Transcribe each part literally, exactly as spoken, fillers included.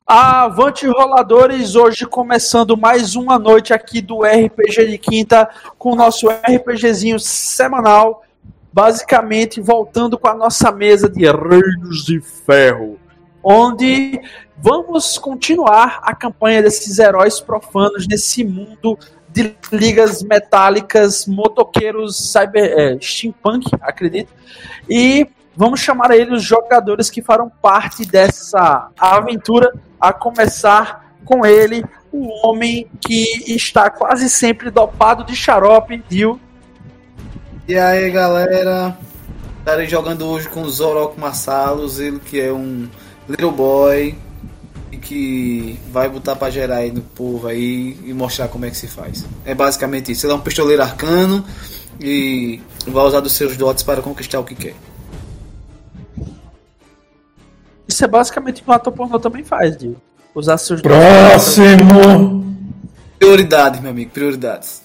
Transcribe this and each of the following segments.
Avante roladores, hoje começando mais uma noite aqui do R P G de Quinta, com o nosso RPGzinho semanal, basicamente voltando com a nossa mesa de Reinos de Ferro, onde vamos continuar a campanha desses heróis profanos nesse mundo de ligas metálicas, motoqueiros, cyber, é, steampunk, acredito, e vamos chamar a ele os jogadores que farão parte dessa aventura, a começar com ele, o homem que está quase sempre dopado de xarope, Dio. E aí, galera, estarei jogando hoje com o Zorok Massalos, ele que é um little boy e que vai botar pra gerar aí no povo aí e mostrar como é que se faz. É basicamente isso, ele é um pistoleiro arcano e vai usar dos seus dotes para conquistar o que quer. Isso é basicamente o que o ator pornô também faz, Dio. Usar seus Próximo! Prioridades, meu amigo, prioridades.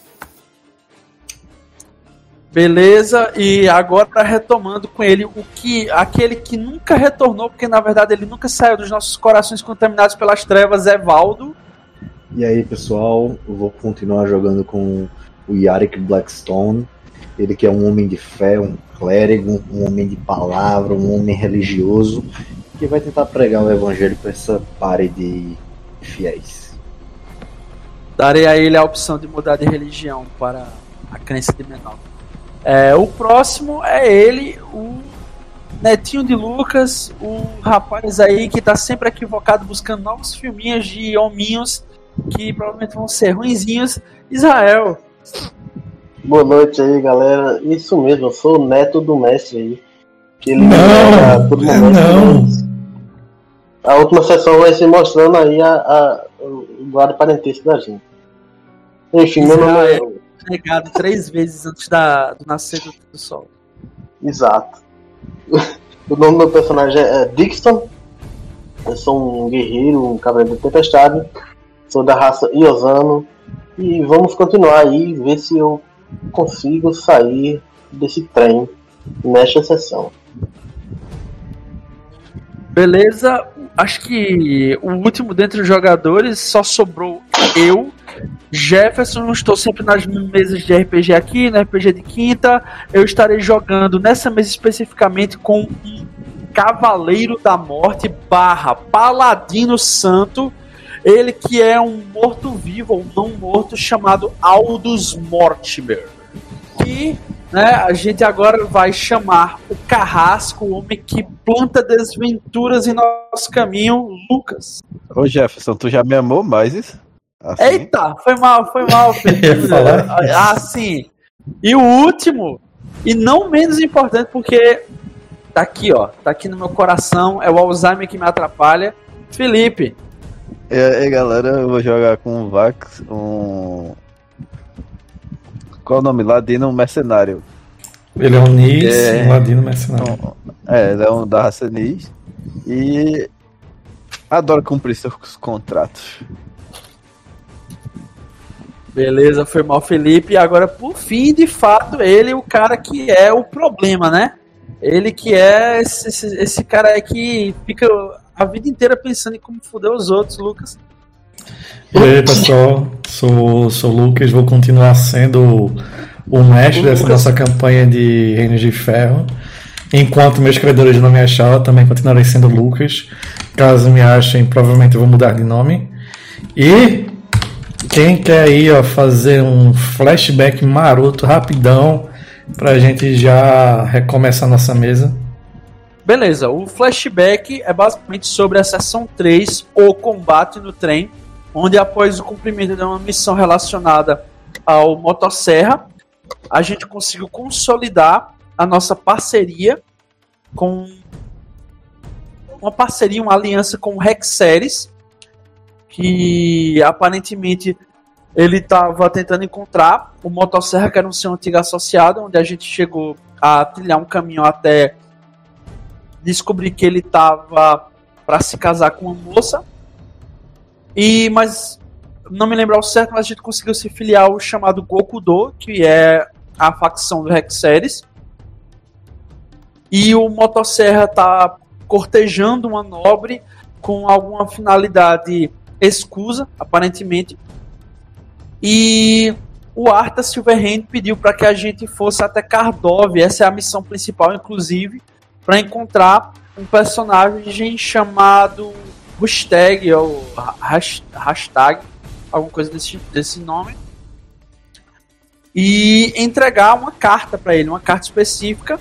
Beleza, e agora retomando com ele o que, aquele que nunca retornou, porque na verdade ele nunca saiu dos nossos corações contaminados pelas trevas, é Valdo. E aí, pessoal, eu vou continuar jogando com o Yarick Blackstone. Ele que é um homem de fé, um clérigo, um homem de palavra, um homem religioso, que vai tentar pregar o evangelho para essa pare de fiéis. Darei a ele a opção de mudar de religião para a crença de menor. É, o próximo é ele, o netinho de Lucas, o rapaz aí que está sempre equivocado buscando novos filminhos de hominhos que provavelmente vão ser ruinzinhos. Israel. Boa noite aí, galera. Isso mesmo, eu sou o neto do mestre aí. Que ele não, todo é momento, não. A última sessão vai ser mostrando aí a, a, o guarda parentesco da gente. Enfim, meu nome é... negado três vezes antes da, do nascer do, do sol. Exato. O nome do meu personagem é Dixon. Eu sou um guerreiro, um cavaleiro de tempestade. Sou da raça Iosano. E vamos continuar aí, ver se eu consigo sair desse trem nesta sessão. Beleza, acho que o último dentre os jogadores só sobrou eu, Jefferson. Estou sempre nas mesas de R P G aqui, no R P G de Quinta. Eu estarei jogando nessa mesa especificamente com um Cavaleiro da Morte barra Paladino Santo. Ele que é um morto-vivo ou não morto chamado Aldous Mortimer. E né, a gente agora vai chamar o Carrasco, o homem que planta desventuras em nosso caminho, Lucas. Ô Jefferson, tu já me amou mais isso? Assim? Eita, foi mal, foi mal. Ah, sim. E o último, e não menos importante, porque tá aqui, ó, tá aqui no meu coração, é o Alzheimer que me atrapalha, Felipe. E aí galera, eu vou jogar com o Vax, um... Qual é o nome? Ladino Mercenário. Ele é um Nis, é... um Ladino Mercenário. É, ele é um da raça Nis. E adora cumprir seus contratos. Beleza, foi mal, Felipe. E agora, por fim, de fato, ele é o cara que é o problema, né? Ele que é esse, esse, esse cara aí que fica a vida inteira pensando em como foder os outros, Lucas. E aí, pessoal, sou, sou o Lucas, vou continuar sendo o mestre o dessa Lucas. Nossa campanha de Reinos de Ferro. Enquanto meus criadores não me acharam, também continuarei sendo o Lucas. Caso me achem, provavelmente eu vou mudar de nome. E quem quer aí, ó, fazer um flashback maroto, rapidão, pra gente já recomeçar a nossa mesa? Beleza, o flashback é basicamente sobre a sessão três, o combate no trem, onde após o cumprimento de uma missão relacionada ao Motosserra, a gente conseguiu consolidar a nossa parceria com uma parceria, uma aliança com o Rexeres, que aparentemente ele estava tentando encontrar o Motosserra, que era um seu antigo associado, onde a gente chegou a trilhar um caminho até descobrir que ele estava para se casar com uma moça. E, mas não me lembro ao certo, mas a gente conseguiu se filiar ao chamado Gokudo, que é a facção do Rexeres. E o Motosserra tá cortejando uma nobre com alguma finalidade escusa, aparentemente. E o Arta Silverhand pediu para que a gente fosse até Kardov, essa é a missão principal, inclusive, para encontrar um personagem chamado Hashtag, ou hashtag, alguma coisa desse, desse nome, e entregar uma carta para ele, uma carta específica.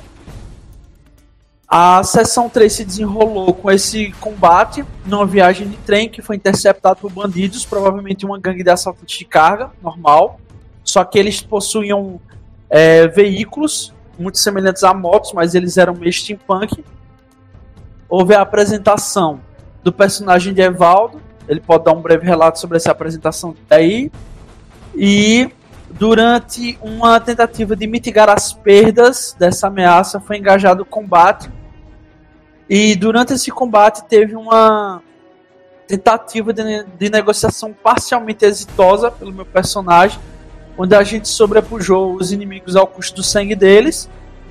A sessão três se desenrolou com esse combate numa viagem de trem que foi interceptado por bandidos, provavelmente uma gangue de assaltantes de carga, normal, só que eles possuíam é, veículos muito semelhantes a motos, mas eles eram meio steampunk. Houve a apresentação do personagem de Evaldo, ele pode dar um breve relato sobre essa apresentação aí, e durante uma tentativa de mitigar as perdas dessa ameaça foi engajado o combate, e durante esse combate teve uma tentativa de, de negociação parcialmente exitosa pelo meu personagem, onde a gente sobrepujou os inimigos ao custo do sangue deles,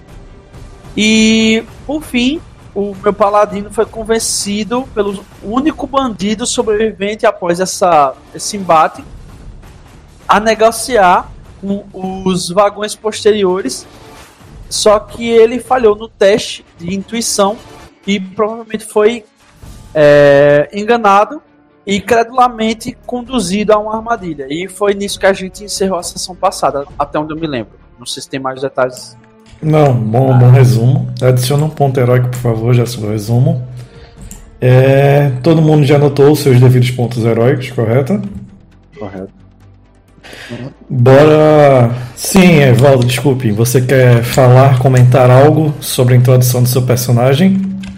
e por fim o meu paladino foi convencido pelo único bandido sobrevivente após essa, esse embate a negociar com os vagões posteriores, só que ele falhou no teste de intuição e provavelmente foi é, enganado e credulamente conduzido a uma armadilha. E foi nisso que a gente encerrou a sessão passada, até onde eu me lembro. Não sei se tem mais detalhes. Não, bom, bom resumo. Adiciona um ponto heróico, por favor, já sobre o resumo. É, todo mundo já anotou os seus devidos pontos heróicos, correto? Correto. Bora. Sim, Evaldo, desculpe. Você quer falar, comentar algo sobre a introdução do seu personagem?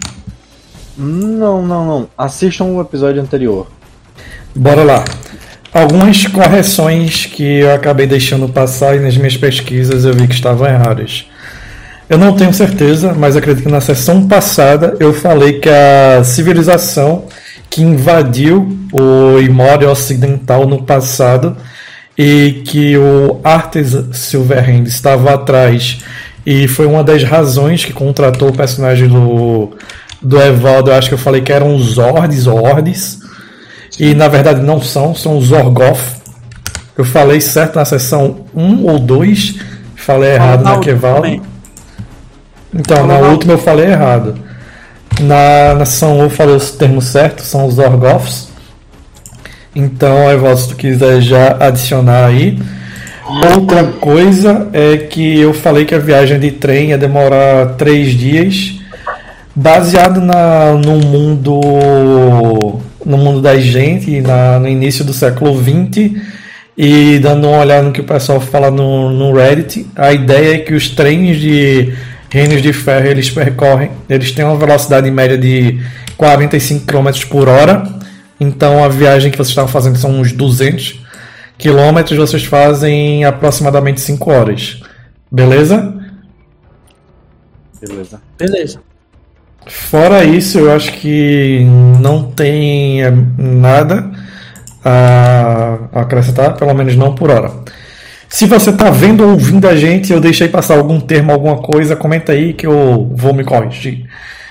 Não, não, não. Assistam o episódio anterior. Bora lá. Algumas correções que eu acabei deixando passar e nas minhas pesquisas eu vi que estavam erradas. Eu não tenho certeza, mas acredito que na sessão passada eu falei que a civilização que invadiu o Imória Ocidental no passado e que o Artes Silverhand estava atrás e foi uma das razões que contratou o personagem do, do Evaldo. Eu acho que eu falei que eram os Ordes ou Ordes e na verdade não são, são os Orgoth. Eu falei certo na sessão um ou dois, falei errado na Evaldo. Então, na última eu falei errado. Na, na sessão um eu falei os termos certos, são os Orgoths. Então, Evaldo, se tu quiser já adicionar aí. Outra coisa é que eu falei que a viagem de trem ia demorar três dias, baseado na, no mundo no mundo da gente, na, no início do século vinte, e dando uma olhada no que o pessoal fala no, no Reddit. A ideia é que os trens de Reinos de Ferro, eles percorrem, eles têm uma velocidade média de quarenta e cinco quilômetros por hora. Então a viagem que vocês estavam fazendo são uns duzentos quilômetros, vocês fazem em aproximadamente cinco horas. Beleza? Beleza. Beleza. Fora isso, eu acho que não tem nada a acrescentar, pelo menos não por hora. Se você está vendo ou ouvindo a gente, eu deixei passar algum termo, alguma coisa, comenta aí que eu vou me corrigir.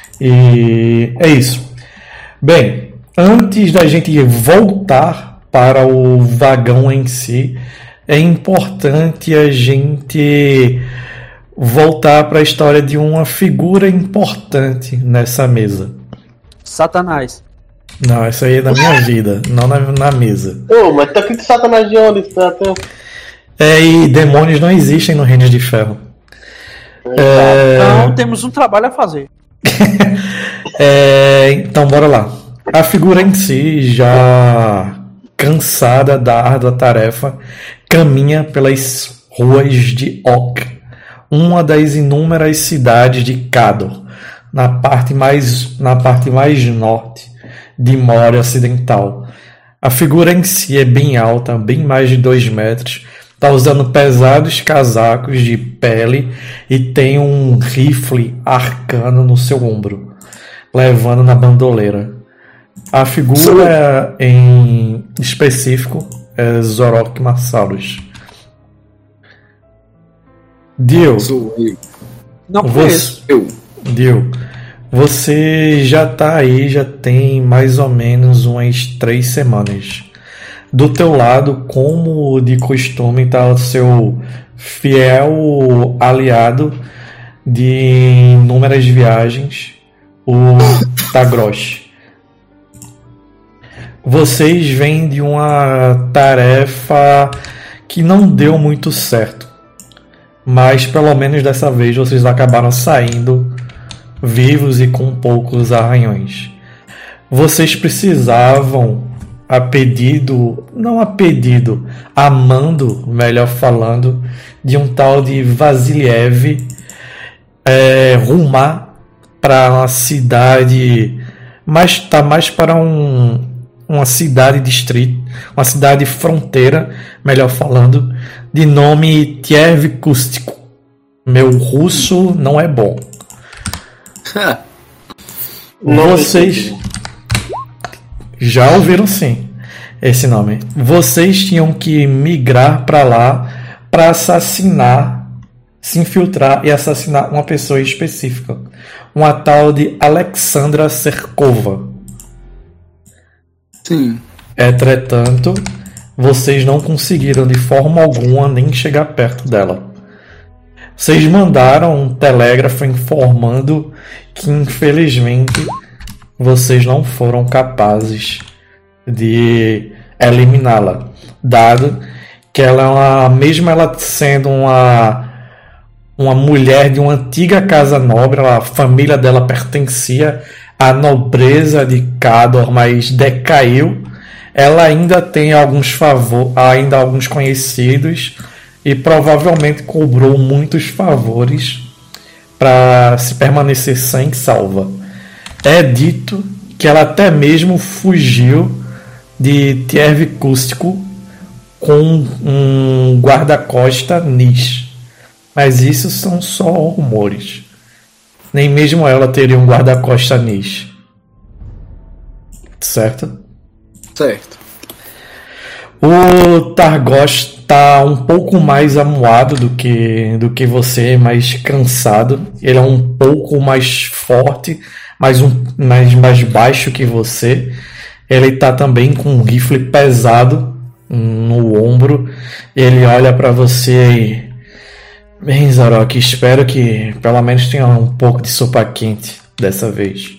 E é isso. Bem, antes da gente voltar para o vagão em si, é importante a gente voltar para a história de uma figura importante nessa mesa. Satanás. Não, isso aí é da minha vida, não na, na mesa. Ô, oh, mas tá aqui de Satanás de onde? Tá até... É, e demônios não existem no Reino de Ferro. É... Então temos um trabalho a fazer. é, então bora lá. A figura em si, já cansada da árdua tarefa, caminha pelas ruas de Ok, uma das inúmeras cidades de Cador, na parte mais, na parte mais norte de Moria Ocidental. A figura em si é bem alta, bem mais de dois metros, está usando pesados casacos de pele e tem um rifle arcano no seu ombro, levando na bandoleira. A figura em específico é Zorok Massaros. Dio, Sou eu. Não você, conheço. Eu. Dio, Você já tá aí, já tem mais ou menos umas três semanas. Do teu lado, como de costume, tá o seu fiel aliado de inúmeras viagens, o Tagrosh. Vocês vêm de uma tarefa que não deu muito certo, mas pelo menos dessa vez vocês acabaram saindo vivos e com poucos arranhões. Vocês precisavam, a pedido, não a pedido, a mando, melhor falando, de um tal de Vasiliev, é, rumar para uma cidade, mas tá mais para um, uma cidade distrito, uma cidade fronteira, melhor falando, de nome Tiervikústico. Meu russo não é bom. Vocês já ouviram sim esse nome. Vocês tinham que migrar para lá para assassinar, se infiltrar e assassinar uma pessoa específica, uma tal de Alexandra Serkova. Sim. Entretanto, vocês não conseguiram de forma alguma nem chegar perto dela. Vocês mandaram um telégrafo informando que, infelizmente, vocês não foram capazes de eliminá-la, dado que ela é uma, mesmo ela sendo uma, uma mulher de uma antiga casa nobre, a família dela pertencia à nobreza de Cador, mas decaiu. Ela ainda tem alguns favor, ainda alguns conhecidos e provavelmente cobrou muitos favores para se permanecer sã e salva. É dito que ela até mesmo fugiu de Tiervikústico com um guarda-costa Nis. Mas isso são só rumores. Nem mesmo ela teria um guarda-costa Nis. Certo? Certo. O Targosh está um pouco mais amuado do que, do que você, mais cansado. Ele é um pouco mais forte, mais, um, mais, mais baixo que você. Ele está também com um rifle pesado no ombro. Ele olha para você e... Bem, Zarok, espero que pelo menos tenha um pouco de sopa quente dessa vez.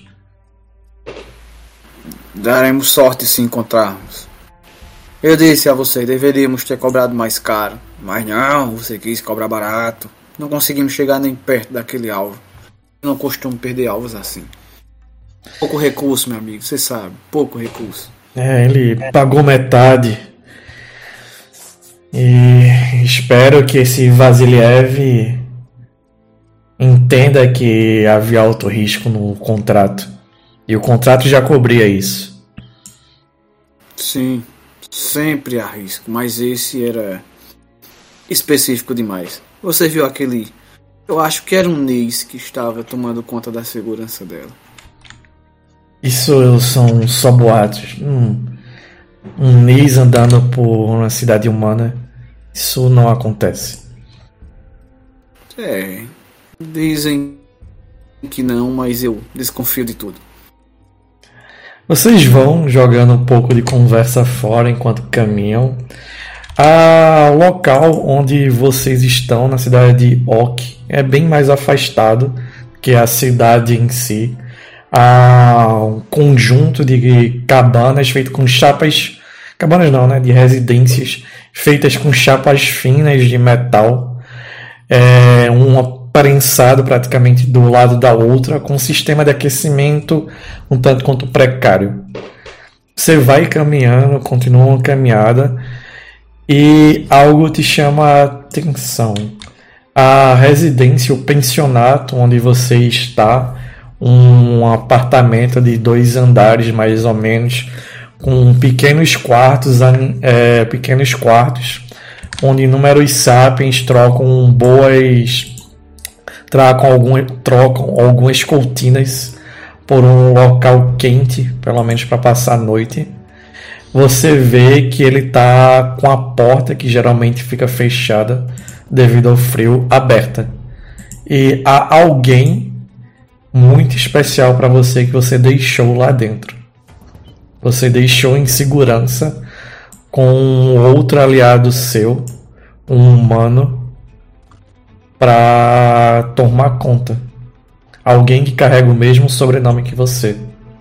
Daremos sorte se encontrarmos. Eu disse a você, deveríamos ter cobrado mais caro. Mas não, você quis cobrar barato. Não conseguimos chegar nem perto daquele alvo. Eu não costumo perder alvos assim. Pouco recurso, meu amigo, você sabe. Pouco recurso. É, ele pagou metade. E espero que esse Vasiliev entenda que havia alto risco no contrato. E o contrato já cobria isso. Sim, sempre há risco, mas esse era específico demais. Você viu aquele... Eu acho que era um Nis que estava tomando conta da segurança dela. Isso são só boatos. Um, um Nis andando por uma cidade humana, isso não acontece. É, dizem que não, mas eu desconfio de tudo. Vocês vão jogando um pouco de conversa fora enquanto caminham. O local onde vocês estão, na cidade de Ok, é bem mais afastado que a cidade em si. Há um conjunto de cabanas feito com chapas... Cabanas não, né? De residências feitas com chapas finas de metal. É um prensado praticamente do lado da outra, com um sistema de aquecimento um tanto quanto precário. Você vai caminhando, continua uma caminhada e algo te chama a atenção. A residência, o pensionato onde você está, um apartamento de dois andares mais ou menos, com pequenos quartos, é, pequenos quartos onde inúmeros sapiens trocam boas trocam, algum, trocam algumas cortinas por um local quente, pelo menos para passar a noite. Você vê que ele está com a porta, que geralmente fica fechada devido ao frio, aberta. E há alguém muito especial para você que você deixou lá dentro. Você deixou em segurança com outro aliado seu, um humano, para tomar conta. Alguém que carrega o mesmo sobrenome que você.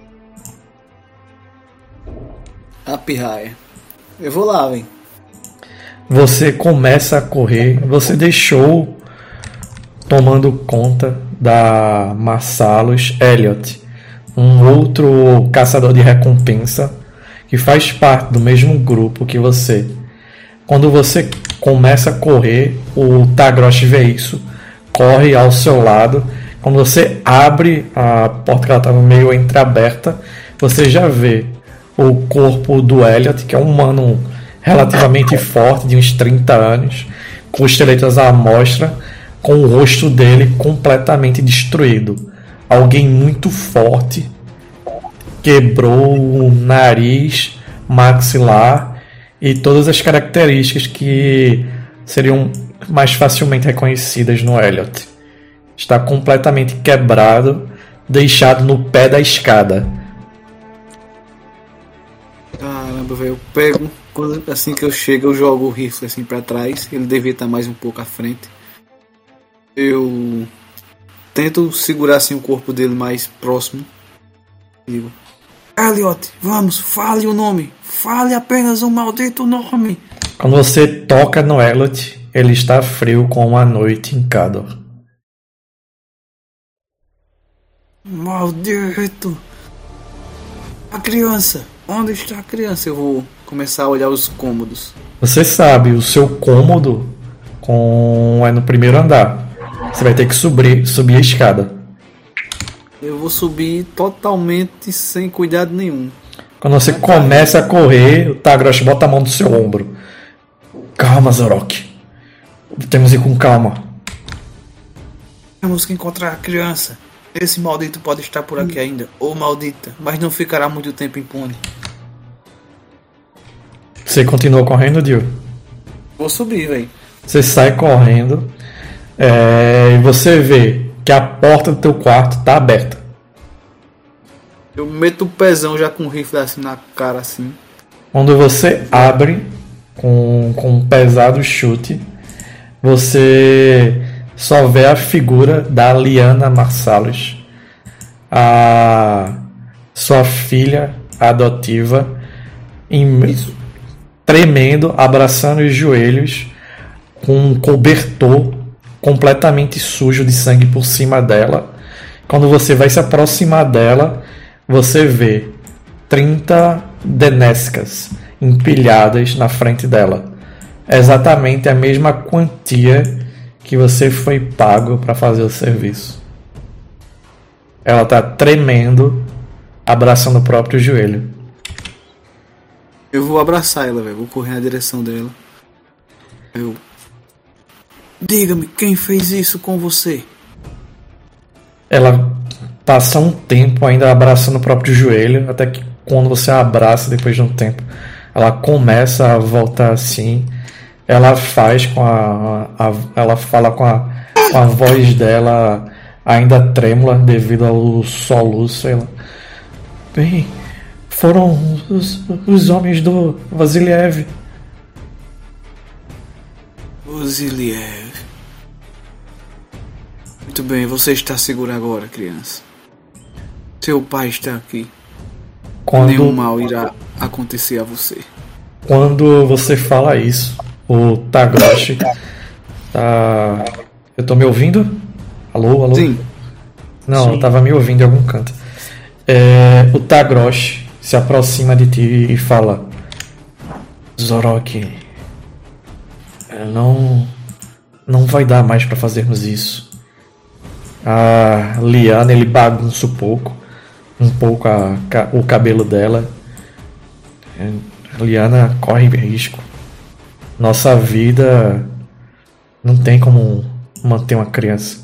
A pirraia. Eu vou lá, velho. Você começa a correr. Você deixou tomando conta da Marsalos Elliot, um outro caçador de recompensa que faz parte do mesmo grupo que você. Quando você começa a correr, o Tagrosh vê isso, corre ao seu lado. Quando você abre a porta que ela estava meio entreaberta, você já vê o corpo do Elliot, que é um humano relativamente forte, de uns trinta anos, costeletas à mostra, com o rosto dele completamente destruído. Alguém muito forte quebrou o nariz, maxilar e todas as características que seriam mais facilmente reconhecidas no Elliot. Está completamente quebrado, deixado no pé da escada. Caramba, velho, eu pego, quando, assim que eu chego, eu jogo o rifle assim pra trás. Ele devia estar mais um pouco à frente. Eu tento segurar assim o corpo dele mais próximo. Digo: Elliot, vamos, fale o nome. Fale apenas um maldito nome. Quando você toca no Elliot, ele está frio como a noite em Cador. Maldito. A criança. Onde está a criança? Eu vou começar a olhar os cômodos. Você sabe, o seu cômodo com... é no primeiro andar. Você vai ter que subir, subir a escada. Eu vou subir totalmente sem cuidado nenhum. Quando você começa a correr, o Tagrosh bota a mão no seu ombro. Calma, Zorok. Temos que ir com calma. Temos que encontrar a criança. Esse maldito pode estar por aqui ainda, ou maldita, mas não ficará muito tempo impune. Você continua correndo, Dio? Vou subir, velho. Você sai correndo é, e você vê que a porta do teu quarto tá aberta. Eu meto o pezão já com o rifle assim na cara, assim. Quando você abre com, com um pesado chute, você só vê a figura da Liana Marsalos, a sua filha adotiva, em, tremendo, abraçando os joelhos, com um cobertor completamente sujo de sangue por cima dela. Quando você vai se aproximar dela, você vê trinta denescas empilhadas na frente dela. É exatamente a mesma quantia que você foi pago para fazer o serviço. Ela tá tremendo, abraçando o próprio joelho. Eu vou abraçar ela, velho. Vou correr na direção dela. Eu... Diga-me, quem fez isso com você? Ela passa um tempo ainda abraçando o próprio joelho, até que quando você a abraça, depois de um tempo, ela começa a voltar assim. Ela faz com a, a ela fala com a, com a voz dela ainda trêmula devido ao soluço. Ela, bem, foram os, os homens do Vasiliev. Vasiliev. Muito bem, você está seguro agora, criança. Seu pai está aqui. Quando, Nenhum mal irá acontecer a você. Quando você fala isso, o Tagrosh tá... Eu tô me ouvindo? Alô, alô? Sim. Não, Sim. Eu tava me ouvindo em algum canto. É, o Tagrosh se aproxima de ti e fala: Zorok, não, não vai dar mais pra fazermos isso. A Liana, ele bagunça um pouco, um pouco a, o cabelo dela. A Liana corre risco. Nossa vida não tem como manter uma criança.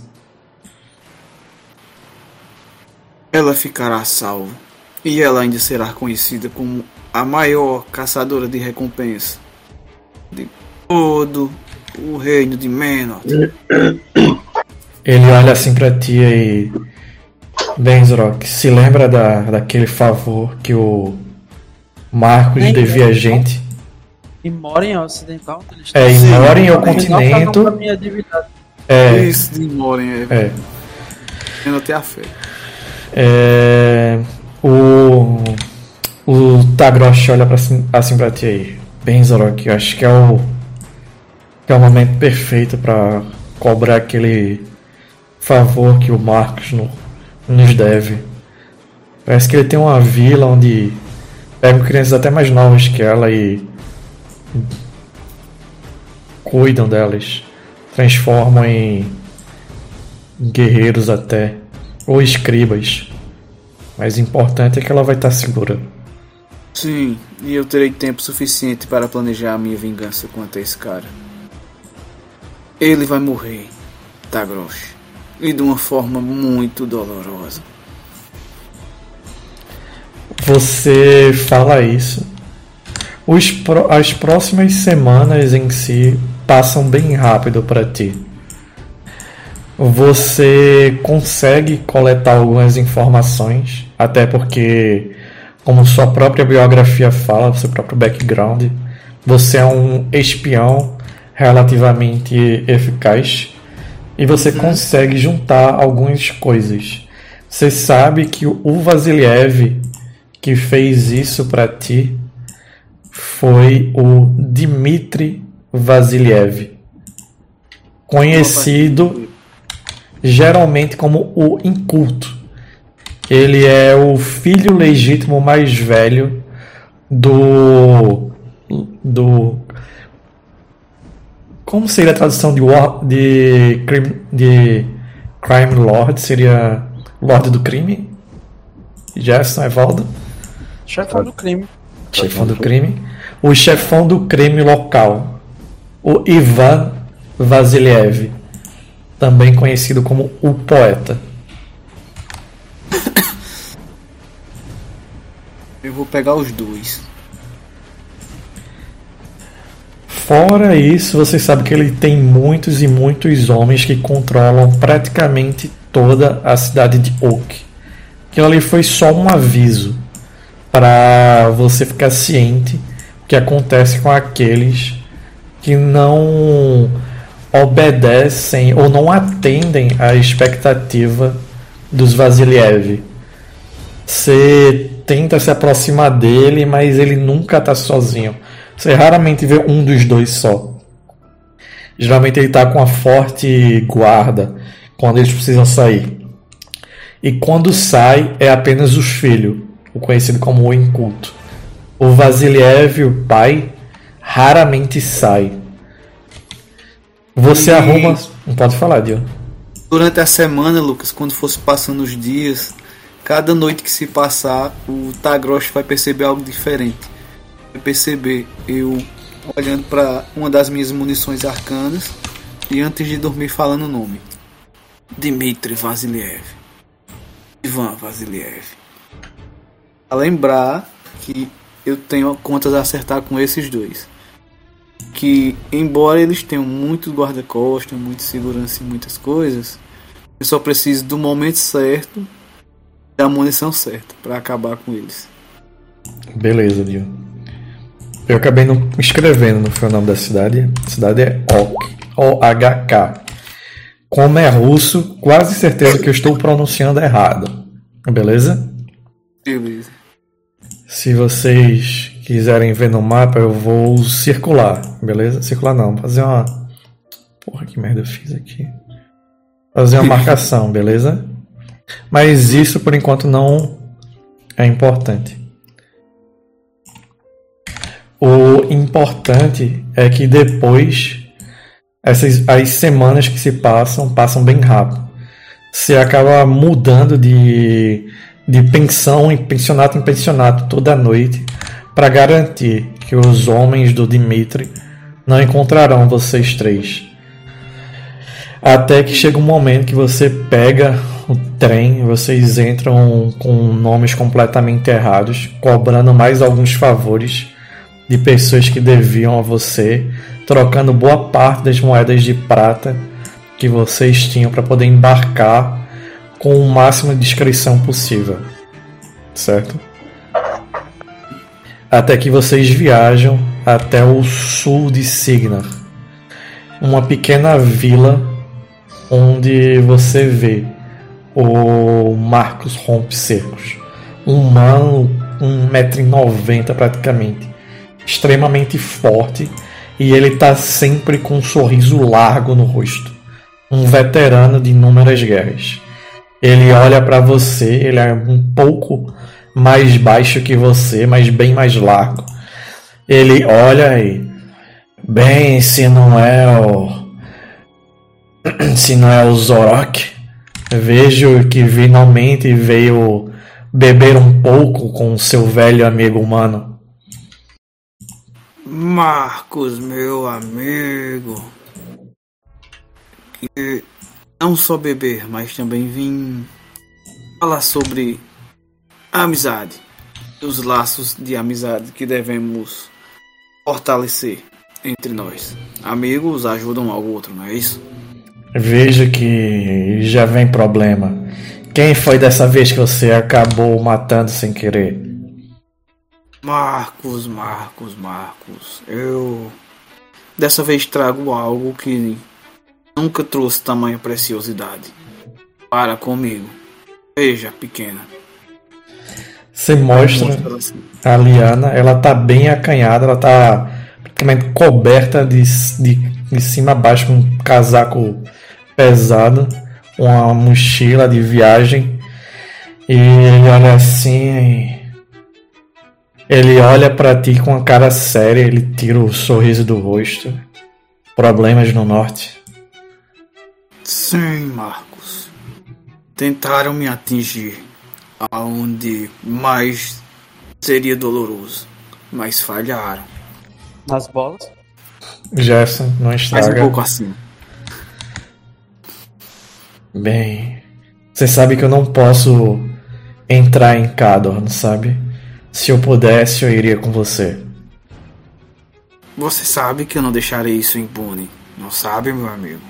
Ela ficará salva. E ela ainda será conhecida como a maior caçadora de recompensa de todo o reino de Menor. Ele olha assim pra ti e... Bem, Zrock, se lembra da, daquele favor que o Marcos Nem devia a eu. gente? E Morin é ocidental? Eles É, e Sim, Morin é o Não, continente. cada um da minha divindade. É, Isso de Morin, é. é, Eu não tenho a fé. é, o, o Tagrosh olha pra, assim, assim pra ti aí. Bem, Zrock, eu acho que é o, que é o momento perfeito pra cobrar aquele favor que o Marcos no, nos deve. Parece que ele tem uma vila onde pegam crianças até mais novas que ela e cuidam delas, transformam em guerreiros até, ou escribas. Mas o importante é que ela vai estar segura. Sim, e eu terei tempo suficiente para planejar a minha vingança contra esse cara. Ele vai morrer, Tagrosh, e de uma forma muito dolorosa. Você fala isso. Os pro- as próximas semanas em si passam bem rápido para ti. Você consegue coletar algumas informações, até porque, como sua própria biografia fala, seu próprio background, você é um espião relativamente eficaz e você consegue juntar algumas coisas. Você sabe que o Vasiliev que fez isso para ti foi o Dmitry Vasiliev, conhecido geralmente como o Inculto. Ele é o filho legítimo mais velho do do como seria a tradução de war, de crime, de crime lord? Seria Lorde do crime? Gerson, Evaldo? Chefão do crime. Chefão do crime. O chefão do crime local, o Ivan Vasiliev, também conhecido como o Poeta. Eu vou pegar os dois. Fora isso, você sabe que ele tem muitos e muitos homens que controlam praticamente toda a cidade de Oak. Aquilo ali foi só um aviso para você ficar ciente o que acontece com aqueles que não obedecem ou não atendem à expectativa dos Vasiliev. Você tenta se aproximar dele, mas ele nunca está sozinho. Você raramente vê um dos dois só. Geralmente ele está com a forte guarda quando eles precisam sair. E quando sai, é apenas os filhos, o conhecido como o Inculto. O Vasiliev, o pai, raramente sai. Você E- arruma... Não pode falar, Dio. Durante a semana, Lucas, quando fosse passando os dias, cada noite que se passar, o Tagrosh vai perceber algo diferente. Vai perceber eu olhando para uma das minhas munições arcanas e antes de dormir falando o nome. Dmitry Vasiliev. Ivan Vasiliev. A lembrar que eu tenho contas a acertar com esses dois. Que, embora eles tenham muito guarda-costas, muita segurança e muitas coisas, eu só preciso do momento certo, da munição certa para acabar com eles. Beleza, Dio. Eu acabei não escrevendo no foi o nome da cidade. A cidade é Ok. O H K. Como é russo, quase certeza que eu estou pronunciando errado. Beleza? Beleza. Se vocês quiserem ver no mapa, eu vou circular. Beleza? Circular não, fazer uma... Porra, que merda eu fiz aqui. Fazer uma marcação, beleza? Mas isso, por enquanto, não é importante. O importante é que depois... Essas, as semanas que se passam, passam bem rápido. Você acaba mudando de, de pensão em pensionato em pensionato toda noite para garantir que os homens do Dmitry não encontrarão vocês três. Até que chega um momento que você pega o trem, vocês entram com nomes completamente errados, cobrando mais alguns favores de pessoas que deviam a você, trocando boa parte das moedas de prata que vocês tinham para poder embarcar com o máximo de discrição possível, certo? Até que vocês viajam até o sul de Signar, uma pequena vila onde você vê o Marcos Rompe Cercos, um humano, um metro e noventa praticamente, extremamente forte, e ele está sempre com um sorriso largo no rosto, um veterano de inúmeras guerras. Ele olha para você, ele é um pouco mais baixo que você, mas bem mais largo. Ele olha e... Bem, se não é o... Se não é o Zorok, vejo que finalmente veio beber um pouco com seu velho amigo humano. Marcos, meu amigo. E não só beber, mas também vim falar sobre a amizade, os laços de amizade que devemos fortalecer entre nós. Amigos ajudam um ao outro, não é isso? Veja que já vem problema. Quem foi dessa vez que você acabou matando sem querer? Marcos, Marcos, Marcos. Eu dessa vez trago algo que nunca trouxe tamanha preciosidade. Para comigo. Veja, pequena. Você mostra a Liana, ela tá bem acanhada, ela tá praticamente coberta de, de, de cima a baixo com um casaco pesado, uma mochila de viagem, e ele olha assim, ele olha pra ti com a cara séria, ele tira o sorriso do rosto. Problemas no norte? Sim, Marcos. Tentaram me atingir aonde mais seria doloroso, mas falharam. Nas bolas? Jefferson, não Mais estraga. um pouco assim. Bem, você sabe que eu não posso entrar em Cador, não sabe? Se eu pudesse, eu iria com você. Você sabe que eu não deixarei isso impune, não sabe, meu amigo?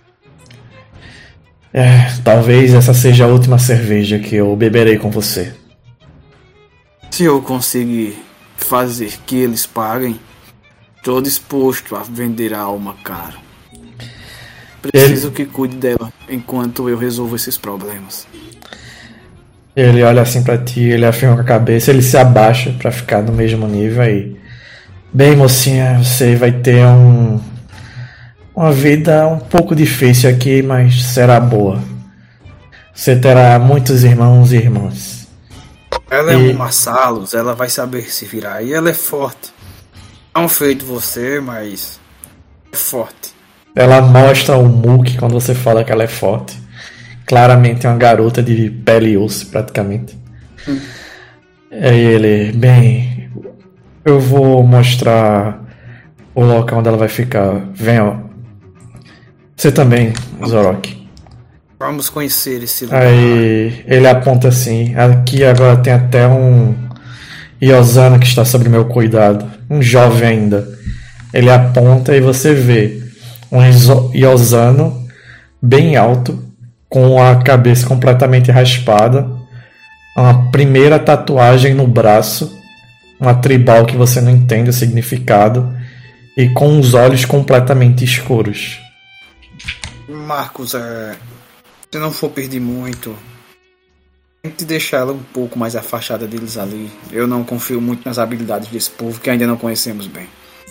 É, talvez essa seja a última cerveja que eu beberei com você. Se eu conseguir fazer que eles paguem, estou disposto a vender a alma caro. Preciso Ele... que cuide dela enquanto eu resolvo esses problemas. Ele olha assim pra ti, ele afirma com a cabeça, ele se abaixa pra ficar no mesmo nível aí. Bem, mocinha, você vai ter um... uma vida um pouco difícil aqui, mas será boa. Você terá muitos irmãos e irmãs. Ela e... é uma Salos, ela vai saber se virar. E ela é forte. Não feito você, mas é forte. Ela mostra o muque quando você fala que ela é forte. Claramente é uma garota de pele e osso, praticamente. Hum. Aí ele... Bem... Eu vou mostrar o local onde ela vai ficar. Vem, ó. Você também, Zorok. Vamos conhecer esse lugar. Aí ele aponta assim. Aqui agora tem até um Iosano que está sob meu cuidado. Um jovem ainda. Ele aponta e você vê um Iosano bem alto, com a cabeça completamente raspada, uma primeira tatuagem no braço, uma tribal que você não entende o significado, e com os olhos completamente escuros. Marcos, é... se não for perder muito, tente deixá-la um pouco mais afastada deles ali. Eu não confio muito nas habilidades desse povo que ainda não conhecemos bem.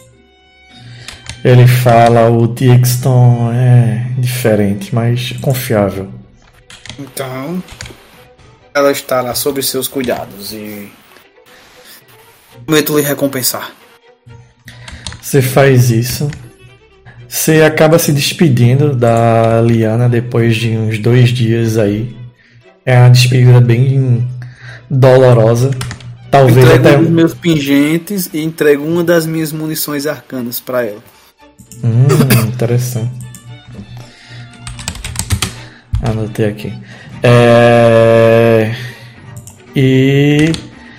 Ele fala, o Dixon é diferente, mas confiável. Então, ela estará sob seus cuidados e prometo lhe recompensar. Você faz isso. Você acaba se despedindo da Liana depois de uns dois dias aí. É uma despedida bem dolorosa. Talvez entrego até um dos meus pingentes e entrego uma das minhas munições arcanas para ela. Hum, interessante. Anotei aqui. É... E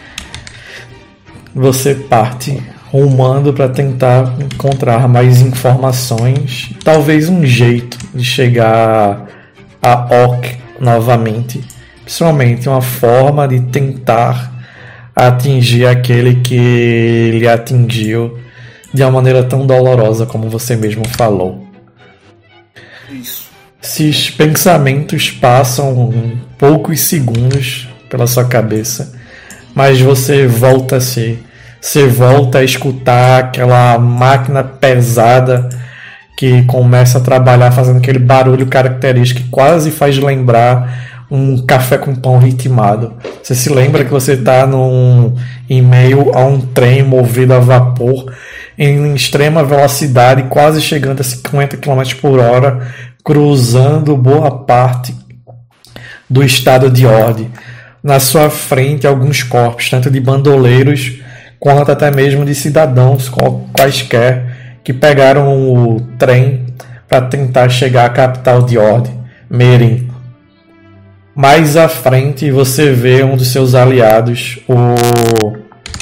você parte rumando para tentar encontrar mais informações, talvez um jeito de chegar a Orc novamente, principalmente uma forma de tentar atingir aquele que lhe atingiu de uma maneira tão dolorosa como você mesmo falou. Isso. Esses pensamentos passam poucos segundos pela sua cabeça, mas você volta a ser, você volta a escutar aquela máquina pesada que começa a trabalhar fazendo aquele barulho característico que quase faz lembrar um café com pão ritmado. Você se lembra que você está num, em meio a um trem movido a vapor em extrema velocidade, quase chegando a cinquenta quilômetros por hora, cruzando boa parte do estado de Ord. Na sua frente, alguns corpos, tanto de bandoleiros quanto até mesmo de cidadãos quaisquer, que pegaram o trem para tentar chegar à capital de Ord, Meereen. Mais à frente você vê um dos seus aliados, o,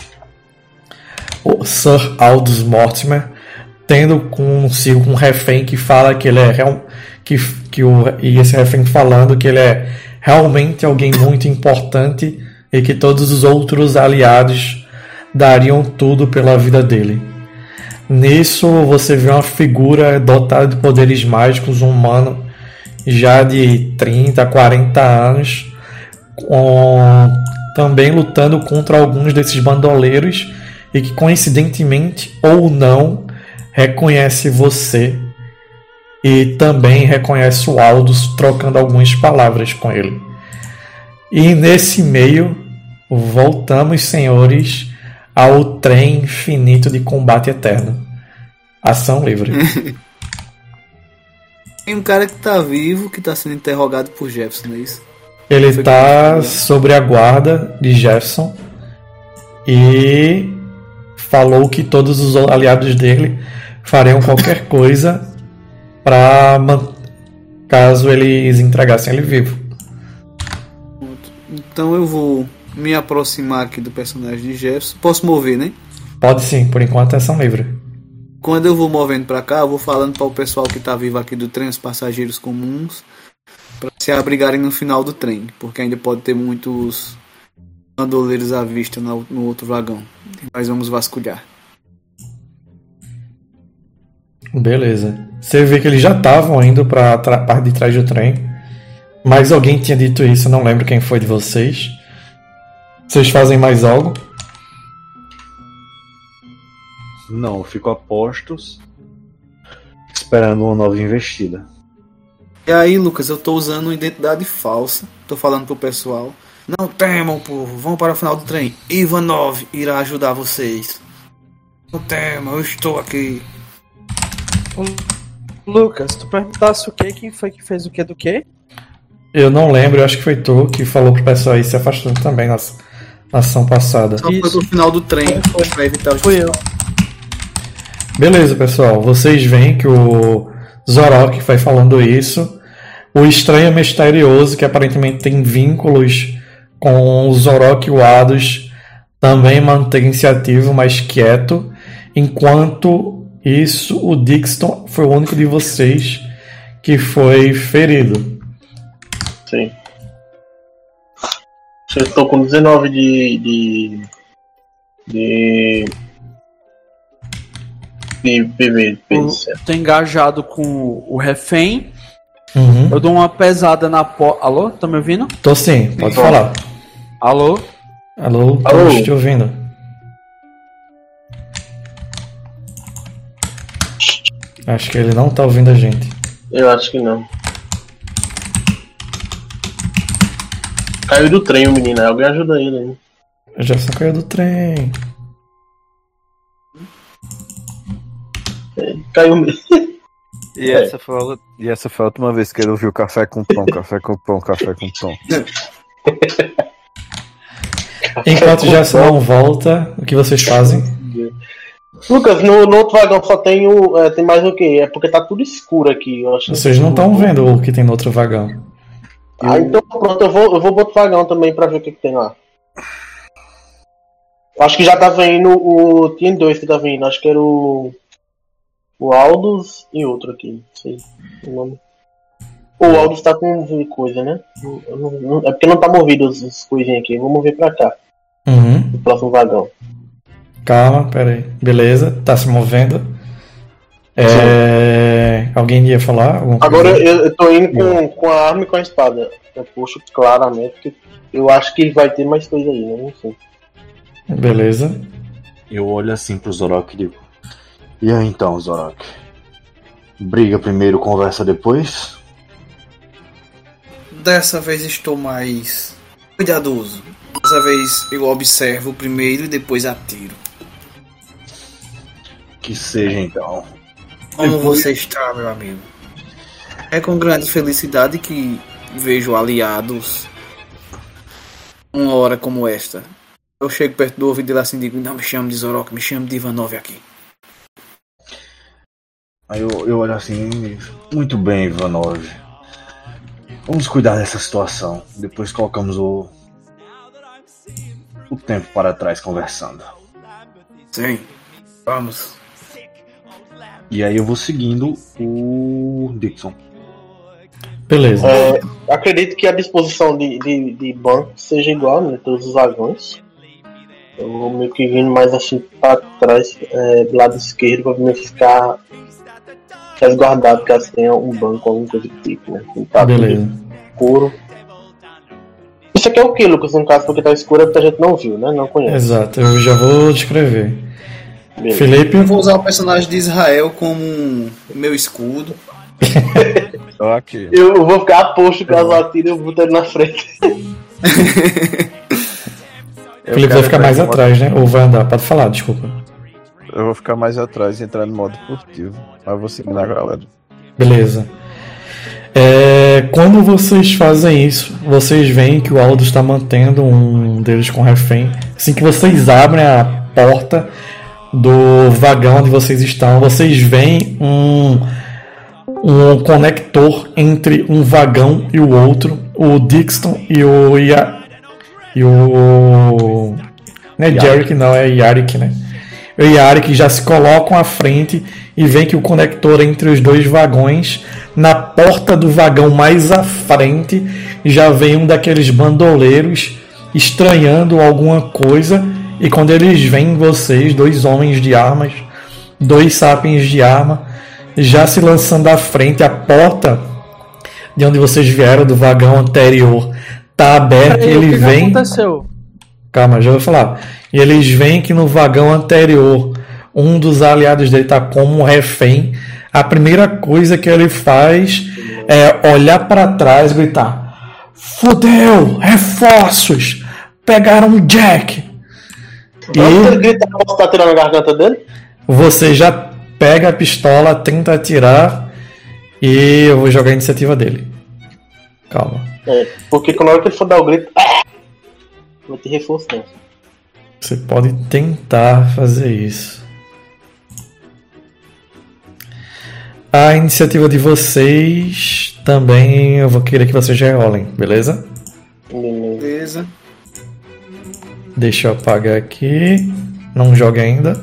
o Sir Aldous Mortimer, tendo consigo um refém que fala que ele é real, que, que o, e esse refém falando que ele é realmente alguém muito importante e que todos os outros aliados dariam tudo pela vida dele. Nisso você vê uma figura dotada de poderes mágicos, um humano já de trinta, quarenta anos, com, também lutando contra alguns desses bandoleiros e que coincidentemente ou não reconhece você e também reconhece o Aldous, trocando algumas palavras com ele. E nesse meio voltamos, senhores, ao trem infinito de combate eterno. Ação livre. Tem um cara que tá vivo, que tá sendo interrogado por Jefferson, não é isso? Ele está sobre a guarda de Jefferson e falou que todos os aliados dele fariam qualquer coisa para caso eles entregassem ele vivo. Então eu vou me aproximar aqui do personagem de Jefferson. Posso mover, né? Pode sim, por enquanto é ação livre. Quando eu vou movendo pra cá, eu vou falando para o pessoal que tá vivo aqui do trem, os passageiros comuns, para se abrigarem no final do trem, porque ainda pode ter muitos bandoleiros à vista no, no outro vagão. Mas vamos vasculhar. Beleza. Você vê que eles já estavam indo para a parte de trás do trem, mas alguém tinha dito isso, eu não lembro quem foi de vocês. Vocês fazem mais algo? Não, eu fico a postos, esperando uma nova investida. E aí, Lucas, eu tô usando uma identidade falsa. Tô falando pro pessoal: não temam, povo, vão para o final do trem. Ivanov irá ajudar vocês. Não temam, eu estou aqui. Lucas, tu perguntasse o que? Quem foi que fez o que do que? Eu não lembro, eu acho que foi tu que falou pro pessoal aí se afastando também na, na ação passada. Só foi pro final do trem, foi pra evitar os... Fui eu. Beleza, pessoal. Vocês veem que o Zorok vai falando isso. O estranho misterioso, que aparentemente tem vínculos com o Zorok e o Aldous, também mantém-se ativo, mas quieto. Enquanto isso, o Dixon foi o único de vocês que foi ferido. Sim. Eu estou com dezenove de... de... de... de P V. Eu tô engajado com o refém. Uhum. Eu dou uma pesada na porta. Alô? Tá me ouvindo? Tô sim, pode Tô. falar. Alô? Alô, Alô? tô te ouvindo. Acho que ele não tá ouvindo a gente. Eu acho que não. Caiu do trem o menino, alguém ajuda ele aí. O Jefferson caiu do trem. É, caiu mesmo. E, essa foi a, e essa foi a última vez que ele ouviu café com pão, café com pão, café com pão. Enquanto o Jefferson não volta, o que vocês fazem? Lucas, no, no outro vagão só tem o. É, tem mais o que? É porque tá tudo escuro aqui. Eu acho. Vocês não estão vendo o que tem no outro vagão. Ah, então pronto, eu vou, eu vou pro outro vagão também pra ver o que, que tem lá. Acho que já tá vindo o. Tinha dois que tá vindo, acho que era o. O Aldous e outro aqui. Não sei o nome. O Aldo está com coisa, né? Não- não- não- É porque não tá movido as, as coisinhas aqui. Vamos mover pra cá, Uhum. no próximo vagão. Calma, pera aí. Beleza, tá se movendo. É... Alguém ia falar? Alguma coisa? Agora eu, eu tô indo com, com a arma e com a espada. Eu puxo claramente que eu acho que vai ter mais coisa aí, né? Não sei. Beleza. Eu olho assim pro Zorok e digo: E aí então, Zorok? Briga primeiro, conversa depois? Dessa vez estou mais cuidadoso. Dessa vez eu observo primeiro e depois atiro. Que seja então. Como você está, meu amigo? É com grande felicidade que vejo aliados uma hora como esta. Eu chego perto do ouvido dele assim e digo: não me chame de Zorok, me chame de Ivanov aqui. Aí eu, eu olho assim: Muito bem, Ivanov. Vamos cuidar dessa situação. Depois colocamos o. o tempo para trás conversando. Sim, vamos. E aí eu vou seguindo o Dixon. Beleza. É, acredito que a disposição de, de, de banco seja igual, né? Todos os vagões. Eu vou meio que vindo mais assim pra trás, é, do lado esquerdo, pra meio que ficar resguardado caso tenha um banco, alguma coisa do tipo, né? Tá tudo Beleza. escuro. Isso aqui é o que, Lucas? No caso, porque tá escuro é porque a gente não viu, né? Não conhece. Exato, eu já vou descrever. Beleza. Felipe, Eu vou usar o personagem de Israel como um meu escudo. Só aqui. Eu vou ficar aposto caso atire e eu boto ele na frente. Eu Felipe vai quero ficar entrar mais em modo- atrás, né? Ou vai andar? Pode falar, desculpa. Eu vou ficar mais atrás e entrar no modo furtivo. Mas eu vou seguir na galera. Beleza. É, quando vocês fazem isso, vocês veem que o Aldo está mantendo um deles com refém. Assim que vocês abrem a porta do vagão onde vocês estão, vocês veem um, um conector entre um vagão e o outro. O Dixon e o Ia, e o não é Jarek, não, é Yarik, né? O Yarik já se colocam à frente e vem que o conector entre os dois vagões, na porta do vagão mais à frente, já vem um daqueles bandoleiros estranhando alguma coisa. E quando eles veem vocês, dois homens de armas, dois sapiens de arma, já se lançando à frente, a porta de onde vocês vieram do vagão anterior tá aberta e Peraí, o ele que que vem. aconteceu? Calma, já vou falar. E eles veem que no vagão anterior, um dos aliados dele tá como um refém. A primeira coisa que ele faz é olhar para trás e gritar: Fudeu! Reforços! Pegaram o Jack! Antes ele E grita, posso estar tirando a garganta dele? você já pega a pistola, tenta atirar e eu vou jogar a iniciativa dele. Calma. É, porque quando a hora que ele for dar o grito, ah, vai ter reforço não. Você pode tentar fazer isso. A iniciativa de vocês também eu vou querer que vocês já rolem, beleza? Beleza. Beleza. Deixa eu apagar aqui. Não jogue ainda.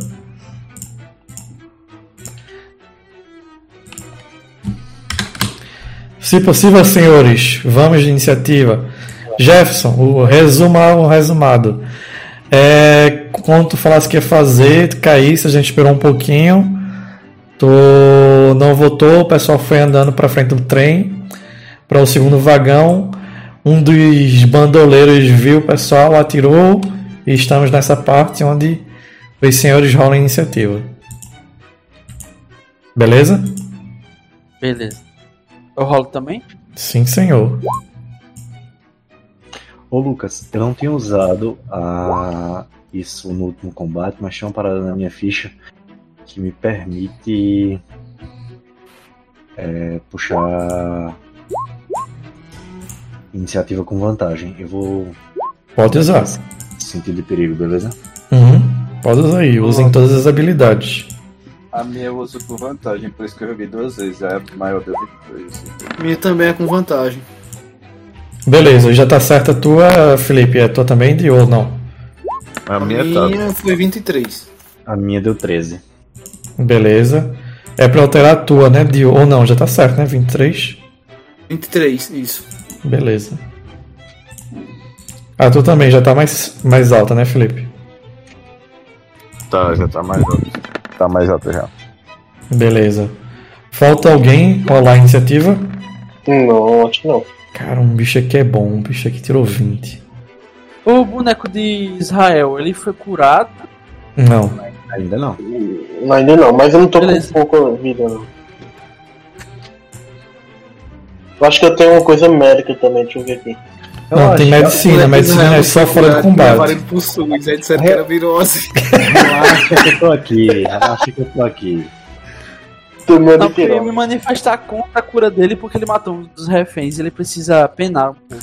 Se possível, senhores, vamos de iniciativa. Jefferson, o resuma o resumado. É, quando tu falasse que ia fazer, tu caísse, a gente esperou um pouquinho. Tu não votou, o pessoal foi andando para frente do trem, para o segundo vagão. Um dos bandoleiros viu o pessoal, atirou, e estamos nessa parte onde os senhores rolam a iniciativa. Beleza? Beleza. Eu rolo também? Sim, senhor. Ô Lucas, eu não tinha usado a... isso no último combate, mas tinha uma parada na minha ficha que me permite é, puxar iniciativa com vantagem. Eu vou Pode usar. sentido de perigo, beleza? Uhum. Pode usar aí, usem todas as habilidades. A minha eu uso por vantagem, por isso que eu joguei duas vezes. É a maior das dois. Minha também é com vantagem. Beleza, já tá certa a tua, Felipe? É a tua também, de ou não? A A minha minha tá. foi vinte e três. A minha deu treze. Beleza. É pra alterar a tua, né? De ou não, já tá certo, né? vinte e três. vinte e três, isso. Beleza. Ah, tu também já tá mais, mais alta, né, Felipe? Tá, já tá mais alto. Tá mais alto já. Beleza. Falta alguém rolar a iniciativa? Não, acho que não. Cara, um bicho aqui é bom. Um bicho aqui tirou vinte. O boneco de Israel, ele foi curado? Não. Ainda não. Não, ainda não, mas eu não tô Beleza. com pouca vida, não. Eu acho que eu tenho uma coisa médica também, deixa eu ver aqui. Não, tem medicina. Medicina é só fora do combate. Ele possui, aí disseram que era virose. Relaxa que eu tô aqui, relaxa que eu tô aqui. Tomando Não, de eu queria me pirão. manifestar contra a cura dele porque ele matou um dos reféns. Ele precisa penar um pouco.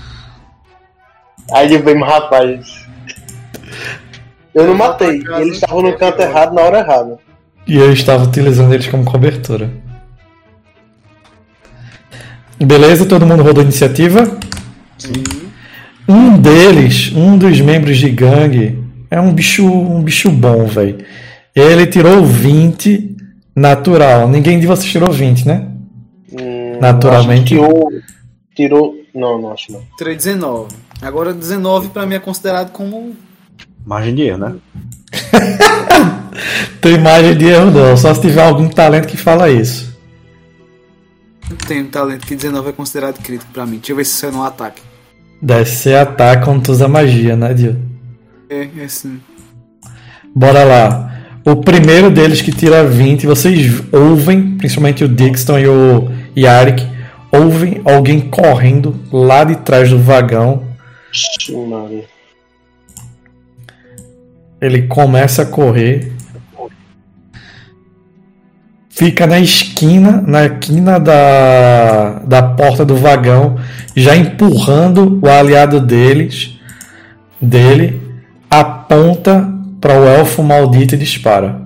Aí ele veio, rapaz. Eu não matei, casa, eles estavam no é canto pior. errado na hora errada. E eu estava utilizando eles como cobertura. Beleza, todo mundo rodou a iniciativa? Um deles, um dos membros de gangue, é um bicho, um bicho bom, velho. Ele tirou vinte natural. Ninguém de vocês tirou vinte, né? Hum, Naturalmente. acho que tirou, tirou. Não, não acho não. Tirei dezenove. Agora dezenove pra mim é considerado como. Margem de erro, né? Tem margem de erro não, só se tiver algum talento que fala isso. Eu tenho talento que dezenove é considerado crítico pra mim. Deixa eu ver se isso é no ataque. Deve ser ataque quando tu usa magia, né, Dio? É, é sim. Bora lá. O primeiro deles que tira vinte, vocês ouvem, principalmente o Dixon e o Yarik, ouvem alguém correndo lá de trás do vagão. Ixi, Maria. Ele começa a correr. Fica na esquina, na esquina da, da porta do vagão, já empurrando o aliado deles, dele, aponta para o elfo maldito e dispara.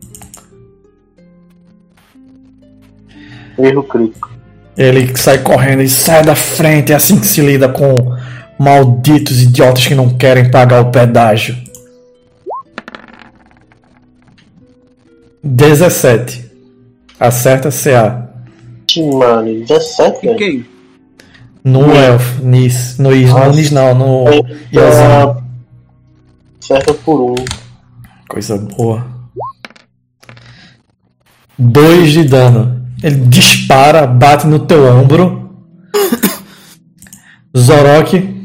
Erro crítico. Ele sai correndo e sai da frente, é assim que se lida com malditos idiotas que não querem pagar o pedágio. dezessete. Acerta C A. Ixi, mano, dezessete, E velho. quem? No elfo, Nis. No Is, no Nis não, no Yozan. É, acerta por um. Coisa boa. Dois de dano. Ele dispara, bate no teu ombro. Zorok.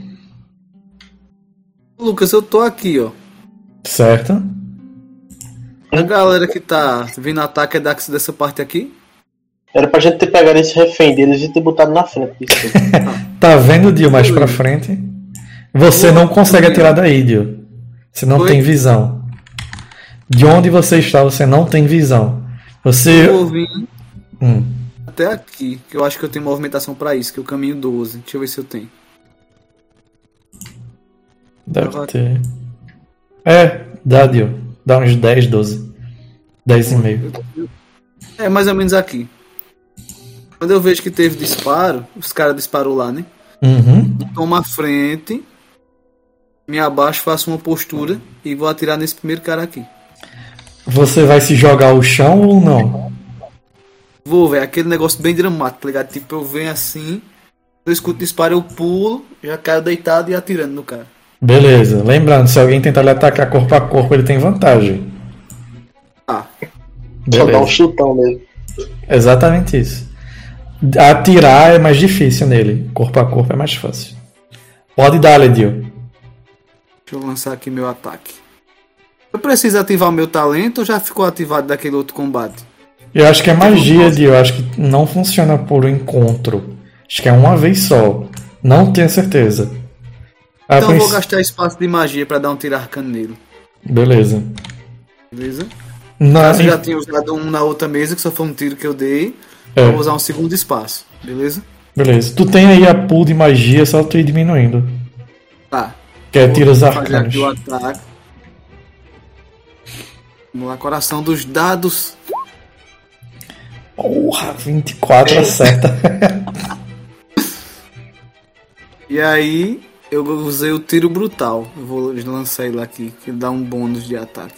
Lucas, eu tô aqui, ó. Certo. A galera que tá vindo ataque é daqui dessa parte aqui. Era pra gente ter pegado esse refém deles e ter botado na frente disso. Tá vendo, Dio, mais pra frente? Você não consegue atirar daí, Dio. Você não Oi? tem visão. De onde você está, você não tem visão. Você. Eu vou vir Hum. até aqui, que eu acho que eu tenho movimentação pra isso, que é o caminho doze. Deixa eu ver se eu tenho. Deve Tava- ter. É, dá, Dio. Dá uns dez, doze. dez e meio. É mais ou menos aqui. Quando eu vejo que teve disparo, os caras disparou lá, né? Uhum. Tomo a frente, me abaixo, faço uma postura e vou atirar nesse primeiro cara aqui. Você vai se jogar ao chão ou não? Vou, velho, aquele negócio bem dramático, tá ligado? Tipo, eu venho assim, eu escuto disparo, eu pulo, já caio deitado e atirando no cara. Beleza. Lembrando, se alguém tentar lhe atacar corpo a corpo, ele tem vantagem. Ah, Só dar um Beleza. chutão nele. Exatamente isso. Atirar é mais difícil nele. Corpo a corpo é mais fácil. Pode dar, Ledio. deixa eu lançar aqui meu ataque. Eu preciso ativar o meu talento ou já ficou ativado daquele outro combate? Eu acho que é magia, Dio. Eu acho que não funciona por encontro. Acho que é uma vez só. Não tenho certeza. Ah, Então eu vou princ- gastar espaço de magia pra dar um tiro arcano nele. Beleza. Beleza? Não, Caso eu já tinha usado um na outra mesa, que só foi um tiro que eu dei, É. eu vou usar um segundo espaço. Beleza? Beleza. Tu tem aí a pool de magia, só tu ir diminuindo. Tá. Que é Vou tiros fazer arcanos. aqui o ataque. Vamos lá, coração dos dados. Porra, vinte e quatro acerta. E aí, eu usei o tiro brutal. Eu vou lançar ele aqui, que dá um bônus de ataque.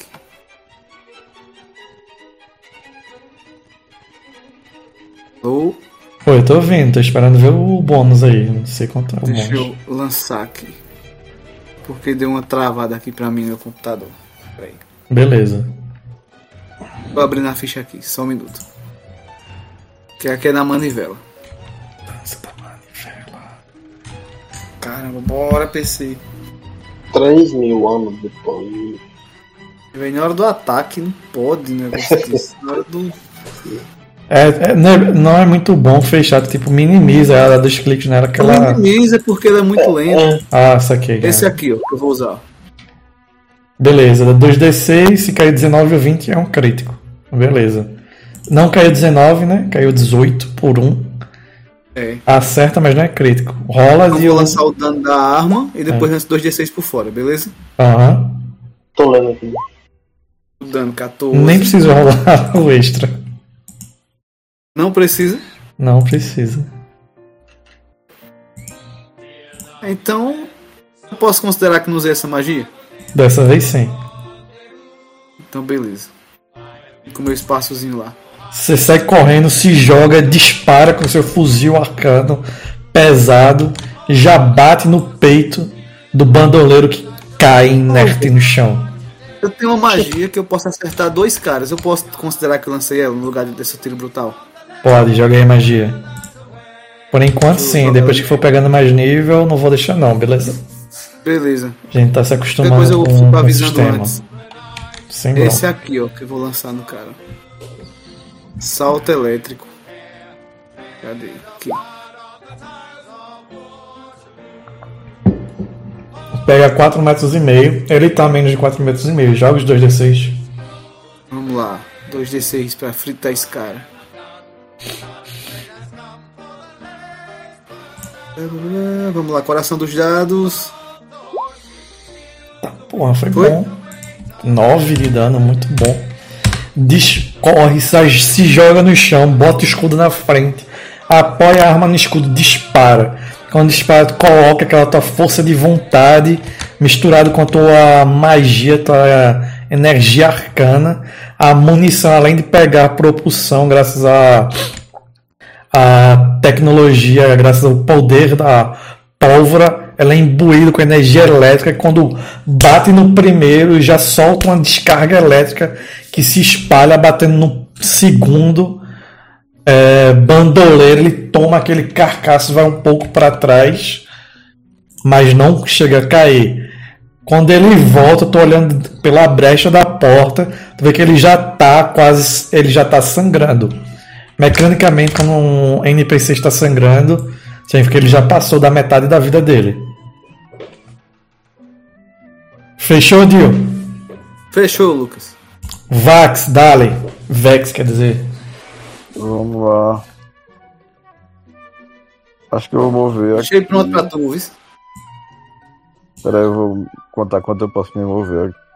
Oh, Pô, eu tô ouvindo, tô esperando ver o bônus aí. Não sei quanto é o Deixa bônus. eu lançar aqui. Porque deu uma travada aqui pra mim no meu computador. Peraí. Beleza. Vou abrir na ficha aqui, só um minuto. Que aqui é na manivela. Dança da manivela. Caramba, bora P C. três mil anos depois. Vem na hora do ataque, não pode negócio disso. Na hora do. É, é, não, é, não é muito bom fechar, tipo, minimiza ela, dois cliques nela que ela. Minimiza porque ele é muito lento. Ah, saquei. Esse é. aqui, ó, que eu vou usar. Beleza, dois D seis, se cair dezenove ou vinte é um crítico. Beleza. Não caiu dezenove, né? Caiu dezoito por um. É. Acerta, mas não é crítico. Rola Eu de. vou lançar o dano da arma e depois lanço dois D seis por fora, beleza? Aham. Tô lendo aqui. O dano quatorze. Nem precisa rolar o extra. Não precisa? Não precisa. Então, eu posso considerar que não usei essa magia? Dessa vez sim. Então, beleza. Com o meu espaçozinho lá. Você sai correndo, se joga, dispara com seu fuzil arcano pesado, já bate no peito do bandoleiro que cai inerte no chão. Eu tenho uma magia que eu posso acertar dois caras. Eu posso considerar que eu lancei ela no lugar desse tiro brutal? Pode, joga aí magia. Por enquanto sim, depois que for pegando mais nível, não vou deixar não, beleza? Beleza. A gente tá se acostumando Depois eu com, fico com o avisando sistema. antes. Sem bronca. Esse aqui, ó, que eu vou lançar no cara. Salto elétrico. Cadê? Aqui. Pega quatro metros e meio. Ele tá a menos de quatro metros e meio. Joga os dois D seis. Vamos lá. dois D seis pra fritar esse cara. Vamos lá, coração dos dados. Porra, foi, Foi? bom. nove de dano, muito bom. Discorre, se joga no chão, bota o escudo na frente, apoia a arma no escudo, dispara. Quando dispara, tu coloca aquela tua força de vontade misturado com a tua magia, tua energia arcana. A munição, além de pegar propulsão graças a a tecnologia, graças ao poder da pólvora, ela é imbuída com energia elétrica. Quando bate no primeiro, já solta uma descarga elétrica que se espalha, batendo no segundo. É, bandoleiro, ele toma aquele carcaço, vai um pouco para trás, mas não chega a cair. Quando ele volta, eu tô olhando pela brecha da porta, tu vê que ele já tá quase, ele já tá sangrando. Mecanicamente, quando um N P C está sangrando, significa que ele já passou da metade da vida dele. Fechou, Dio? Fechou, Lucas. Vax, Dale. Vex, quer dizer. Vamos lá. Acho que eu vou mover aqui. Achei pronto pra tu, viu? Pera aí, eu vou contar quanto eu posso me mover aqui.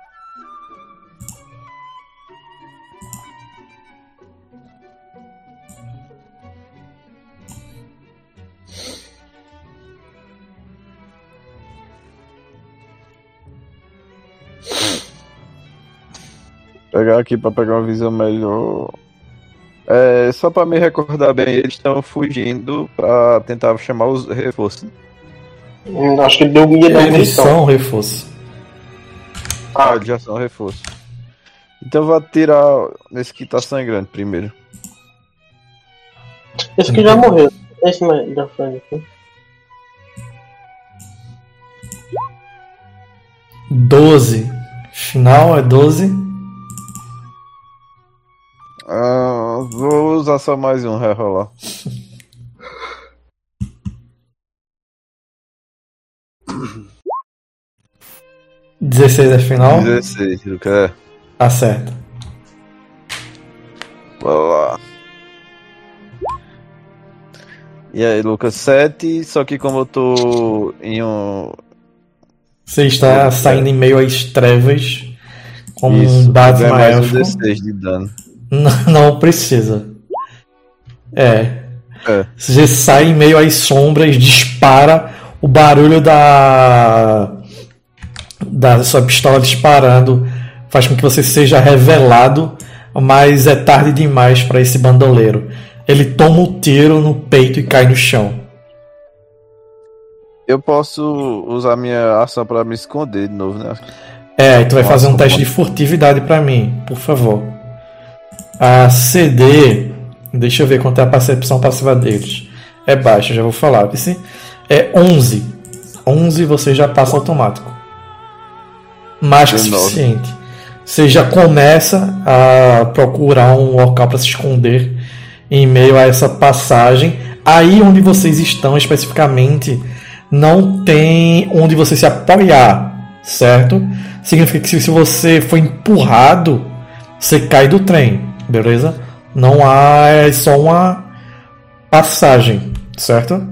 Pegar aqui pra pegar uma visão melhor. É, só pra me recordar bem, eles estão fugindo pra tentar chamar os reforços. Hum, Acho que ele deu guia da Eles munição. são reforço. Ah, eles já são reforços. Então eu vou atirar nesse que tá sangrando primeiro. Esse que já morreu. Esse mais da frente aqui. doze. Final é doze. Ah, vou usar só mais um, rerolar. dezesseis é final. dezesseis, não quer? Acerta. Bora lá. E aí, Lucas, sete, só que como eu tô em um... Você está saindo em meio às trevas. Como Isso, um Batman ganha mais um élfico. D seis de dano. Não, não precisa. É. É. Você sai em meio às sombras, dispara, o barulho da da sua pistola disparando faz com que você seja revelado, mas é tarde demais para esse bandoleiro. ele toma um tiro no peito e cai no chão. Eu posso usar minha ação pra me esconder de novo, né? É, tu vai Nossa, fazer um teste mano. de furtividade pra mim, por favor. A C D, deixa eu ver quanto é a percepção passiva deles. É baixa, já vou falar. Esse é onze. onze você já passa automático. Mais que dezenove. suficiente. Você já começa a procurar um local para se esconder em meio a essa passagem. Aí onde vocês estão especificamente não tem onde você se apoiar, certo? Significa que se você for empurrado, você cai do trem, beleza? Não há, é só uma passagem, certo?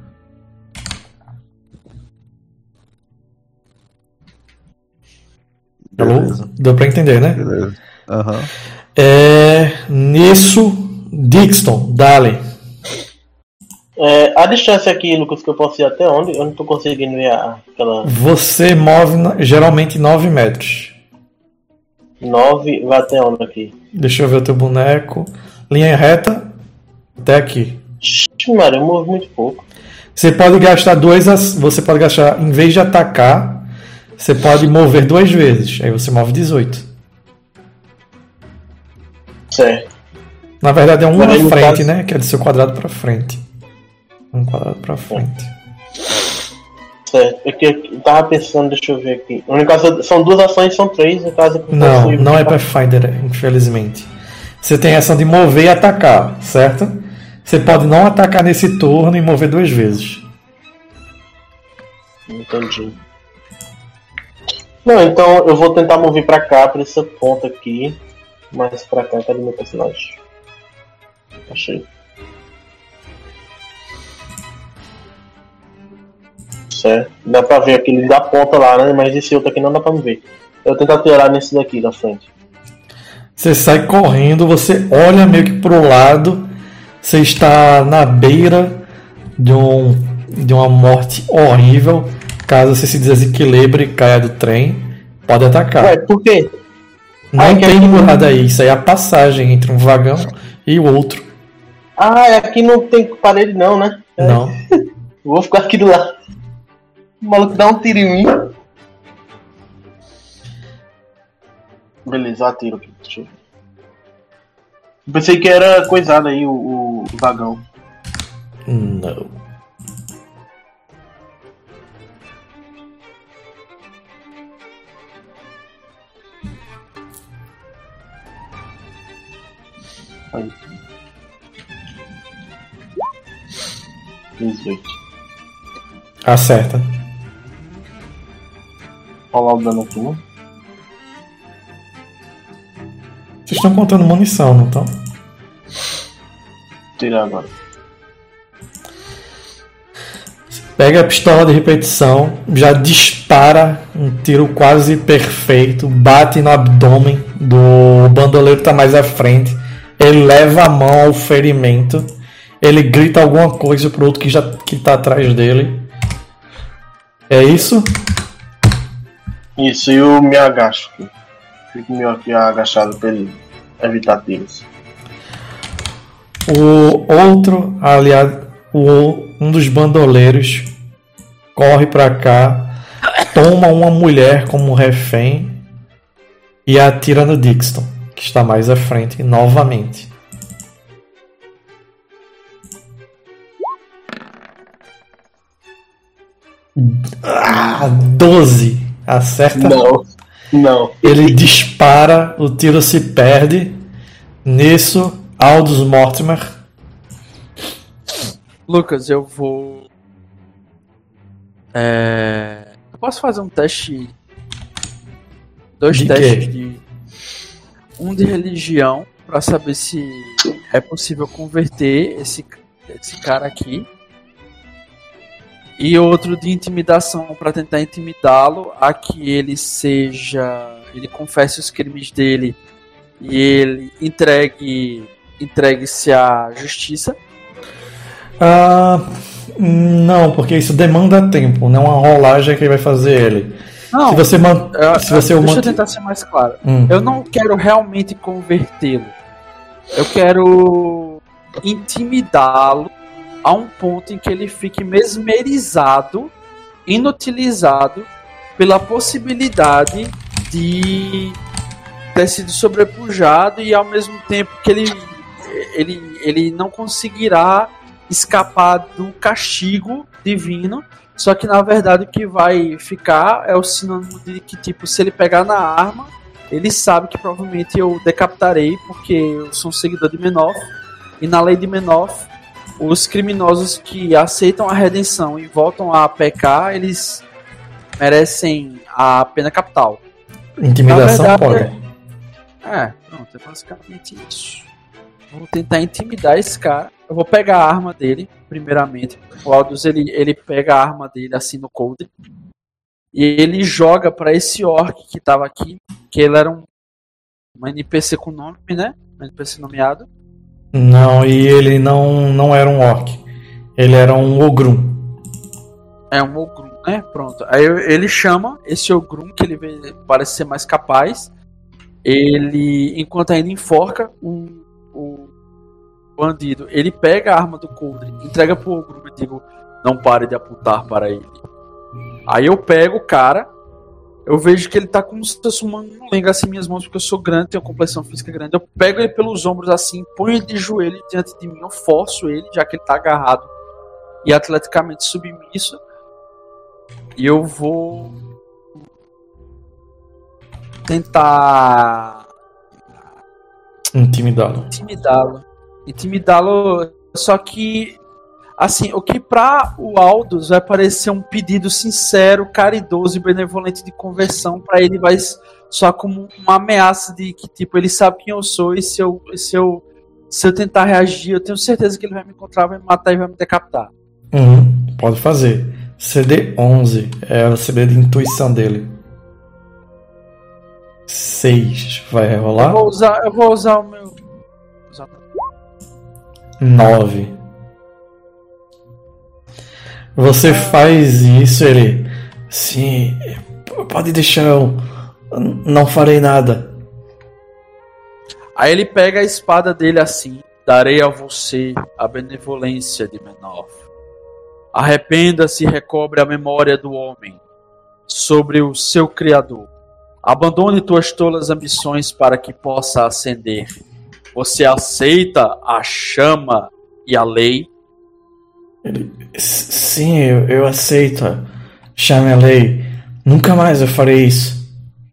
Alô? Beleza. Deu pra entender, né? Beleza. Aham. É, nisso, Dixon, dale. É, a distância aqui, Lucas, que eu posso ir até onde? Eu não tô conseguindo ver a- aquela Você move na- geralmente nove metros. nove, vai até onde aqui? Deixa eu ver o teu boneco. Linha reta até aqui. Ixi, Maria, eu movo muito pouco. Você pode gastar duas. ac- Você pode gastar, em vez de atacar, você pode mover duas vezes. Aí você move dezoito. Certo. Na verdade é um Mas na aí, no frente, caso- né? Que é do seu quadrado pra frente. Um quadrado pra frente. Certo. É que eu tava pensando, deixa eu ver aqui. No caso, são duas ações, são três, no caso eu Não, posso ir- não é Pathfinder, infelizmente. Você tem a ação de mover e atacar, certo? Você pode não atacar nesse turno e mover duas vezes. Entendi. Não, então eu vou tentar mover pra cá, pra essa ponta aqui. Mais pra cá, cadê meu personagem? Achei. Certo. Dá pra ver aquele da ponta lá, né? Mas esse outro aqui não dá pra me ver. Eu vou tentar tirar nesse daqui da frente. Você sai correndo, você olha meio que pro lado, você está na beira de, um, de uma morte horrível. Caso você se desequilibre e caia do trem, pode atacar. Ué, por quê? Não ah, que tem aqui- nada aí, isso aí é a passagem entre um vagão e o outro. Ah, aqui não tem parede não, né? É. Não. Vou ficar aqui do lado. O maluco dá um tiro em mim. Beleza, eu atiro aqui. Deixa eu ver. Eu pensei que era coisado aí o, o vagão. Não. Aí. dezoito. Acerta. Rolar o dano aqui, né? Vocês estão contando munição, não estão? Tirar agora. Pega a pistola de repetição, já dispara um tiro quase perfeito, bate no abdômen do bandoleiro que está mais à frente. Ele leva a mão ao ferimento, ele grita alguma coisa pro outro que já que tá atrás dele. É isso? Isso, e eu me agacho aqui. Fico meio aqui agachado pra ele evitar tiros. O outro, aliado, o, um dos bandoleiros corre pra cá, toma uma mulher como refém e atira no Dixon, que está mais à frente novamente. Ah, doze. Acerta. Não, não. Ele dispara, o tiro se perde. Nisso, Aldous Mortimer. Lucas, eu vou. É... Eu posso fazer um teste. Dois De testes quê? de. Um de religião, pra saber se é possível converter esse, esse cara aqui. E outro de intimidação, pra tentar intimidá-lo a que ele seja. Ele confesse os crimes dele e ele entregue. Entregue-se à justiça. Ah, não, porque isso demanda tempo, não é uma rolagem que ele vai fazer ele. Não, Se você, man... eu- Se você deixa o eu mant... tentar ser mais claro. Hum. Eu não quero realmente convertê-lo. Eu quero intimidá-lo a um ponto em que ele fique mesmerizado, inutilizado pela possibilidade de ter sido sobrepujado e ao mesmo tempo que ele, ele, ele não conseguirá escapar do castigo divino. Só que na verdade o que vai ficar é o sinônimo de que, tipo, se ele pegar na arma, ele sabe que provavelmente eu decapitarei, porque eu sou um seguidor de Menoth, e na lei de Menoth, os criminosos que aceitam a redenção e voltam a pecar, eles merecem a pena capital. Intimidação Na pode. verdade, É, pronto, é basicamente isso. Vou tentar intimidar esse cara. Eu vou pegar a arma dele, primeiramente. O Aldous, ele, ele pega a arma dele assim no coldre. E ele joga pra esse orc que tava aqui. Que ele era um, um N P C com nome, né? Um N P C nomeado. Não, e ele não, não era um orc. Ele era um ogrum. É um ogrum, né? Pronto. Aí ele chama esse ogrum, que ele vê, parece ser mais capaz. Ele, enquanto ainda enforca o, o bandido, ele pega a arma do coldre, entrega pro ogrum e digo, não pare de apontar para ele. Aí eu pego o cara, eu vejo que ele tá com uma lenga assim em minhas mãos, porque eu sou grande, tenho complexão física grande. Eu pego ele pelos ombros assim, ponho ele de joelho diante de mim, eu forço ele, já que ele tá agarrado e atleticamente submisso. E eu vou tentar Intimidá-lo. intimidá-lo. Intimidá-lo, só que assim, o que pra o Aldous vai parecer um pedido sincero, caridoso e benevolente de conversão, pra ele vai só como uma ameaça de que, tipo, ele sabe quem eu sou e se eu, se eu, se eu tentar reagir, eu tenho certeza que ele vai me encontrar, vai me matar e vai me decapitar. Uhum, pode fazer. C D onze é o C D de intuição dele. seis vai rolar. Eu vou usar, eu vou usar o meu. Usar... nove. Você faz isso, ele. Sim, pode deixar, eu não farei nada. Aí ele pega a espada dele assim: darei a você a benevolência de Menoth. Arrependa-se e recobre a memória do homem sobre o seu Criador. Abandone tuas tolas ambições para que possa ascender. Você aceita a chama e a lei? Ele, sim, eu, eu aceito. Chame a lei. Nunca mais eu farei isso.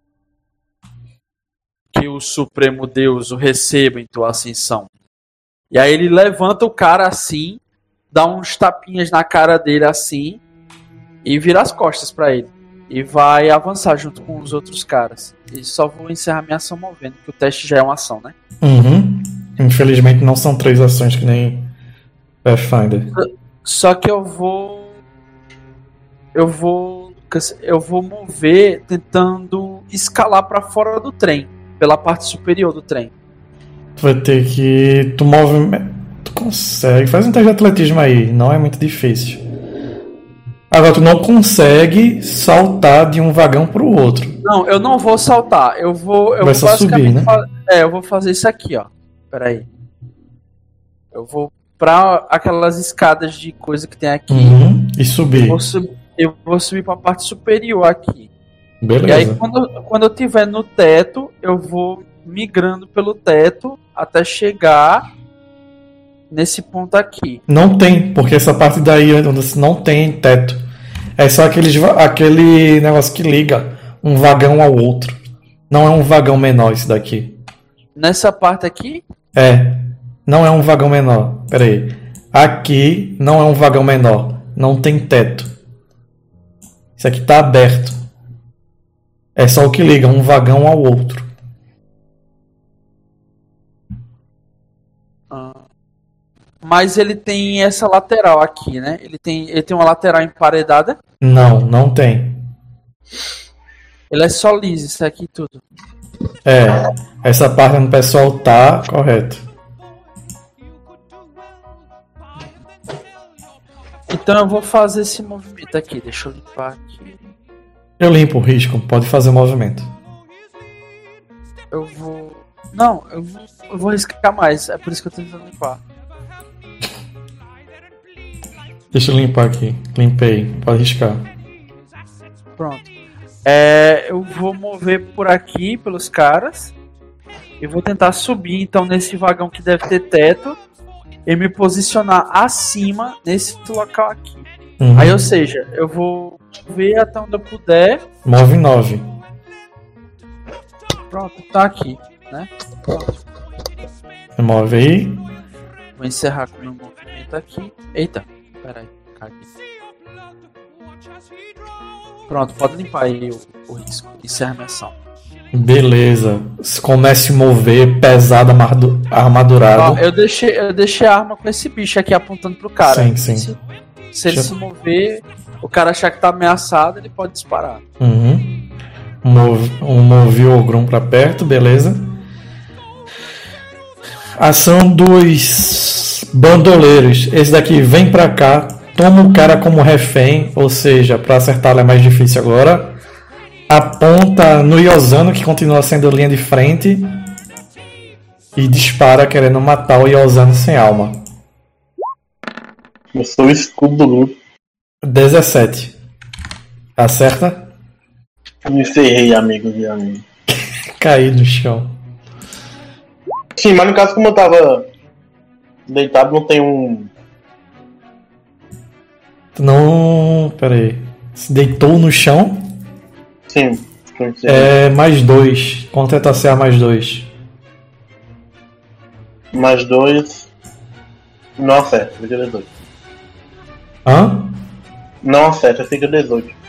Que o Supremo Deus o receba em tua ascensão. E aí ele levanta o cara assim, dá uns tapinhas na cara dele assim e vira as costas pra ele. E vai avançar junto com os outros caras. E só vou encerrar minha ação movendo, porque o teste já é uma ação, né? Uhum. Infelizmente não são três ações que nem Pathfinder. Só que eu vou... Eu vou... Eu vou mover tentando escalar pra fora do trem. Pela parte superior do trem. Tu vai ter que... Tu move... Tu consegue. Faz um teste de atletismo aí. Não é muito difícil. Agora, tu não consegue saltar de um vagão pro outro. Não, eu não vou saltar. Eu vou... Eu Vai vou só subir, né? fa- É, eu vou fazer isso aqui, ó. Pera aí. Eu vou pra aquelas escadas de coisa que tem aqui. Uhum. E subir. Eu vou, sub... eu vou subir pra parte superior aqui. Beleza. E aí, quando, quando eu tiver no teto, eu vou migrando pelo teto até chegar nesse ponto aqui. Não tem, porque essa parte daí onde não tem teto. É só aqueles, aquele negócio que liga um vagão ao outro. Não é um vagão menor esse daqui. Nessa parte aqui? É. Não é um vagão menor. Pera aí. Aqui não é um vagão menor. Não tem teto. Isso aqui tá aberto. É só o que liga um vagão ao outro. Ah. Mas ele tem essa lateral aqui, né? Ele tem, ele tem uma lateral emparedada. Não, não tem. Ele é só liso, isso aqui tudo. É. Essa parte onde o pessoal tá correto. Então eu vou fazer esse movimento aqui. Deixa eu limpar aqui. Eu limpo o risco. Pode fazer o movimento. Eu vou... Não, eu vou, eu vou riscar mais. É por isso que eu tô tentando limpar. Deixa eu limpar aqui. Limpei. Pode riscar. Pronto. É, eu vou mover por aqui, pelos caras. E vou tentar subir, então, nesse vagão que deve ter teto. E me posicionar acima, nesse local aqui. Uhum. Aí, ou seja, eu vou ver até onde eu puder. Move nove. Pronto, tá aqui, né? Pronto. Move aí. Vou encerrar com o meu movimento aqui. Eita, peraí, caguei. Pronto, pode limpar aí o, o risco. Encerra a minha ação. Beleza. Comece a mover, pesado, armadu- armadurado. Ó, eu, deixei, eu deixei a arma com esse bicho aqui apontando pro cara. Sim, sim. Se, se ele Deixa- se mover, o cara achar que tá ameaçado, ele pode disparar. Uhum. Move, um move o Ogrum pra perto, beleza. Ação dos bandoleiros. Esse daqui vem pra cá, toma o cara como refém, ou seja, pra acertá-lo é mais difícil agora. Aponta no Yozano, que continua sendo linha de frente, e dispara querendo matar o Yozano sem alma. Eu sou o escudo do grupo. dezessete. Acerta? Me ferrei, amigos e amigos. Caí no chão. Sim, mas no caso, como eu tava deitado, não tem um. Tu não. Pera aí. Se deitou no chão? Sim, sim, sim. É mais dois. Contra C A mais dois. Mais dois. Não acerta, fica dezoito. Hã? Não acerta, fica dezoito.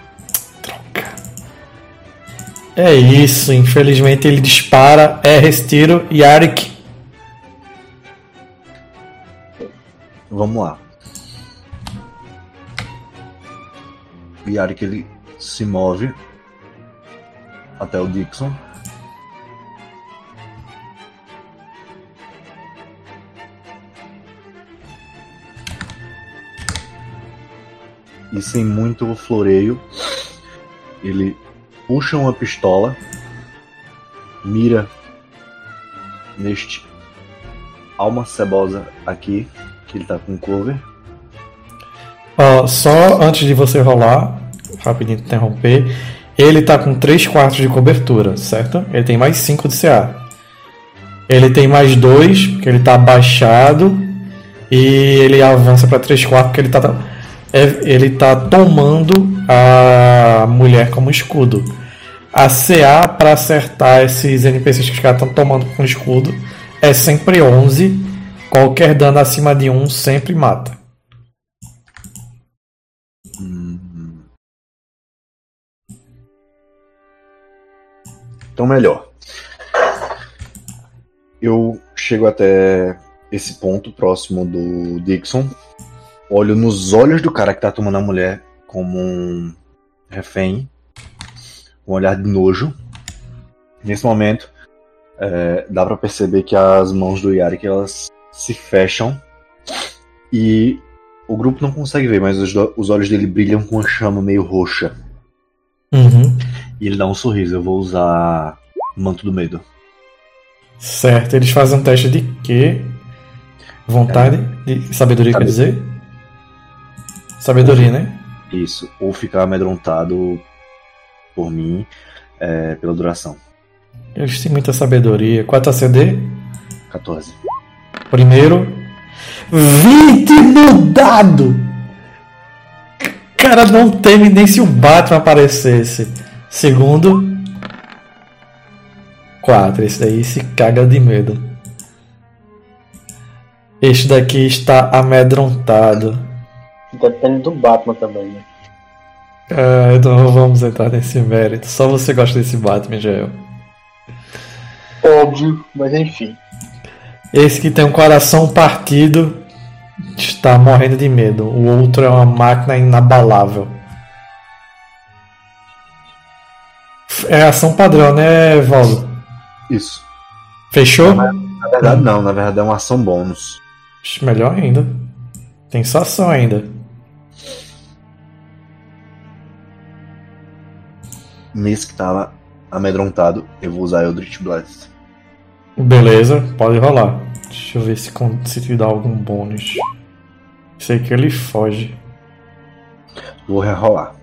É isso, infelizmente ele dispara, erra esse tiro e Arik. Vamos lá. O Yarik ele se move até o Dixon. E sem muito floreio, ele puxa uma pistola, mira neste alma cebosa aqui, que ele tá com cover. Ó, só antes de você rolar, rapidinho interromper, ele tá com três quartos de cobertura, certo? Ele tem mais cinco de C A. Ele tem mais dois, porque ele tá abaixado, e ele avança para três quartos, porque ele tá, ele tá tomando a mulher como escudo. A C A para acertar esses N P Cs que os caras estão tomando com escudo é sempre onze. Qualquer dano acima de um sempre mata. Hum. Então, melhor. Eu chego até esse ponto próximo do Dixon. Olho nos olhos do cara que tá tomando a mulher como um refém. Um olhar de nojo. Nesse momento, é, dá pra perceber que as mãos do Yarik elas se fecham e o grupo não consegue ver, mas os, os olhos dele brilham com uma chama meio roxa. Uhum. E ele dá um sorriso. Eu vou usar Manto do Medo. Certo, eles fazem um teste de quê? Vontade? De sabedoria, quer dizer? Sabedoria, né? Isso. Ou ficar amedrontado por mim é, pela duração. Eles têm muita sabedoria. Quanto a C D? quatorze. Primeiro. vinte no dado! Cara, não teme nem se o Batman aparecesse. Segundo. quatro. Esse daí se caga de medo. Este daqui está amedrontado. Depende do Batman também, né? Ah, então não vamos entrar nesse mérito. Só você gosta desse Batman, Jael. Óbvio, mas enfim. Esse que tem um coração partido está morrendo de medo. O outro é uma máquina inabalável. É ação padrão, né, Valdo? Isso. Fechou? Na verdade, não. Na verdade, é uma ação bônus. Melhor ainda. Tem só ação ainda. Nesse que tava amedrontado, eu vou usar Eldritch Blast. Beleza, pode rolar. Deixa eu ver se, se te dá algum bônus. Sei que ele foge. Vou rerolar.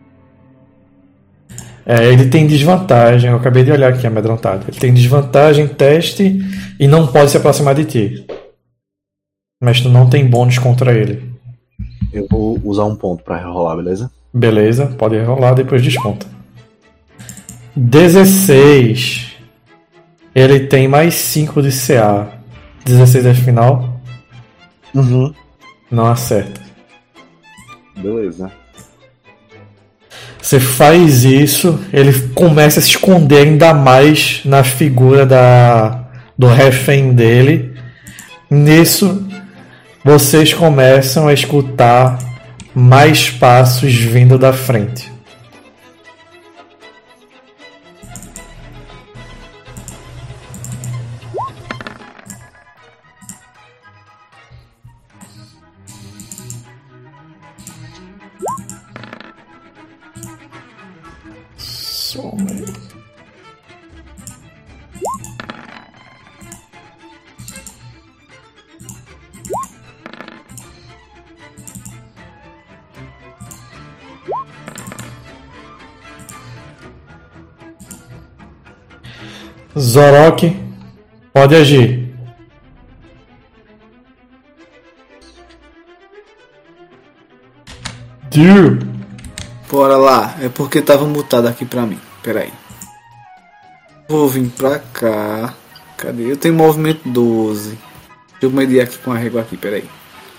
É, ele tem desvantagem, eu acabei de olhar aqui, amedrontado. Ele tem desvantagem, teste e não pode se aproximar de ti. Mas tu não tem bônus contra ele. Eu vou usar um ponto pra rerolar, beleza? Beleza, pode rolar, depois desconta. dezesseis. Ele tem mais cinco de C A. dezesseis é final? Uhum. Não acerta. Beleza. Você faz isso, ele começa a se esconder ainda mais na figura da, do refém dele. Nisso, vocês começam a escutar mais passos vindo da frente. Zorok, pode agir. Dio. Bora lá, é porque tava mutado aqui pra mim. Pera aí. Vou vir pra cá. Cadê? Eu tenho movimento doze. Deixa eu medir aqui com a régua aqui, pera aí.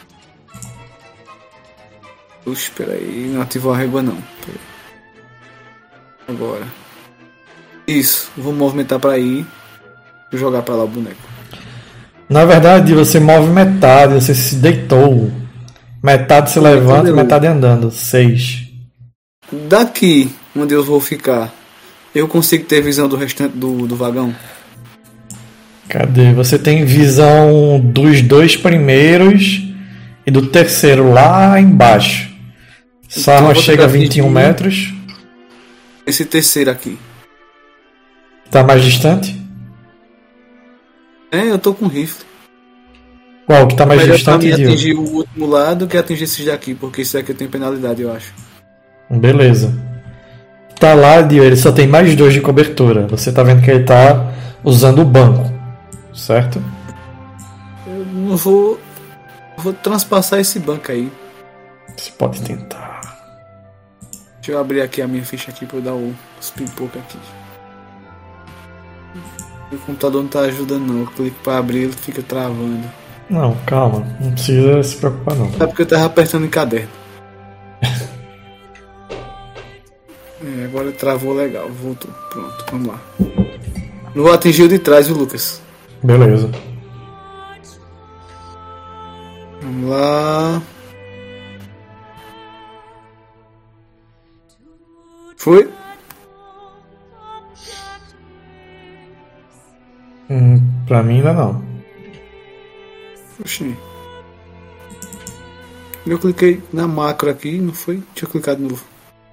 Puxa, pera aí, não ativou a régua não. Pera aí. Agora. Isso, vou movimentar pra aí. Vou jogar pra lá o boneco. Na verdade, você move metade, você se deitou. Metade se levanta e metade andando. Seis. Daqui, onde eu vou ficar, eu consigo ter visão do restante do, do vagão? Cadê? Você tem visão dos dois primeiros e do terceiro lá embaixo. Só Então, chega a pegar vinte e um aqui. metros. Esse terceiro aqui. Tá mais distante? É, eu tô com rifle. Qual que tá mais Melhor pra distante, mim Dio? atingir o último lado que atingir esses daqui, porque esse daqui tem penalidade, eu acho. Beleza. Tá lá, Dio, ele só tem mais dois de cobertura. Você tá vendo que ele tá usando o banco, certo? Eu não vou. Vou transpassar esse banco aí. Você pode tentar. Deixa eu abrir aqui a minha ficha aqui pra eu dar o- os pipoca aqui. O computador não tá ajudando não. Eu clico pra abrir, ele fica travando. Não, calma. Não precisa se preocupar, não. É porque eu tava apertando em caderno. É, agora travou legal. Voltou. Pronto, vamos lá. Não vou atingir o de trás, viu, Lucas? Beleza. Vamos lá. Foi? Hum, pra mim ainda não. Oxi. Eu cliquei na macro aqui, não foi? Deixa eu clicar de novo.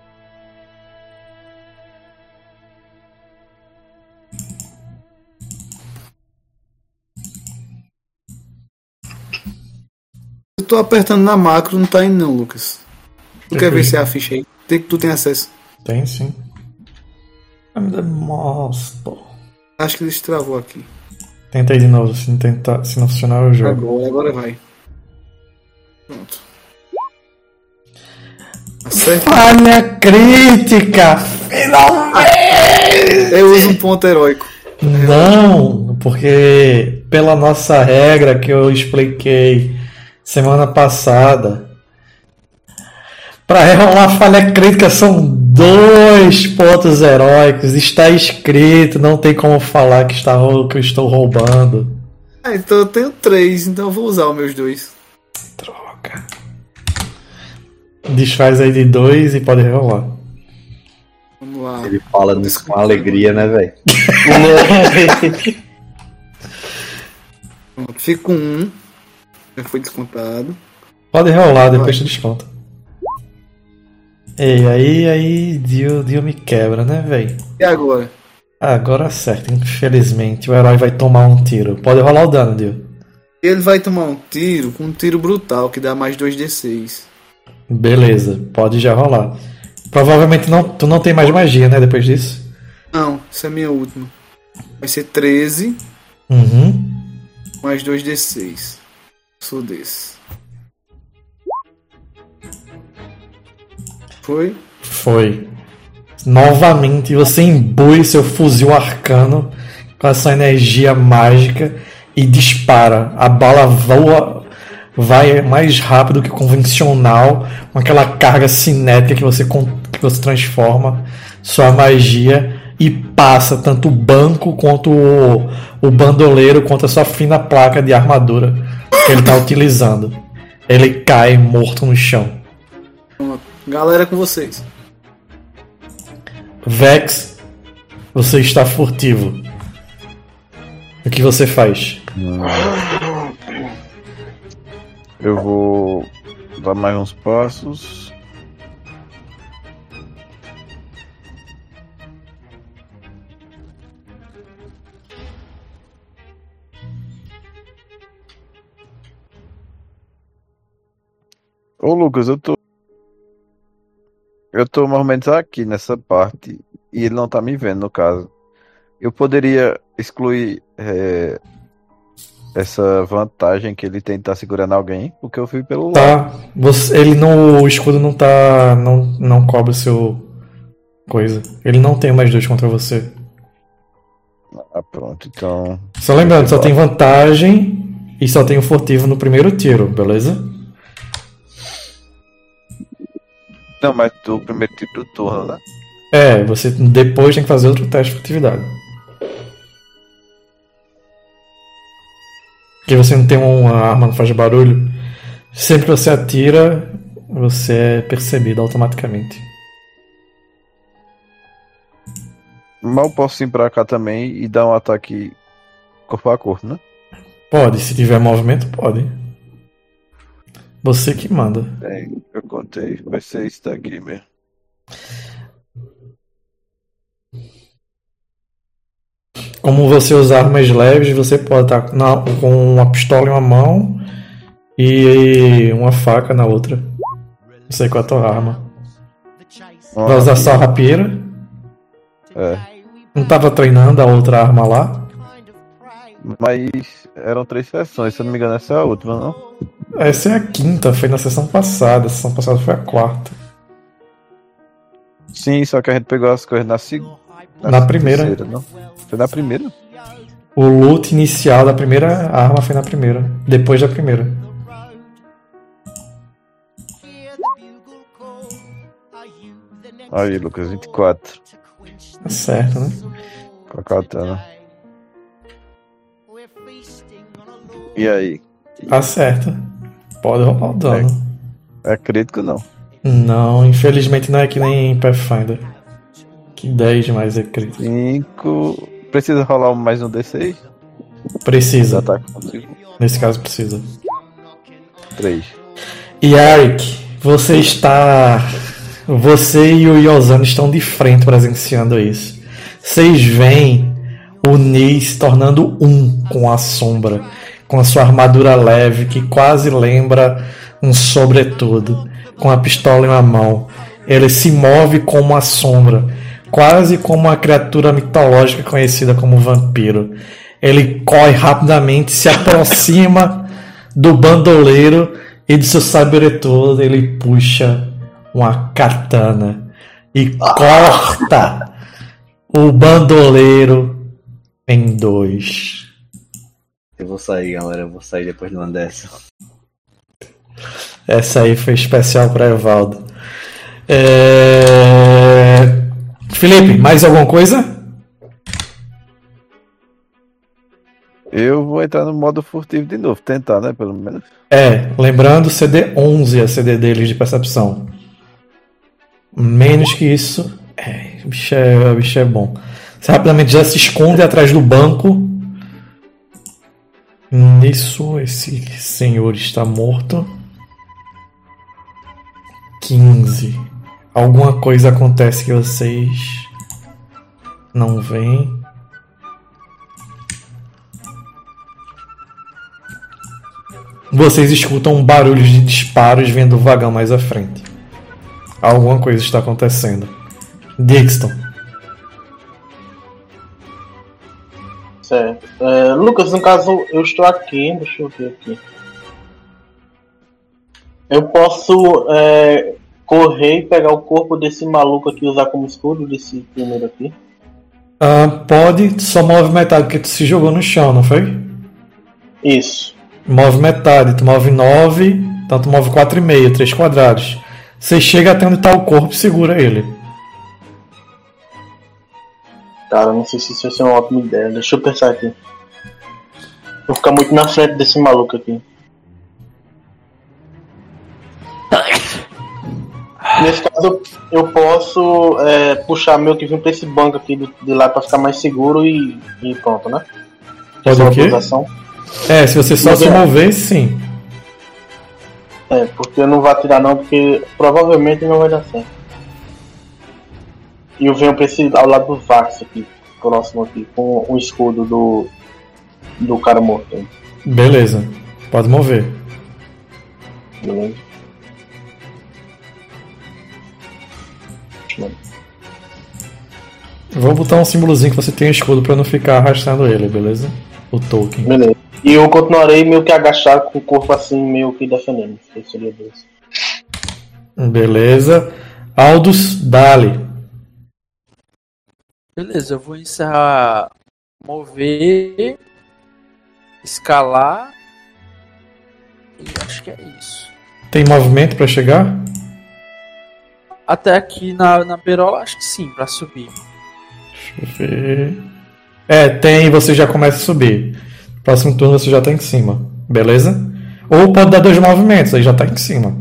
Eu tô apertando na macro, não tá indo não, Lucas. Tu quer ver se é a ficha aí? Tem que tu tem acesso. Tem sim. I'm the monster. Acho que ele destravou aqui. Tenta aí de novo, se não, tentar, se não funcionar eu jogo. Agora, agora vai. Pronto. Acerta. Falha crítica! Finalmente! Eu uso um ponto heróico. Não, porque pela nossa regra que eu expliquei semana passada, para rerolar falha crítica são dois pontos heróicos. Está escrito, não tem como falar que, está, rou- que eu estou roubando. Ah, então eu tenho três, então eu vou usar os meus dois. Droga. Desfaz aí de dois e pode rerolar. Vamos lá. Ele fala nisso com alegria, né, velho? Pronto, fico com um. Já foi descontado. Pode rerolar, depois tu desconta. Ei, aí, aí, Dio, Dio me quebra, né, velho? E agora? Agora acerta, infelizmente. O herói vai tomar um tiro. Pode rolar o dano, Dio. Ele vai tomar um tiro com um tiro brutal, que dá mais dois D seis. Beleza, pode já rolar. Provavelmente não, tu não tem mais magia, né, depois disso? Não, essa é a minha última. Vai ser treze Uhum. mais dois D seis. Sou desse. Foi? Foi. Novamente você imbui seu fuzil arcano com essa energia mágica e dispara. A bala voa, vai mais rápido que o convencional, com aquela carga cinética que você, que você transforma sua magia e passa tanto o banco quanto o, o bandoleiro contra a sua fina placa de armadura que ele está utilizando. Ele cai morto no chão. Pronto. Galera, com vocês. Vex, você está furtivo. O que você faz? Eu vou dar mais uns passos. Ô Lucas, eu tô. Eu tô mais ou menos aqui nessa parte e ele não tá me vendo, no caso. Eu poderia excluir é, essa vantagem que ele tem de estar segurando alguém, porque eu fui pelo lado. Tá. Você, ele não. O escudo não tá. Não, não cobre o seu. Coisa. Ele não tem mais dois contra você. Ah, pronto, então. Só lembrando, só tem vantagem e só tem o furtivo no primeiro tiro, beleza? Não, mas do primeiro tipo do turno, né? É, você depois tem que fazer outro teste de furtividade. Porque você não tem uma arma, não faz barulho. Sempre que você atira, você é percebido automaticamente. Mal posso ir pra cá também e dar um ataque corpo a corpo, né? Pode, se tiver movimento, pode. Você que manda. É, eu contei, vai ser isso daqui mesmo. Como você usa armas leves, você pode estar na, com uma pistola em uma mão e uma faca na outra. Não sei qual é a tua arma. Uma Vai usar rapidinha. só a rapieira? É, Não tava treinando a outra arma lá? mas eram três sessões, se eu não me engano, essa é a última, não? Essa é a quinta, foi na sessão passada. A sessão passada foi a quarta. Sim, só que a gente pegou as coisas na segunda. Na primeira. Não? Foi na primeira? O loot inicial da primeira arma foi na primeira. Depois da primeira. Aí, Lucas, vinte e quatro. Tá certo, né? Com a katana. E aí? Tá certo. Pode rolar o dano. É crítico não? Não, infelizmente não é que nem Pathfinder. Que dez mais é crítico. cinco. Precisa rolar mais um D seis? Precisa. Ataque consigo. Nesse caso precisa. três. Yarik, você está. Você e o Yozano estão de frente presenciando isso. Vocês veem o Nis se tornando um com a sombra, com a sua armadura leve que quase lembra um sobretudo, com a pistola em uma mão. Ele se move como a sombra, quase como uma criatura mitológica conhecida como vampiro. Ele corre rapidamente, se aproxima do bandoleiro e de seu sabretudo ele puxa uma katana e corta o bandoleiro em dois. Eu vou sair, galera. Eu vou sair depois de uma dessa. Essa aí foi especial para Evaldo. É... Felipe, mais alguma coisa? Eu vou entrar no modo furtivo de novo, tentar, né? Pelo menos. É, lembrando C D onze a C D deles de percepção. Menos que isso, é, o bicho é, o bicho é bom. Você rapidamente já se esconde atrás do banco. Nisso, esse senhor está morto. quinze. Alguma coisa acontece que vocês não veem. vocês escutam barulhos de disparos vindo do vagão mais à frente. Alguma coisa está acontecendo. Dixon. Certo. É, Lucas, no caso, eu estou aqui. Deixa eu ver aqui. Eu posso é, correr e pegar o corpo desse maluco aqui e usar como escudo desse primeiro aqui? Ah, pode só move metade, porque tu se jogou no chão, não foi? Isso. Move metade, tu move nove, então tu move quatro e meio, três quadrados. Você chega até onde está o corpo e segura ele. Cara, não sei se isso vai ser uma ótima ideia. Deixa eu pensar aqui. Vou ficar muito na frente desse maluco aqui. Nesse caso, eu posso é, puxar meu que vem pra esse banco aqui de, de lá pra ficar mais seguro e, e pronto, né? Pode o quê? Autorização. É, se você só se mover, sim. É, porque eu não vou atirar não, porque provavelmente não vai dar certo. E eu venho pra esse, ao lado do Vax aqui, próximo aqui, com o escudo do, do cara morto aí. Beleza, pode mover. Beleza. Vou botar um símbolozinho que você tem escudo pra não ficar arrastando ele, beleza? O token. Beleza. E eu continuarei meio que agachado com o corpo assim, meio que defendendo. Esse seria Deus. Beleza. Aldous, dali. Beleza, eu vou encerrar. Mover. Escalar. E acho que é isso. Tem movimento pra chegar? Até aqui na, na beirola, acho que sim, pra subir. Deixa eu ver. É, tem, você já começa a subir. Próximo turno você já tá em cima. Beleza? Ou pode dar dois movimentos, aí já tá em cima.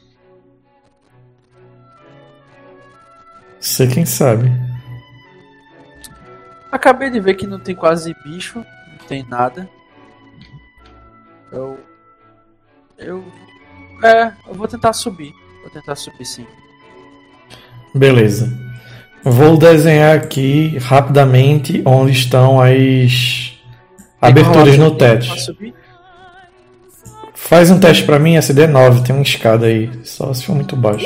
Você quem sabe. Acabei de ver que não tem quase bicho, não tem nada. Eu. Eu. É, eu vou tentar subir. Vou tentar subir sim. Beleza. Vou desenhar aqui rapidamente onde estão as aberturas no teto. Faz um teste pra mim, S D nove, tem uma escada aí, só se for muito baixo.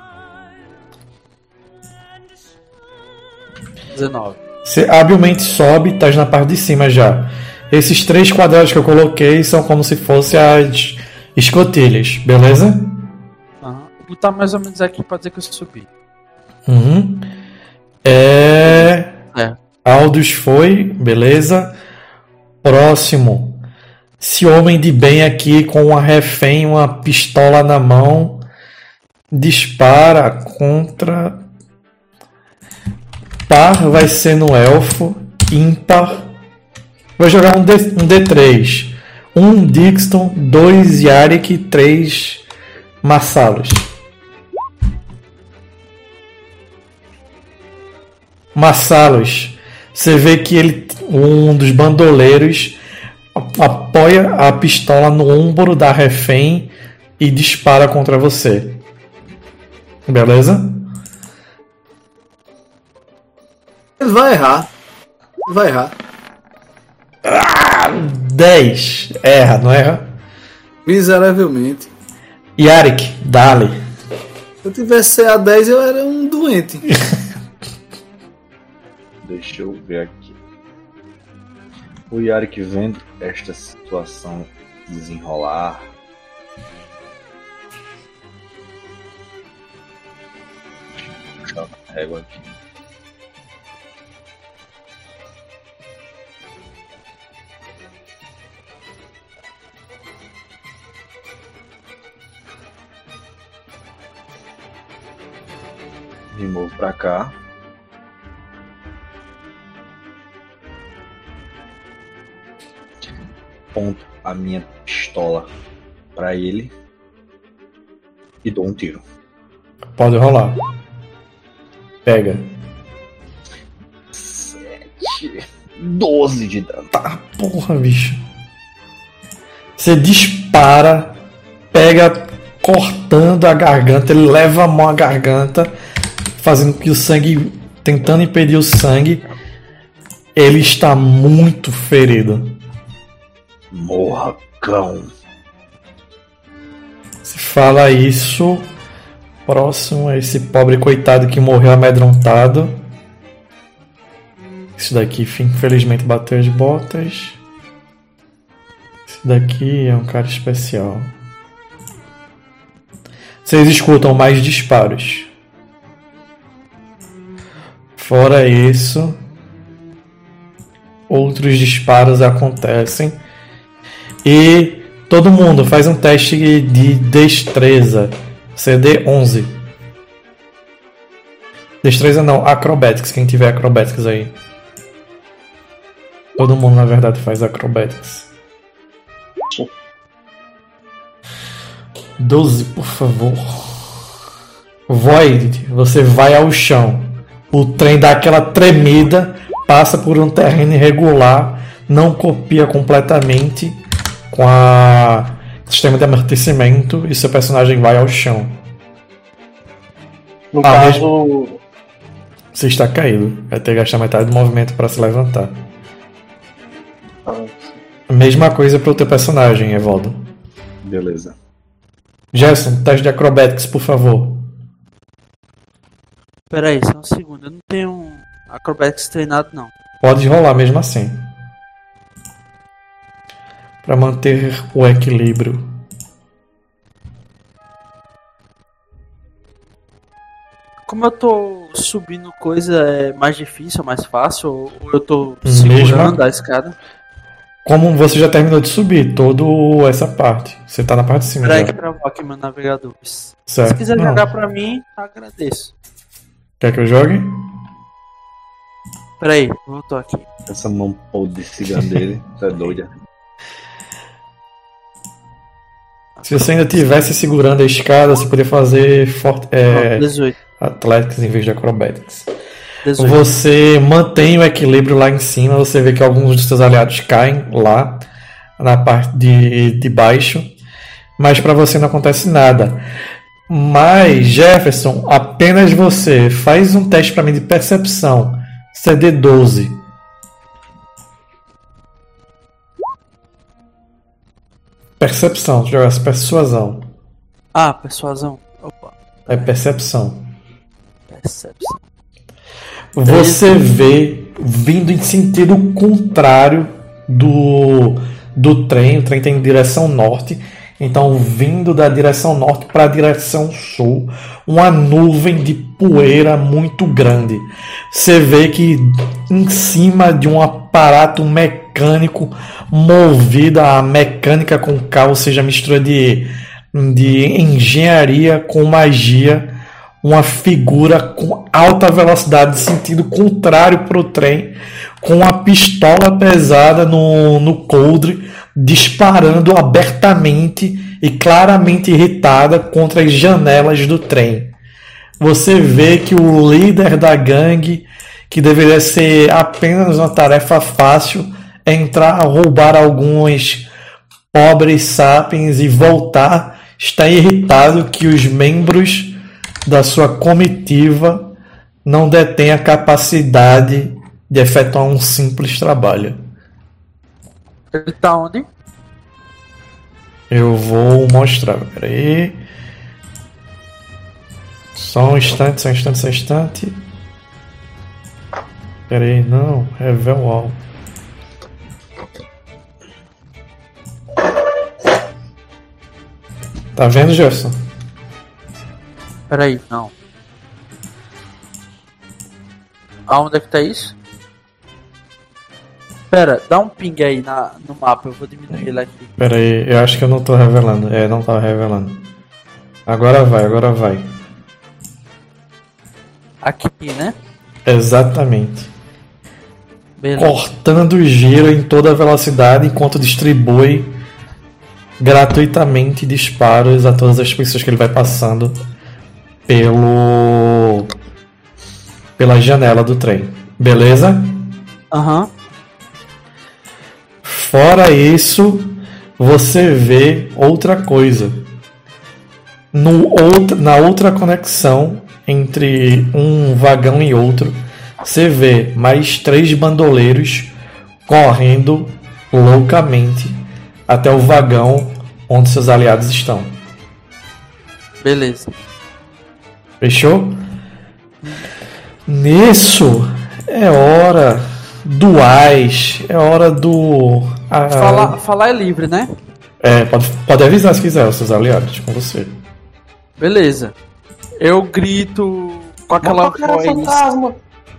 dezenove. Você habilmente sobe, tá na parte de cima já. Esses três quadrados que eu coloquei são como se fossem as escotilhas, beleza? Uhum. Vou botar mais ou menos aqui pra dizer que eu subi. Uhum. É... é. Aldous foi, beleza. Próximo. Esse homem de bem aqui com uma refém, uma pistola na mão, dispara contra. Par vai ser no elfo. Ímpar. Vou jogar um, D, um D três. Um Dixon, dois Yarick, três Massalos. Massalos. Você vê que ele, um dos bandoleiros, apoia a pistola no ombro da refém e dispara contra você. Beleza? Ele vai errar. Ele vai errar. Ah, dez. Erra, não erra? Miseravelmente. Yarick, dale. Se eu tivesse C A dez, eu era um doente. Deixa eu ver aqui. O Yarick vendo esta situação desenrolar. Deixa eu puxar a régua aqui. Me movo pra cá. Ponto a minha pistola pra ele e dou um tiro. Pode rolar. Pega. Sete. Doze de dano. Tá, porra, bicho. Você dispara, pega cortando a garganta, ele leva a mão à garganta, fazendo que o sangue, tentando impedir o sangue. Ele está muito ferido. Morra, cão. Fala isso. Próximo é esse pobre coitado que morreu amedrontado. Isso daqui, infelizmente, bateu as botas. Esse daqui é um cara especial. Vocês escutam mais disparos. Fora isso, outros disparos acontecem. E todo mundo faz um teste de destreza. C D onze. Destreza não, Acrobatics. Quem tiver Acrobatics aí. Todo mundo, na verdade, faz Acrobatics. doze, por favor. Void, você vai ao chão. O trem dá aquela tremida, passa por um terreno irregular, não copia completamente com a sistema de amortecimento e seu personagem vai ao chão. No ah, caso. Mesmo... Você está caído. Vai ter que gastar metade do movimento para se levantar. Ah, Mesma coisa para o teu personagem, Evaldo. Beleza. Gerson, teste de Acrobatics, por favor. Pera aí, só um segundo. Eu não tenho Acrobatics treinado, não. Pode rolar mesmo assim. Para manter o equilíbrio. Como eu tô subindo coisa, é mais difícil, é mais fácil? Ou eu tô Mesma- segurando a escada? Como você já terminou de subir toda essa parte. Você tá na parte de cima Pera aí já. que travou aqui meu navegador. Se Certo. quiser Não. jogar pra mim, agradeço. Quer que eu jogue? Pera aí, voltou aqui. Essa mão podre de cigarro dele, você é doida. Se você ainda tivesse segurando a escada, você poderia fazer forte, é, Não, dezoito. Athletics em vez de Acrobatics. dezoito. Você mantém o equilíbrio lá em cima, você vê que alguns dos seus aliados caem lá na parte de, de baixo, mas para você não acontece nada. Mas, Jefferson, apenas você faz um teste para mim de percepção, C D doze. Percepção, tu jogasse persuasão. Ah, persuasão. Opa, É percepção. percepção. Você vê vindo em sentido contrário do, do trem. O trem tem direção norte. Então, vindo da direção norte para a direção sul, uma nuvem de poeira muito grande. Você vê que em cima de um aparato mecânico movido a mecânica com carro, ou seja, mistura de, de engenharia com magia, uma figura com alta velocidade, sentido contrário para o trem, com uma pistola pesada no, no coldre, disparando abertamente e claramente irritada contra as janelas do trem. Você vê que o líder da gangue, que deveria ser apenas uma tarefa fácil, é entrar, roubar alguns pobres sapiens e voltar, está irritado que os membros da sua comitiva não detêm a capacidade de efetuar um simples trabalho. Ele tá onde? Eu vou mostrar, peraí. Só um instante, só um instante, só um instante. Peraí, não, Revel All. Tá vendo, Jefferson? Pera aí, não. Aonde é que tá isso? Pera, dá um ping aí na, no mapa, eu vou diminuir ele aqui. Pera aí, eu acho que eu não tô revelando. É, não tava revelando. Agora vai, agora vai. Aqui, né? Exatamente. Beleza. Cortando o giro em toda velocidade enquanto distribui gratuitamente disparos a todas as pessoas que ele vai passando pelo pela janela do trem. Beleza? Aham. Fora isso, você vê outra coisa. No outra, na outra conexão entre um vagão e outro, você vê mais três bandoleiros correndo loucamente até o vagão onde seus aliados estão. Beleza. Fechou? Nisso é hora do AIS, é hora do. Ah, Falar, falar é livre, né? É, pode, pode avisar se quiser, os seus aliados com você. Beleza. Eu grito com aquela voz. Fantasma.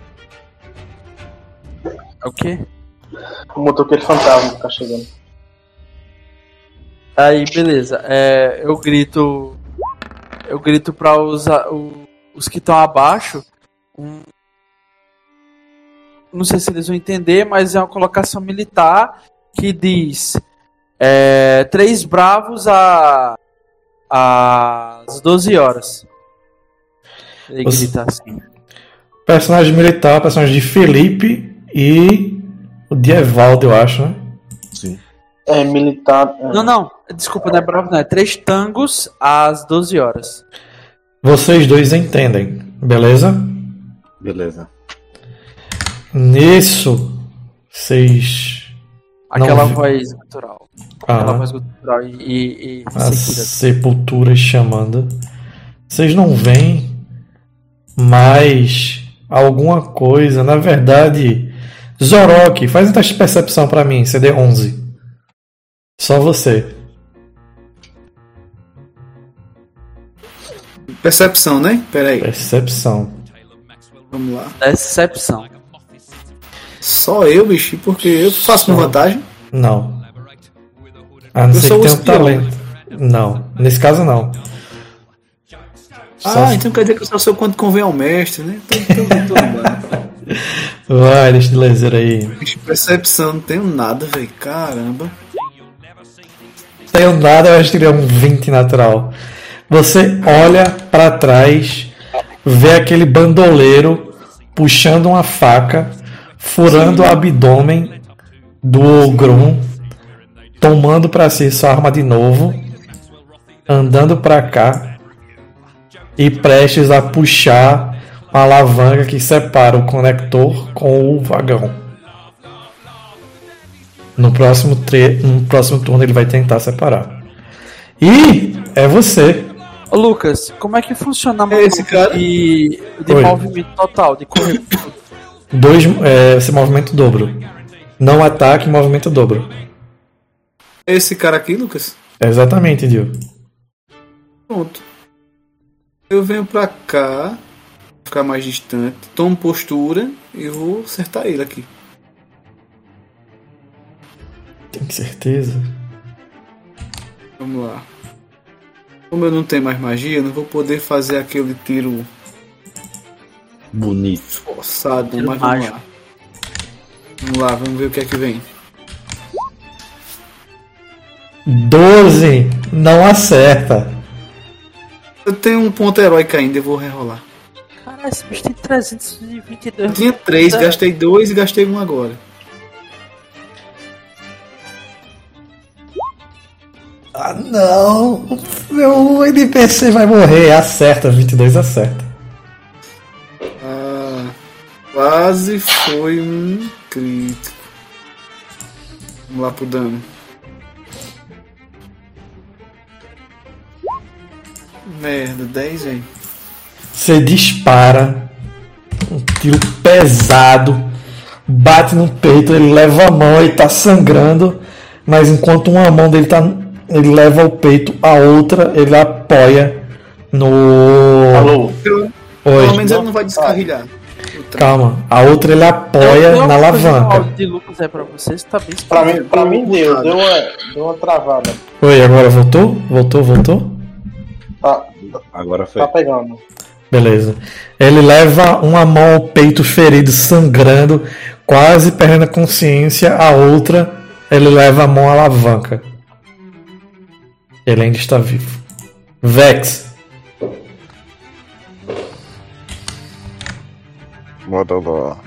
O quê? O motoqueiro fantasma que tá chegando. Aí, beleza. É, eu grito. Eu grito pra os, o- os que estão abaixo. Um, não sei se eles vão entender, mas é uma colocação militar que diz: é, três bravos a, às doze horas. Ele Você- grita assim. Personagem militar, personagem de Felipe e o de Evaldo, eu acho, né? Sim. É militar. É. Não, não. Desculpa, não é bravo, não. É três tangos às doze horas. Vocês dois entendem, beleza? Beleza. Nisso, vocês. Aquela Não vi- voz natural. Aquela Ah, voz gutural e, e, e as seguida. sepulturas chamando. Vocês não veem mais alguma coisa. Na verdade, Zorok, faz um teste de percepção pra mim, C D onze. Só você. Percepção, né? Pera aí. Percepção. Vamos lá. Decepção. Só eu, bicho, porque eu faço com vantagem. Não. A não Eu ser sou que o tenha um espião. talento. Não. Nesse caso, não. Só Ah, se- então quer dizer que eu só sou quando convém ao mestre, né? Então, então, tudo bem. Vai, deixa de laser aí. Bicho, percepção, não tenho nada, velho. Caramba. Tenho nada, eu acho que teria um vinte natural. Você olha pra trás, vê aquele bandoleiro puxando uma faca, furando o abdômen do Grum, tomando pra si sua arma de novo, andando pra cá e prestes a puxar uma alavanca que separa o conector com o vagão. No próximo, tre- no próximo turno ele vai tentar separar. E é você. Ô Lucas, como é que funciona a É esse cara? de, de Oi. movimento total, de correr? Dois, é, esse movimento dobro. Não ataque, movimento dobro. Esse cara aqui, Lucas? Exatamente, Dio. Pronto. Eu venho pra cá, ficar mais distante, tomo postura e vou acertar ele aqui. Tem certeza? Vamos lá. Como eu não tenho mais magia, eu não vou poder fazer aquele tiro Bonito. forçado, Tiro mas vamos mágico. lá. Vamos lá, vamos ver o que é que vem. doze. Não acerta. Eu tenho um ponto heróico ainda, eu vou rerolar. Caralho, esse bicho tem trezentos e vinte e dois. Eu tinha três, gastei dois e gastei um agora. Ah, não. Meu N P C vai morrer. Acerta. vinte e dois acerta. Ah, quase foi um crítico. Vamos lá pro dano. Merda, dez, hein? Você dispara. Um tiro pesado. Bate no peito. Ele leva a mão e tá sangrando. Mas enquanto uma mão dele tá. Ele leva o peito, a outra ele apoia no. Alô? Pelo, Oi. pelo menos ele não vai descarrilhar. Puta. Calma, a outra ele apoia na alavanca. De Lucas é pra vocês, tá bem Pra mim, pra mim deu, deu uma, deu uma travada. Oi, agora voltou? Voltou, voltou? Tá, Agora foi. tá pegando. Beleza. Ele leva uma mão ao peito ferido, sangrando, quase perdendo a consciência, a outra ele leva a mão à alavanca. Ele ainda está vivo. Vex. Bora lá.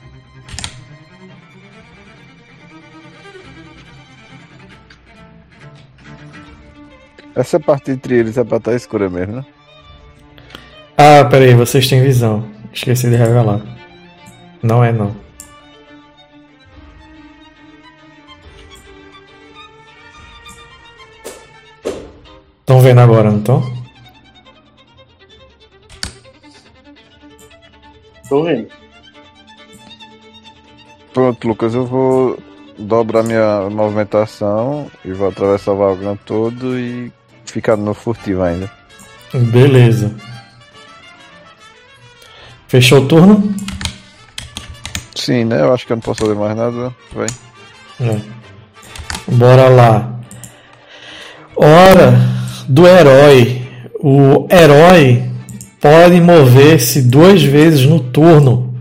Essa parte entre eles é pra estar escura mesmo, né? Ah, peraí, vocês têm visão. Esqueci de revelar. Não é não. Estão vendo agora, não estão? Tô ouvindo. Pronto, Lucas, eu vou dobrar minha movimentação e vou atravessar o vagão todo e ficar no furtivo ainda. Beleza. Fechou o turno? Sim, né? Eu acho que eu não posso fazer mais nada. Vai. É. Bora lá. Hora do herói. O herói pode mover-se duas vezes no turno.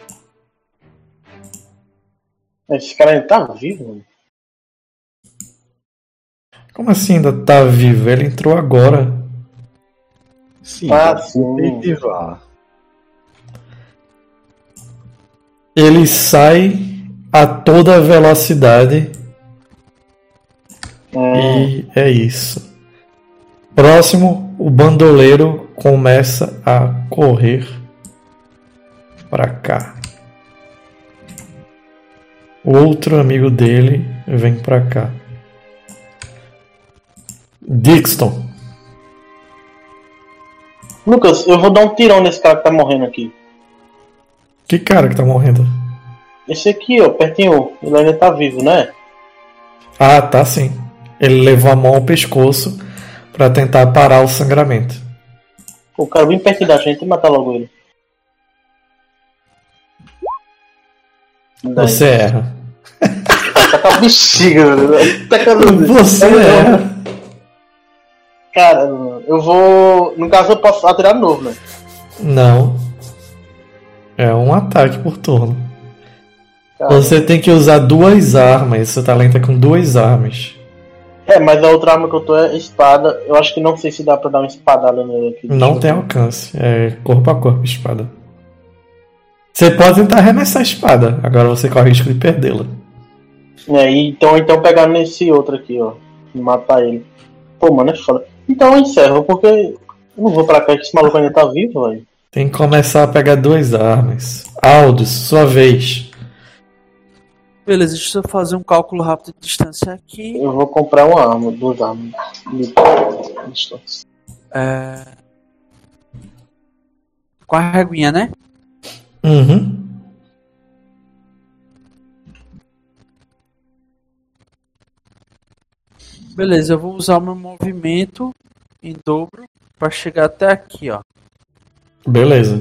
Esse cara ainda tá vivo, mano. Como assim ainda tá vivo? Ele entrou agora. Sim, Ah, pode sim. efetivar. Ele sai a toda velocidade. Hum, E é isso. Próximo, o bandoleiro começa a correr pra cá. O outro amigo dele vem pra cá. Dixon. Lucas, eu vou dar um tirão nesse cara que tá morrendo aqui. Que cara que tá morrendo? Esse aqui, ó, pertinho, ele ainda tá vivo, né? Ah, tá sim. Ele levou a mão ao pescoço pra tentar parar o sangramento. O cara vem perto da gente e matar logo ele. Você erra. Tá com a bexiga, velho. Tá com a- Você erra. Cara, eu vou. No caso, eu posso atirar de novo, né? Não. É um ataque por turno. Cara, Você tem que usar duas armas. Seu talento é com duas armas. É, mas a outra arma que eu tô é espada. Eu acho que não sei se dá pra dar uma espadada nele aqui. Não tem alcance. É corpo a corpo espada. Você pode tentar arremessar a espada. Agora você corre o risco de perdê-la. É, e então, então pegar nesse outro aqui, ó. E matar ele. Pô, mano, é foda. Então eu encerro, porque eu não vou pra cá que esse maluco ainda tá vivo, velho. Tem que começar a pegar duas armas. Aldous, sua vez. Beleza, deixa eu fazer um cálculo rápido de distância aqui. Eu vou comprar uma arma, duas armas. De distância. É... Com a reguinha, né? Uhum. Beleza, eu vou usar o meu movimento em dobro pra chegar até aqui, ó. Beleza.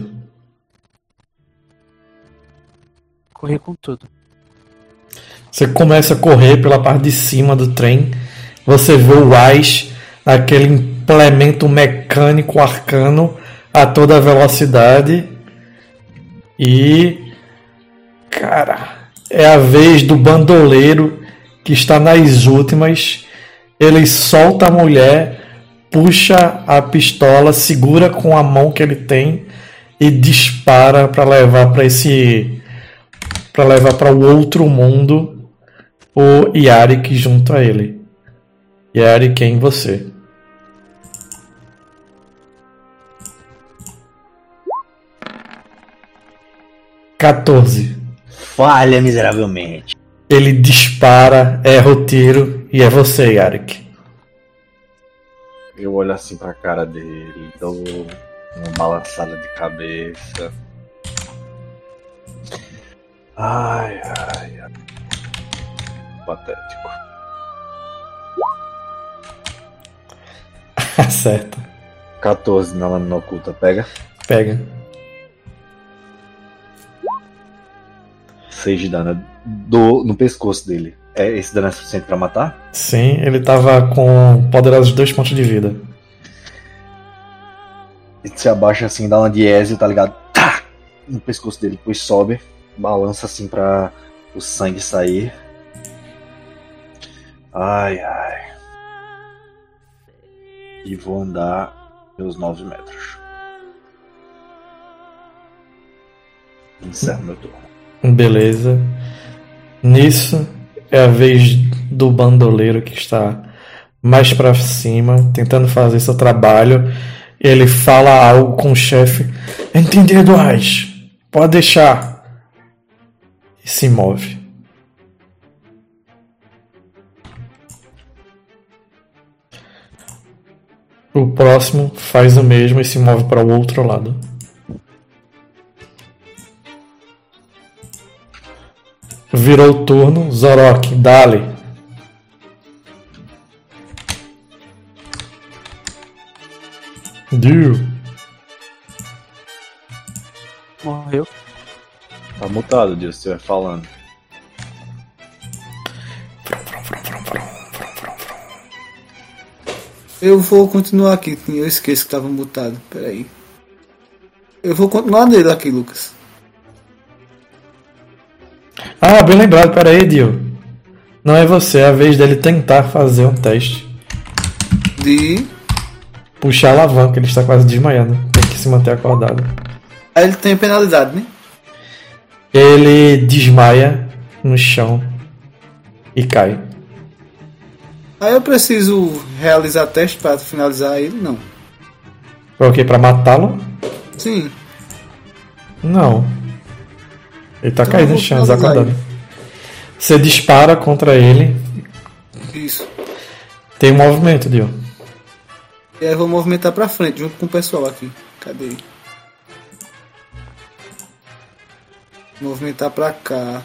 Correr com tudo. Você começa a correr pela parte de cima do trem. Você vê o Wise, aquele implemento mecânico arcano a toda velocidade. E... Cara, é a vez do bandoleiro que está nas últimas. Ele solta a mulher, puxa a pistola, segura com a mão que ele tem e dispara para levar para esse, para levar para o outro mundo o Yarik junto a ele. Yarik, quem você? quatorze. Falha miseravelmente. Ele dispara, erra o tiro e é você, Yarik. Eu olho assim pra cara dele, dou uma balançada de cabeça. Ai, ai, ai. Patético. Acerta. quatorze na lâmina oculta, pega. Pega. seis de dano do, no pescoço dele. É, esse dano é suficiente pra matar? Sim, ele tava com poderosos dois pontos de vida. Ele se abaixa assim, dá uma diésio, tá ligado? Tá! No pescoço dele, depois sobe, balança assim pra o sangue sair. Ai, ai. E vou andar meus nove metros. Encerro meu turno. Beleza. Nisso é a vez do bandoleiro que está mais pra cima, tentando fazer seu trabalho. Ele fala algo com o chefe. Entendido, Ais. Pode deixar. E se move. O próximo faz o mesmo e se move para o outro lado. Virou o turno. Zorok, dale. Dio. Morreu. Tá mutado, Dio, se estiver falando. Eu vou continuar aqui, eu esqueço que tava mutado. Peraí. Eu vou continuar nele aqui, Lucas. Ah, bem lembrado, pera aí, Dio. Não é você, é a vez dele tentar fazer um teste. De. Puxar a alavanca, ele está quase desmaiando. Tem que se manter acordado. Aí ele tem penalidade, né? Ele desmaia no chão e cai. Aí eu preciso realizar teste para finalizar ele? Não. Foi o quê? Pra matá-lo? Sim. Não. Ele tá Então caído eu no vou chão, finalizar desacordado. Você dispara contra ele. Isso. Tem um movimento, Dio. E aí eu vou movimentar pra frente, junto com o pessoal aqui. Cadê ele? Movimentar pra cá.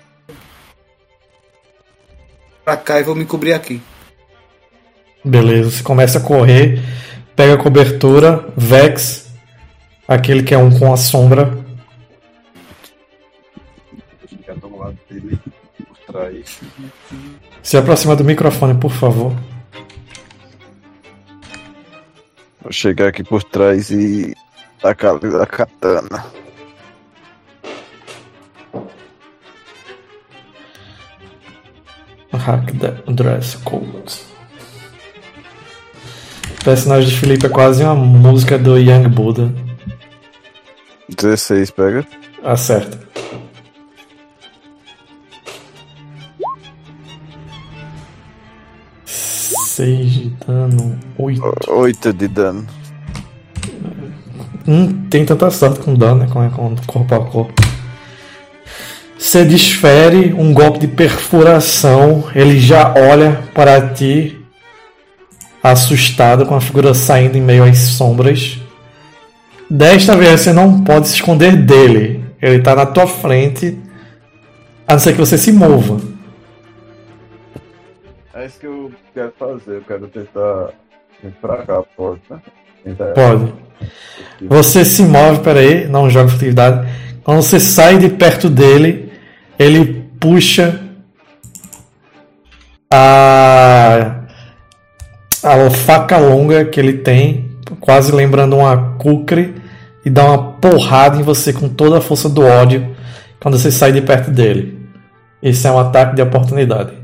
Pra cá e vou me cobrir aqui. Beleza, você começa a correr, pega a cobertura, Vex, aquele que é um com a sombra. Fica do lado dele, por trás. Se aproxima do microfone, por favor. Vou chegar aqui por trás e tacar a katana. Hack the dress code. O personagem de Felipe é quase uma música do Young Buddha. dezesseis, pega. Acerta. seis de dano, oito. oito de dano. Hum, tem tanta sorte com dano, né? Com, com corpo a corpo. Você desfere um golpe de perfuração. Ele já olha para ti, assustado, com a figura saindo em meio às sombras. Desta vez você não pode se esconder dele. Ele está na tua frente, a não ser que você se mova. É isso que eu quero fazer. Eu quero tentar vir pra cá, pode, né? Tentar- Pode. Você se move, peraí, não joga furtividade. Quando você sai de perto dele, ele puxa a, a faca longa que ele tem, quase lembrando uma kukri, e dá uma porrada em você com toda a força do ódio quando você sai de perto dele. Esse é um ataque de oportunidade.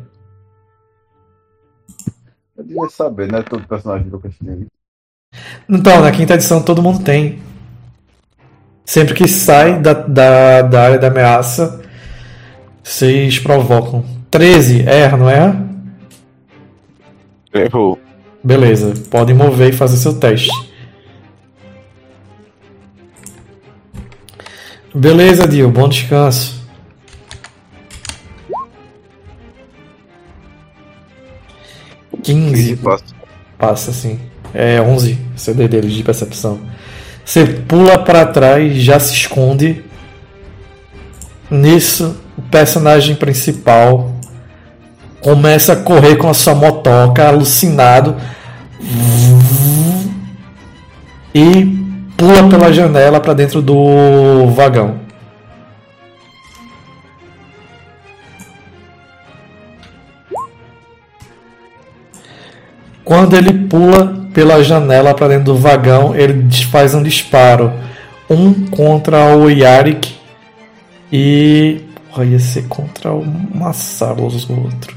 Eu devia saber, né? Todo personagem do Lucas tem. Então, na quinta edição todo mundo tem. Sempre que sai da, da, da área da ameaça, vocês provocam. treze, erra, não erra? Errou. Beleza, podem mover e fazer seu teste. Beleza, Dio, bom descanso. quinze. Passa. Passa, sim. É onze C D dele de percepção. Você pula para trás, já se esconde. Nisso, o personagem principal começa a correr com a sua motoca, alucinado. E pula pela janela para dentro do vagão. Quando ele pula pela janela para dentro do vagão, ele faz um disparo. Um contra o Yarik e... Porra, ia ser contra o Massalos o outro.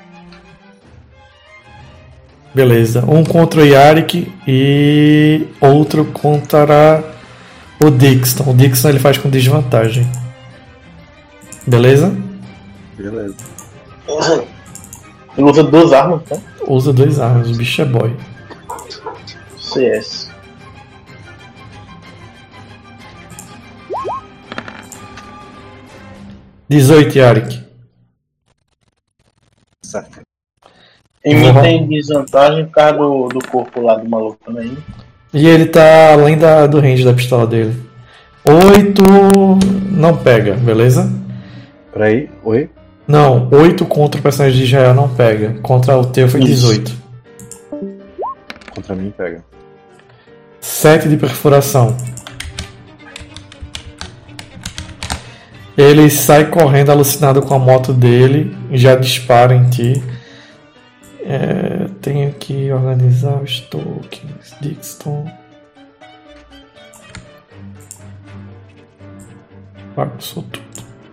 Beleza. Um contra o Yarik e outro contra o Dixon. O Dixon ele faz com desvantagem. Beleza? Beleza. Ele usa duas armas, tá? Usa dois armas, o bicho é boy. C S. dezoito, Yarik. Saca. Em mim Uhum. tem desvantagem por causa do, do corpo lá do maluco também. E ele tá além da, do range da pistola dele. oito não pega, beleza? Peraí, oi? Não, oito contra o personagem de Israel não pega. Contra o teu foi dezoito. Contra mim pega. sete de perfuração. Ele sai correndo alucinado com a moto dele, já dispara em ti. É, tenho que organizar os tokens. Dixon. Bagunçou tudo.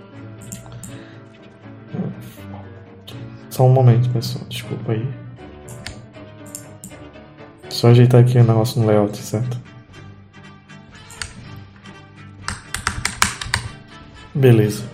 Só um momento, pessoal. Desculpa aí. Só ajeitar aqui o negócio no layout, certo? Beleza.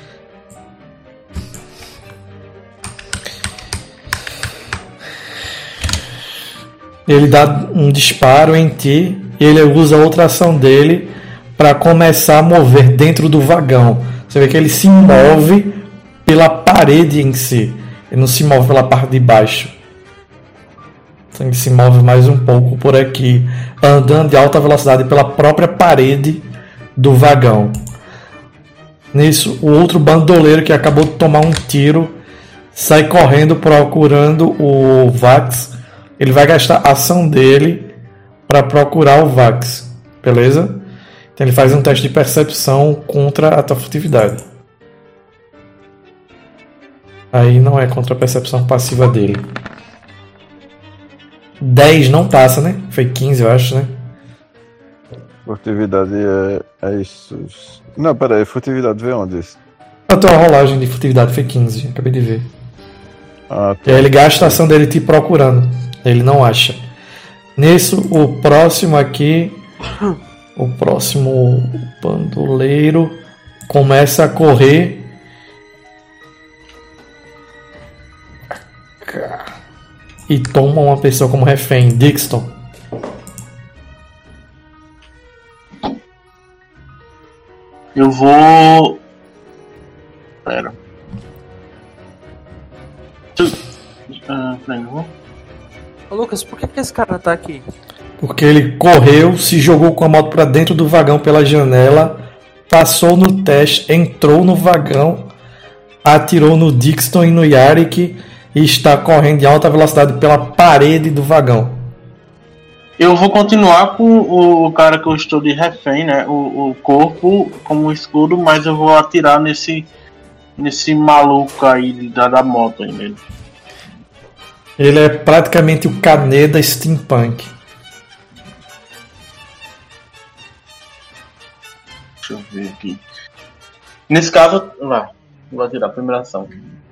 Ele dá um disparo em ti e ele usa outra ação dele para começar a mover dentro do vagão. Você vê que ele se move pela parede em si. Ele não se move pela parte de baixo. Então ele se move mais um pouco por aqui, andando de alta velocidade pela própria parede do vagão. Nisso, o outro bandoleiro que acabou de tomar um tiro sai correndo procurando o Vax. Ele vai gastar a ação dele para procurar o Vax, beleza? Então ele faz um teste de percepção contra a tua furtividade. Aí não é contra a percepção passiva dele. dez não passa, né? Foi quinze, eu acho, né? Furtividade é, é isso. Não, pera aí, furtividade vê onde isso? A tua rolagem de furtividade foi quinze, acabei de ver. Ah, tá. E aí ele gasta a ação dele te procurando. Ele não acha. Nisso, o próximo aqui, o próximo bandoleiro começa a correr. E toma uma pessoa como refém. Dixon. Eu vou. Pera. Ah, peraí, eu vou. Ô Lucas, por que, que esse cara tá aqui? Porque ele correu, se jogou com a moto para dentro do vagão pela janela, passou no teste, entrou no vagão, atirou no Dixon e no Yarik e está correndo em alta velocidade pela parede do vagão. Eu vou continuar com o cara que eu estou de refém, né? O, o corpo como um escudo, mas eu vou atirar nesse nesse maluco aí da, da moto aí nele. Ele é praticamente o Kaneda Steampunk. Deixa eu ver aqui. Nesse caso, vai. Vou atirar a primeira ação.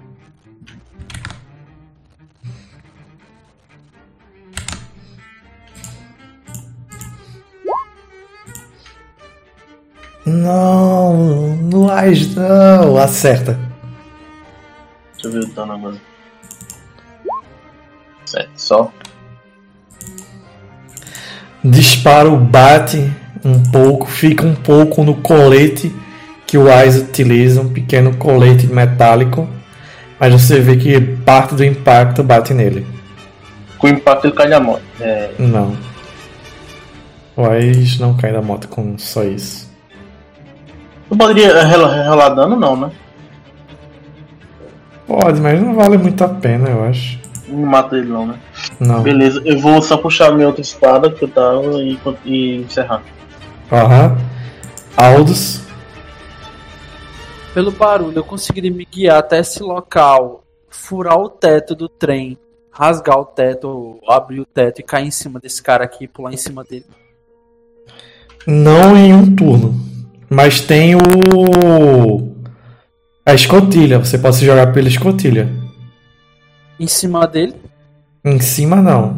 Não, não age não, acerta. Deixa eu ver o dano agora. Certo, só. Disparo bate um pouco, fica um pouco no colete que o Ais utiliza, um pequeno colete metálico, mas você vê que parte do impacto bate nele. Com o impacto ele cai da moto. É... Não. O Ais não cai da moto com só isso. Não poderia rerolar dano, não, né? Pode, mas não vale muito a pena, eu acho. Não mata ele, não, né? Não. Beleza, eu vou só puxar minha outra espada que eu tava e, e encerrar. Aham. Aldous. Pelo barulho, eu conseguiria me guiar até esse local, furar o teto do trem, rasgar o teto, abrir o teto e cair em cima desse cara aqui e pular em cima dele. Não em um turno. Mas tem o... a escotilha. Você pode se jogar pela escotilha. Em cima dele? Em cima não.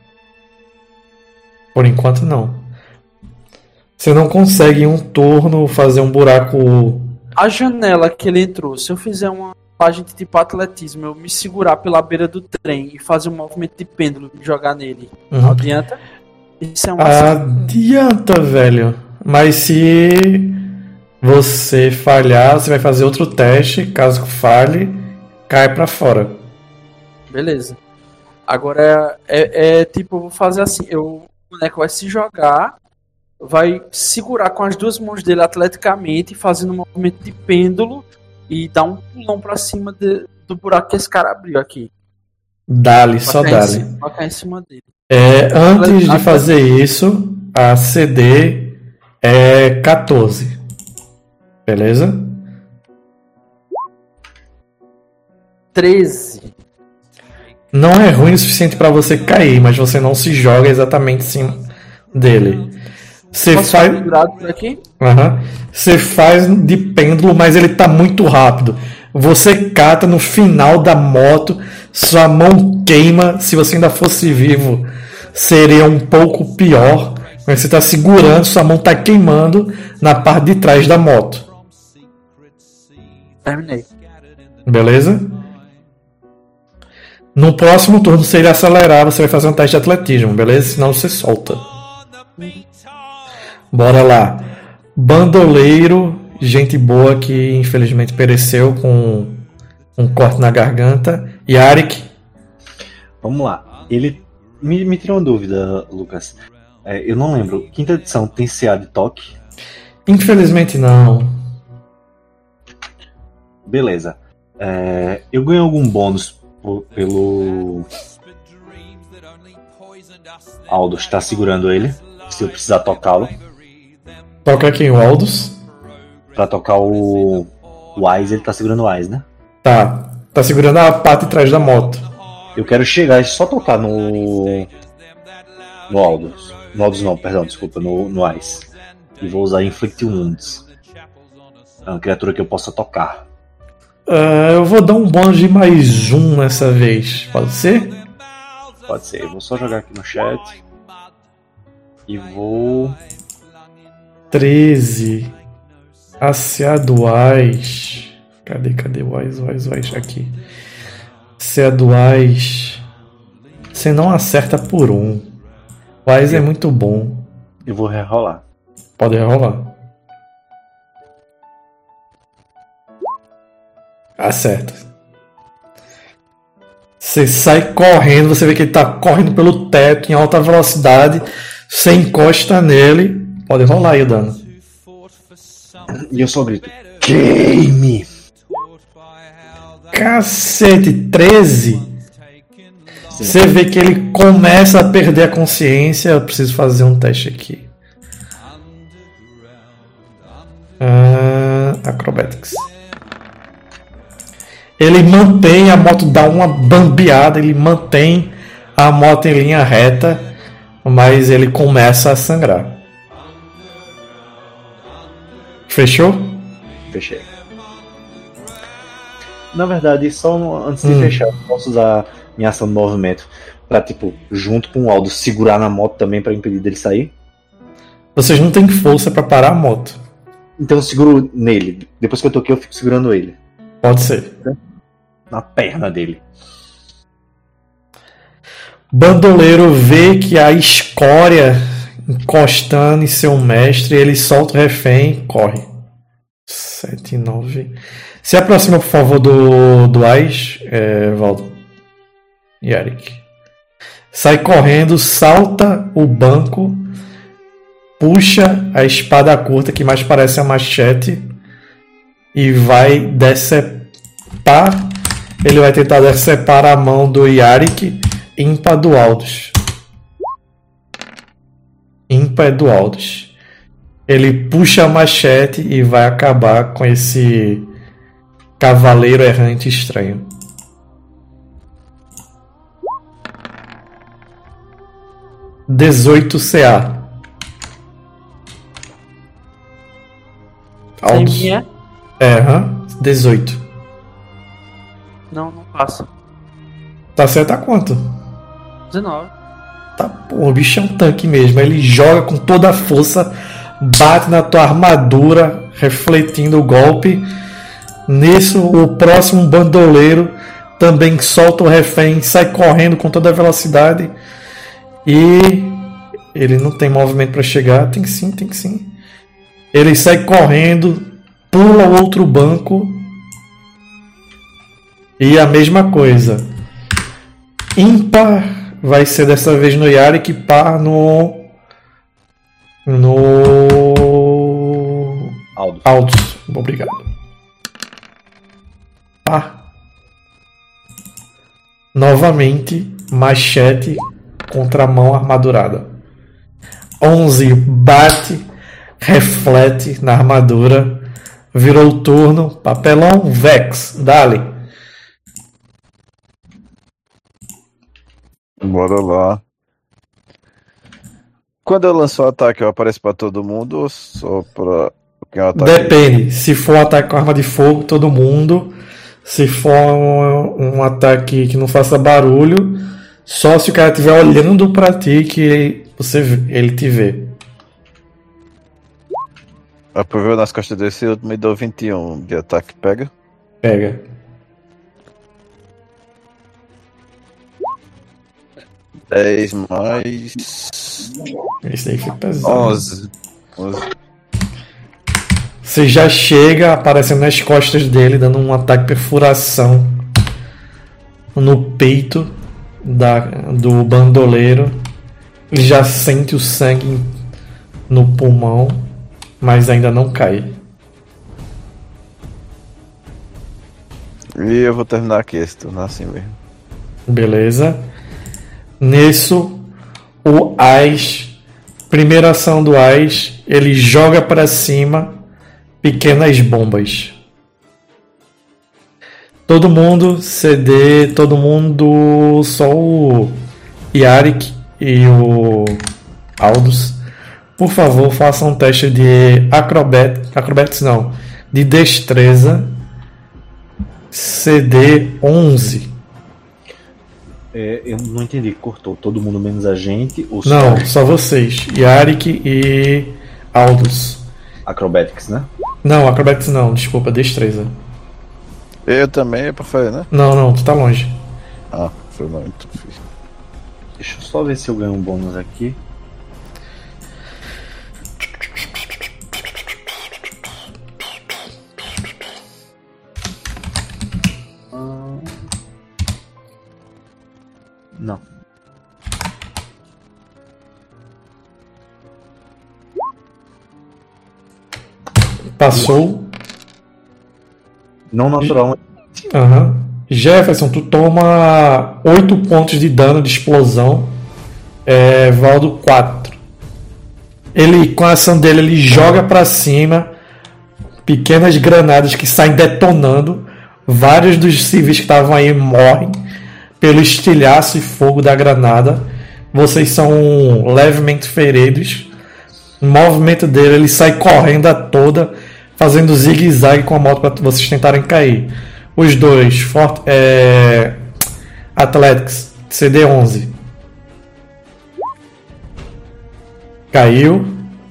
Por enquanto não. Você não consegue em um turno fazer um buraco... A janela que ele entrou, se eu fizer uma página de tipo atletismo, eu me segurar pela beira do trem e fazer um movimento de pêndulo e jogar nele, Uhum. adianta? Isso é uma Adianta, velho. Mas se você falhar, você vai fazer outro teste. Caso falhe, cai pra fora. Beleza. Agora é, é, é tipo, eu vou fazer assim, eu, o boneco vai se jogar, vai segurar com as duas mãos dele atleticamente, fazendo um movimento de pêndulo e dá um pulão pra cima de, do buraco que esse cara abriu aqui. Dá-lhe, só Pra cair em dá-lhe. cima- pra cair em cima dele. É, antes de fazer isso, a C D é quatorze. Beleza? treze. Não é ruim o suficiente pra você cair, mas você não se joga exatamente em cima dele. Você Posso faz. ficar pendurado por aqui? Aham. Você faz de pêndulo, mas ele tá muito rápido. Você cata no final da moto, sua mão queima. Se você ainda fosse vivo, seria um pouco pior. Mas você tá segurando, sua mão tá queimando na parte de trás da moto. Terminei. Beleza? No próximo turno, se ele acelerar, você vai fazer um teste de atletismo, beleza? Senão você solta. Bora lá. Bandoleiro, gente boa que infelizmente pereceu com um corte na garganta. Yarik, Vamos lá. Ele me, me tirou uma dúvida, Lucas. É, eu não lembro. Quinta edição tem C A de toque? infelizmente não. Beleza. É, eu ganho algum bônus por- pelo Aldo está segurando ele. Se eu precisar tocá-lo. Toca aqui o Aldous. Pra tocar o o Wise, ele tá segurando o Wise, né? Tá. Tá segurando a parte de trás da moto. Eu quero chegar e só tocar no. No Aldous. No Aldous não, perdão, desculpa, no, no Wise. E vou usar Inflict Wounds. É uma criatura que eu possa tocar. Ah, eu vou dar um bônus de mais um nessa vez. Pode ser? Pode ser, eu vou só jogar aqui no chat. E vou. treze. Aceaduais. Cadê, cadê? Wise, Wise, Wise. Aqui. Aceaduais. Você não acerta por um. Wise é muito bom. Eu vou rerolar. Pode rolar. Acerta. Você sai correndo, você vê que ele tá correndo pelo teto em alta velocidade. Você encosta nele. Pode rolar aí o dano. E eu só grito: Queime! Cacete, treze. Você vê que ele começa a perder a consciência. Eu preciso fazer um teste aqui. Ah, Acrobatics. Ele mantém a moto, dá uma bambeada, ele mantém a moto em linha reta, mas ele começa a sangrar. Fechou? Fechei. Na verdade, só no- antes de Hum. fechar, eu posso usar minha ação de movimento pra, tipo, junto com o Aldo, segurar na moto também pra impedir dele sair? Vocês não têm força para parar a moto. Então eu seguro nele. Depois que eu toquei, eu fico segurando ele. Pode ser. Na perna dele. Bandoleiro vê que a escória encostando em seu mestre, ele solta o refém e corre. sete, nove. Se aproxima, por favor, do, do Ais, é, Valdo. Yarik. Sai correndo, salta o banco, puxa a espada curta, que mais parece a machete, e vai decepar. Ele vai tentar decepar a mão do Yarik, ímpar do Aldous. Ímpar do Aldous. Ele puxa a machete e vai acabar com esse cavaleiro errante estranho. dezoito C A. Aldous. Sem minha? É, aham. dezoito. Não, não passa. Tá certo a quanto? dezenove. Tá, pô, o bicho é um tanque mesmo. Ele joga com toda a força, bate na tua armadura, refletindo o golpe. Nisso, o próximo bandoleiro também solta o refém, sai correndo com toda a velocidade. E ele não tem movimento para chegar. Tem sim, tem sim. Ele sai correndo, pula o outro banco. E a mesma coisa. Ímpar vai ser dessa vez no Yarik, par no. No. Aldo. Aldous. Obrigado. pá. Novamente, machete contra a mão armadurada. onze bate, reflete na armadura. Virou o turno. Papelão, Vex. Dale. Bora lá. Quando eu lanço o ataque, eu apareço pra todo mundo ou só pra quem eu ataque? Depende. Se for um ataque com arma de fogo, todo mundo. Se for um, um ataque que não faça barulho, só se o cara estiver olhando pra ti que você, ele te vê. Aproveu nas costas desse, eu me dou vinte e um de ataque. Pega? Pega. dez mais. Esse daí fica pesado. onze. onze. Você já chega aparecendo nas costas dele, dando um ataque perfuração no peito da, do bandoleiro. Ele já sente o sangue no pulmão, mas ainda não cai. E eu vou terminar aqui esse turno assim mesmo. Beleza. Nisso, o Ais, primeira ação do Ais, ele joga para cima pequenas bombas. Todo mundo C D, todo mundo, só o Yarik e o Aldous. Por favor, façam um teste de acrobat, acrobatics não, de destreza. C D onze. É, eu não entendi, cortou todo mundo menos a gente? Ou só Não, só vocês. Yarik e Aldous. Acrobatics, né? Não, acrobatics não, desculpa, destreza. Eu também é pra fazer, né? Não, não, tu tá longe. Ah, foi muito difícil. Deixa eu só ver se eu ganho um bônus aqui. Ah, não. Passou. Não natural. Aham. Jefferson, tu toma oito pontos de dano de explosão. É, Valdo quatro. Ele, com a ação dele, ele joga pra cima pequenas granadas que saem detonando. Vários dos civis que estavam aí morrem pelo estilhaço e fogo da granada. Vocês são levemente feridos. O movimento dele, ele sai correndo a toda, fazendo zigue-zague com a moto para vocês tentarem cair. Os dois, Fort, é, Athletics, C D onze. Caiu.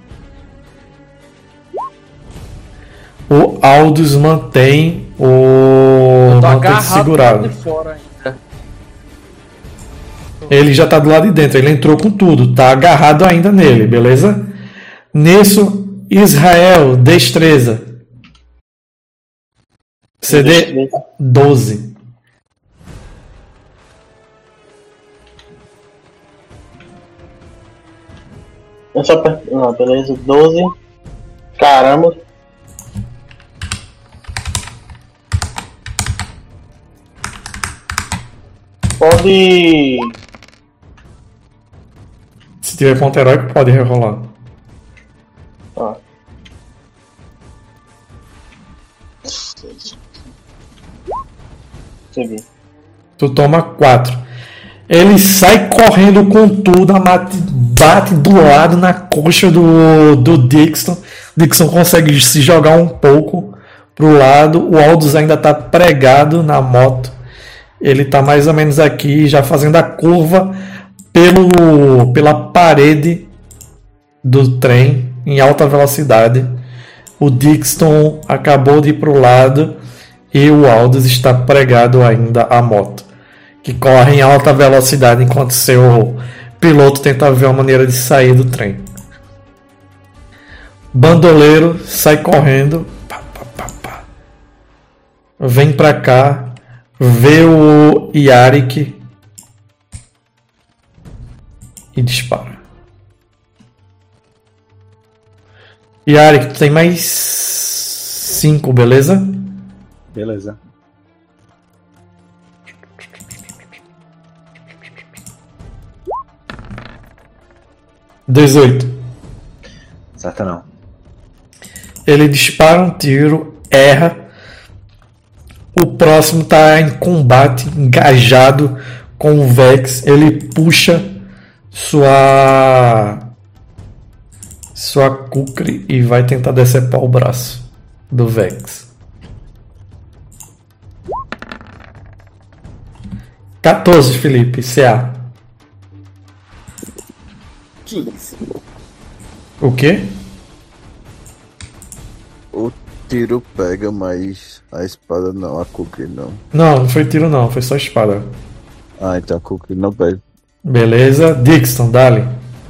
O Aldous mantém o Tô mantém agarrado segurado. de fora ainda. Ele já tá do lado de dentro, ele entrou com tudo, tá agarrado ainda nele, beleza? Nisso, Israel, destreza. C D doze. Eu só per... Não, beleza, doze. Caramba. Pode. Se tiver ponto heróico, pode rerolar. Tá. Segui. Tu toma quatro. Ele sai correndo com tudo, bate, bate do lado na coxa do, do Dixon. Dixon consegue se jogar um pouco pro lado. O Aldous ainda tá pregado na moto. Ele tá mais ou menos aqui, já fazendo a curva pelo, pela parede do trem em alta velocidade. O Dixon acabou de ir pro lado e o Aldous está pregado ainda à moto, que corre em alta velocidade enquanto seu piloto tenta ver uma maneira de sair do trem. Bandoleiro sai correndo, pá, pá, pá, pá. Vem pra cá, vê o Yarik e dispara. Yarik, tu tem mais cinco, beleza? Beleza. dezoito. Certo não. Ele dispara um tiro, erra. O próximo tá em combate, engajado com o Vex. Ele puxa sua sua Kukri e vai tentar decepar o braço do Vex. quatorze, Felipe, C A. quinze. O quê? O tiro pega, mas a espada não, a Kukri não. Não, não foi tiro não, foi só espada. Ah, então a Kukri não pega. Beleza, Dixon, dale.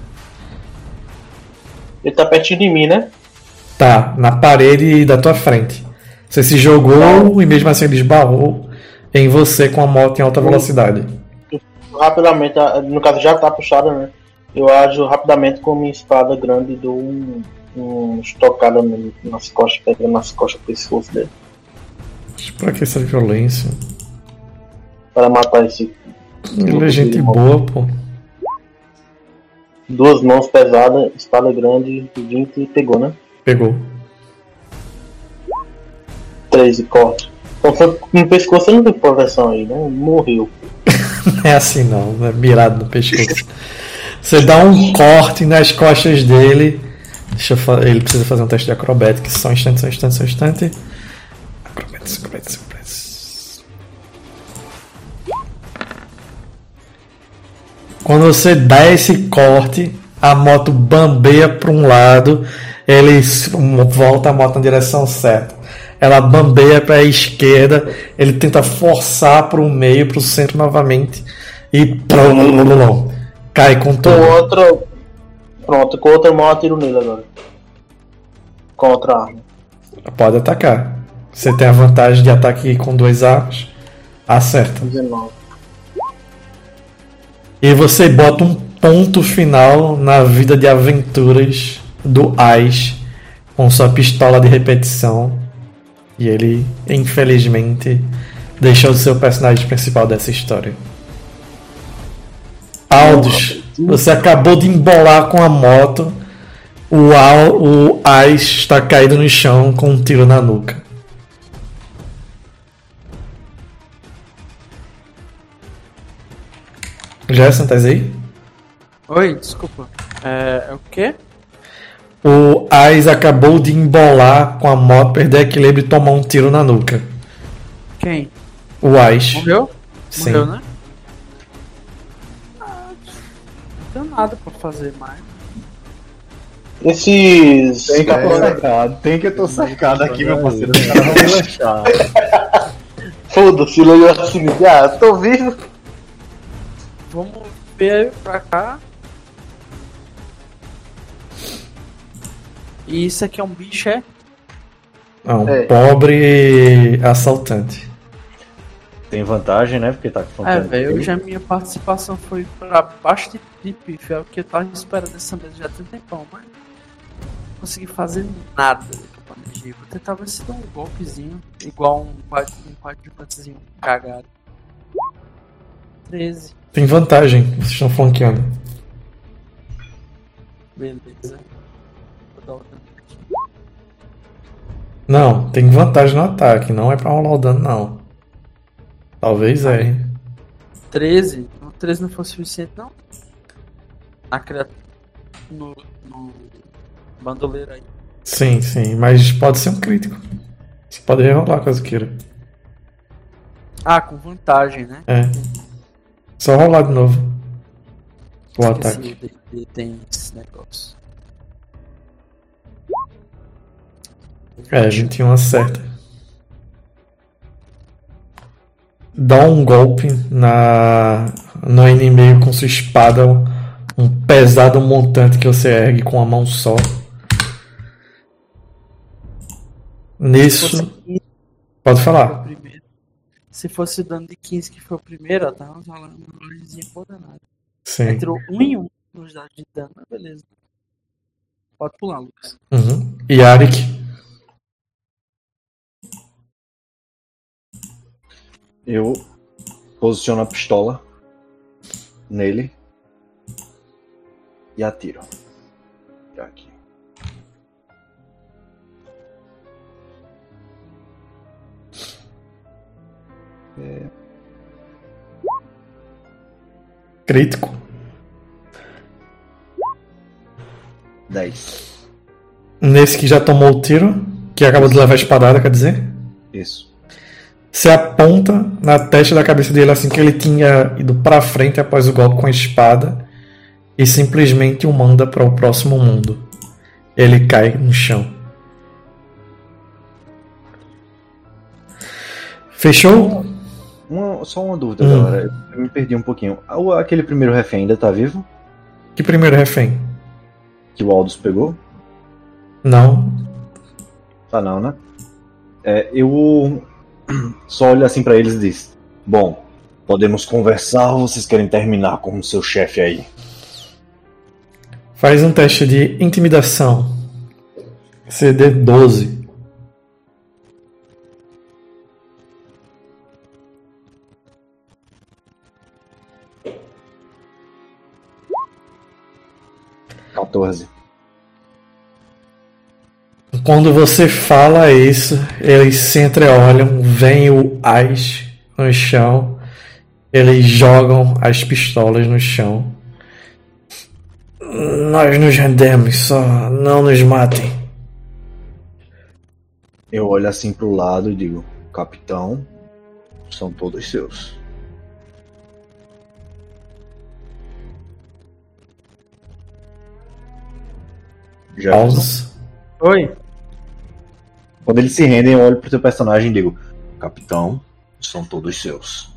Ele tá pertinho de mim, né? Tá, na parede da tua frente. Você se jogou e mesmo assim ele esbarrou em você com a moto em alta velocidade. Rapidamente, no caso já tá puxada, né? Eu ajo rapidamente com minha espada grande e dou um, um estocada nele, nas costas, pegando nas costas do pescoço dele. Pra que essa violência? Para matar esse. Ele é gente boa, pô. Duas mãos pesadas, espada grande, vinte e pegou, né? Pegou. treze, corte. Então foi no pescoço, não tem proteção aí, né? Morreu. Não é assim não, é mirado no pescoço. Você dá um corte nas costas dele. Deixa eu fa- Ele precisa fazer um teste de acrobatics. Só um instante, só um instante, só um instante. Acrobatics, acrobatics, acrobatics. Quando você dá esse corte, a moto bambeia para um lado, ele s- volta a moto na direção certa. Ela bambeia para a esquerda, ele tenta forçar para o meio, para o centro novamente e prum, cai com Com tudo. outra. Pronto, com outra mão eu atiro nele agora. Com outra arma. Pode atacar. Você tem a vantagem de ataque com duas armas. Acerta. dezenove. E você bota um ponto final na vida de aventuras do Ais com sua pistola de repetição. E ele, infelizmente, deixou de ser o personagem principal dessa história. Aldous, você acabou de embolar com a moto. O, Al, o Ais está caído no chão com um tiro na nuca. Gerson, tá aí? Oi, desculpa. É, é o quê? O Ais acabou de embolar com a moto, perder equilíbrio e tomar um tiro na nuca. Quem? O Ais. Morreu? Sim. Morreu, né? Ah, não tem nada pra fazer mais. Esses. Tem que eu tô é, cercado, tem que eu tô cercado aqui, meu parceiro. Os caras vão me lanchar. Foda-se, ele olhou assim, ah, tô vivo. Vamos ver pra cá. E isso aqui é um bicho, é? Não, É. pobre assaltante. Tem vantagem, né? Porque tá com É, vantagem. velho, hoje a minha participação foi pra baixo de, de pife. É o que eu tava esperando essa mesa já tem um tempão, mas não consegui fazer nada do que eu planejei. Vou tentar ver se dá um golpezinho, igual um quadro um quadripantezinho cagado. treze, Tem vantagem, vocês estão flanqueando. beleza. Vou dar o dano aqui. Não, tem vantagem no ataque, não é pra rolar o dano, não. Talvez é. treze? O treze não foi suficiente, não? Na criatura. No, no bandoleiro aí. Sim, sim, mas pode ser um crítico. Você pode rerolar caso queira. Ah, com vantagem, né? É. Só rolar de novo. O Esqueci, ataque. o D D tem esse negócio. É, vinte e um acerta. Dá um golpe na no inimigo com sua espada, um pesado montante que você ergue com a mão só. Nisso, pode Foi o falar. primeiro. Se fosse o dano de quinze, que foi o primeiro, ó, tava rolando uma luzinha coordenada. Sim. Entrou um em um nos dados de dano, mas beleza. Pode pular, Lucas. Uhum. Yarik, Eu posiciono a pistola nele e atiro. pegar aqui. É... Crítico. dez. Nesse que já tomou o tiro, que acabou de levar a espadada, quer dizer? Isso. Você aponta na testa da cabeça dele assim que ele tinha ido pra frente após o golpe com a espada e simplesmente o manda para o próximo mundo. Ele cai no chão. Fechou? Uma, só uma dúvida, Hum. galera. Eu me perdi um pouquinho. O- Aquele primeiro refém ainda tá vivo? Que primeiro refém? Que o Aldous pegou? Não. Tá não, né? É, eu só olho assim pra eles e diz: bom, podemos conversar ou vocês querem terminar com o seu chefe aí? Faz um teste de intimidação. C D doze. quatorze. Quando você fala isso, eles se entreolham, vem o Ais no chão, eles jogam as pistolas no chão. Nós nos rendemos, só não nos matem. Eu olho assim pro lado e digo: capitão, são todos seus. Já Aldous. Oi? Quando eles se rendem, eu olho pro teu personagem e digo: capitão, são todos seus.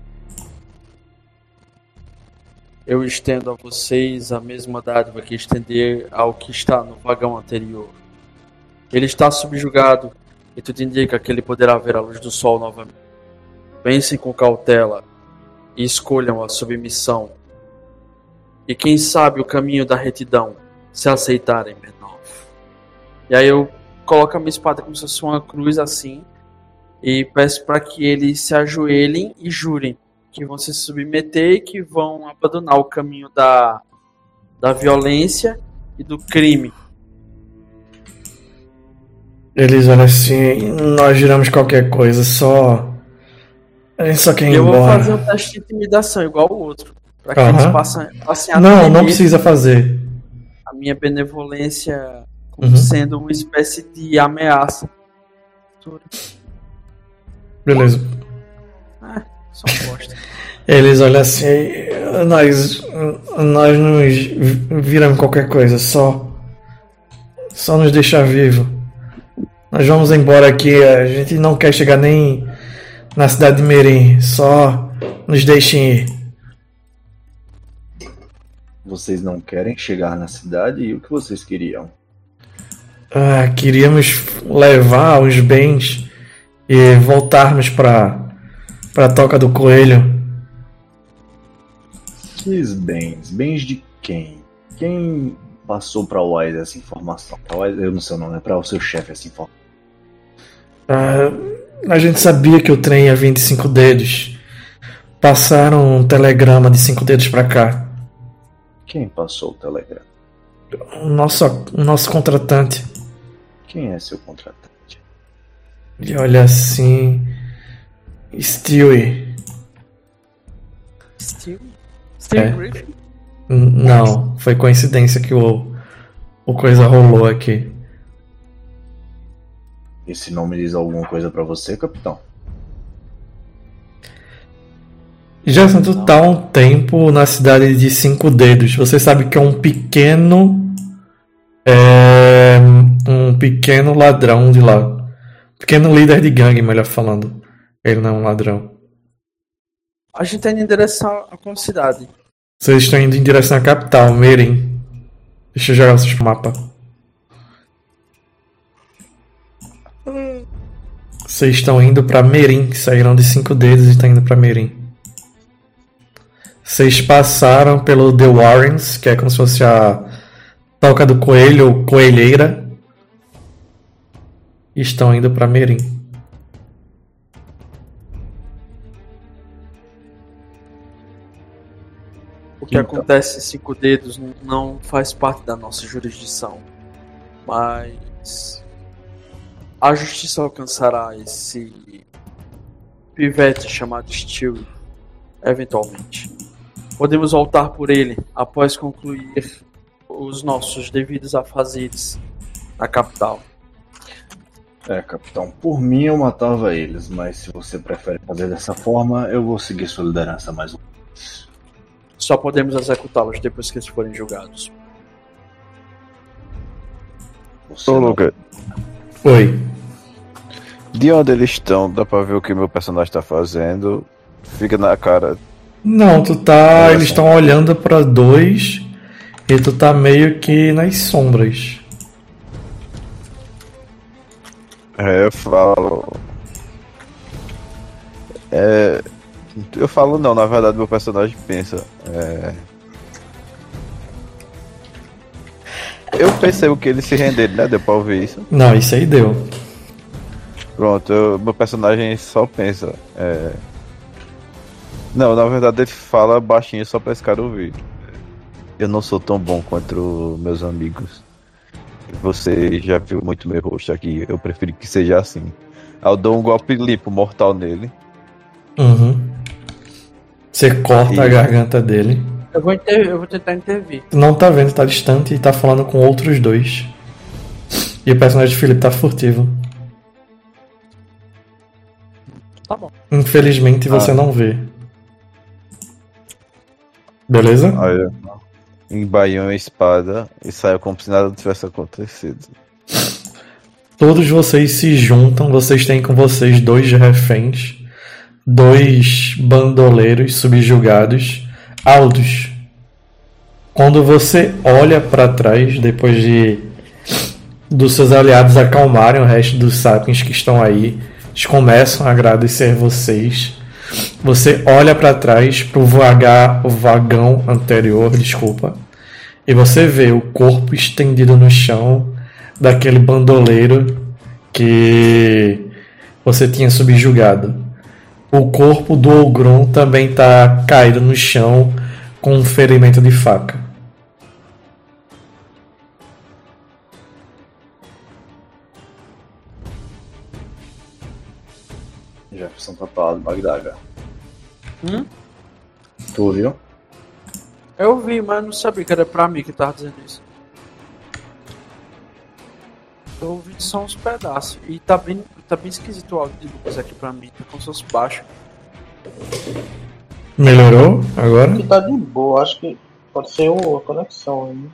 Eu estendo a vocês a mesma dádiva que estender ao que está no vagão anterior. Ele está subjugado, e tudo indica que ele poderá ver a luz do sol novamente. Pensem com cautela e escolham a submissão. E quem sabe o caminho da retidão, se aceitarem, Menor. E aí eu coloco a minha espada como se fosse uma cruz assim, e peço para que eles se ajoelhem e jurem que vão se submeter e que vão abandonar o caminho da, da violência e do crime. Eles olham assim, nós giramos qualquer coisa, só. A gente só quer ir Eu vou embora. fazer um teste de intimidação igual o outro, para que Aham. eles passem, passem a Não, não entender precisa fazer. a minha benevolência como Uhum. sendo uma espécie de ameaça. Beleza. Ah, só um bosta. Eles olham assim, nós, nós nos viramos qualquer coisa, só, só nos deixar vivo. Nós vamos embora aqui, a gente não quer chegar nem na cidade de Merim, só nos deixem ir. Vocês não querem chegar na cidade e o que vocês queriam? Ah, queríamos levar os bens e voltarmos para para a Toca do Coelho. Que bens? Bens de quem? Quem passou pra Wise essa informação? Pra Wise, eu não sei o nome, é pra o seu chefe essa informação. Ah, a gente sabia que o trem ia vir de cinco dedos. Passaram um telegrama de cinco dedos para cá. Quem passou o telegrama? O nosso, o nosso contratante. Quem é seu contratante? Ele olha assim. Stewie. Steve? Steve É. Griffin? N- Não, foi coincidência que o, o coisa rolou aqui. Esse nome diz alguma coisa pra você, capitão? Jason, tu tá há um tempo na cidade de Cinco Dedos. Você sabe que é um pequeno. É, um pequeno ladrão de lá. Pequeno líder de gangue, melhor falando. Ele não é um ladrão. A gente tá indo em direção a qual cidade? Vocês estão indo em direção à capital, Merim. Deixa eu jogar vocês pro mapa. Vocês estão indo pra Merim, saíram de Cinco Dedos e estão indo pra Merim. Vocês passaram pelo The Warrens, que é como se fosse a Toca do Coelho ou Coelheira. E estão indo pra Merim. O que que acontece em Cinco Dedos não, não faz parte da nossa jurisdição. Mas a justiça alcançará esse pivete chamado Stewie eventualmente. Podemos voltar por ele após concluir os nossos devidos afazeres na capital. É, capitão, por mim eu matava eles, mas se você prefere fazer dessa forma, eu vou seguir sua liderança mais um pouco. Só podemos executá-los depois que eles forem julgados. Você Ô, não- Lucas, Oi. de onde eles estão, dá pra ver o que meu personagem tá fazendo. Fica na cara. Não, tu tá. Eles estão olhando pra dois e tu tá meio que nas sombras. É, eu falo. É. Eu falo não, na verdade meu personagem pensa. É. Eu percebo que eles se renderam, né? Deu pra ouvir isso. Não, isso aí deu. Pronto, eu- meu personagem só pensa. É... Não, na verdade ele fala baixinho só pra esse cara ouvir. Eu não sou tão bom quanto meus amigos. Você já viu muito meu rosto aqui. Eu prefiro que seja assim. Aí eu dou um golpe limpo, mortal nele. Uhum. Você corta E- a garganta dele. Eu vou, inter... eu vou tentar intervir. Tu não tá vendo, tá distante e tá falando com outros dois. E o personagem de Felipe tá furtivo. Tá bom. Infelizmente você Ah. não vê. Beleza? Aí eu embainho a espada e saio como se nada tivesse acontecido. Todos vocês se juntam, vocês têm com vocês dois reféns, dois bandoleiros subjugados, Aldos. Quando você olha pra trás, depois de dos seus aliados acalmarem o resto dos sapiens que estão aí, eles começam a agradecer vocês. Você olha pra trás pro vagar, o vagão anterior, desculpa, e você vê o corpo estendido no chão daquele bandoleiro que você tinha subjugado. O corpo do Ogron também está caído no chão com um ferimento de faca. Jefferson tá pra lá do Bagdá já. Hum? Tu ouviu? Eu vi, mas não sabia que era pra mim que tava dizendo isso. Eu ouvi só uns pedaços. E tá bem, tá bem esquisito o áudio de Lucas aqui pra mim. Tá como se fosse baixo. Melhorou agora? Que tá de boa, acho que pode ser o- a conexão aí.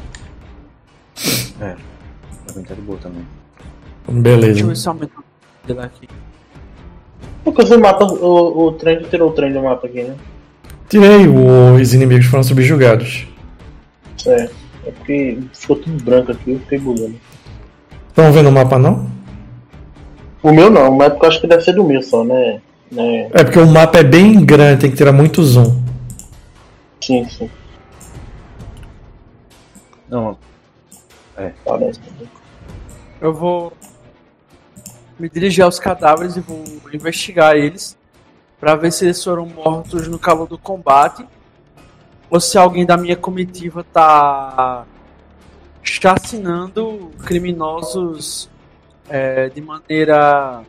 É. Pra mim tá de boa também. Deixa eu Beleza. ver se aumenta o dele aqui. Porque você mapa o, o trem, tirou o trem do mapa aqui, né? Tirei, os inimigos foram subjugados. É, é porque ficou tudo branco aqui, eu fiquei bugando. Estão vendo o mapa não? O meu não, mas porque eu acho que deve ser do meu só, né? né? É porque o mapa é bem grande, tem que tirar muito zoom. Sim, sim, Não, parece. Eu vou me dirigir aos cadáveres e vou investigar eles pra ver se eles foram mortos no calor do combate ou se alguém da minha comitiva tá chacinando criminosos é, de maneira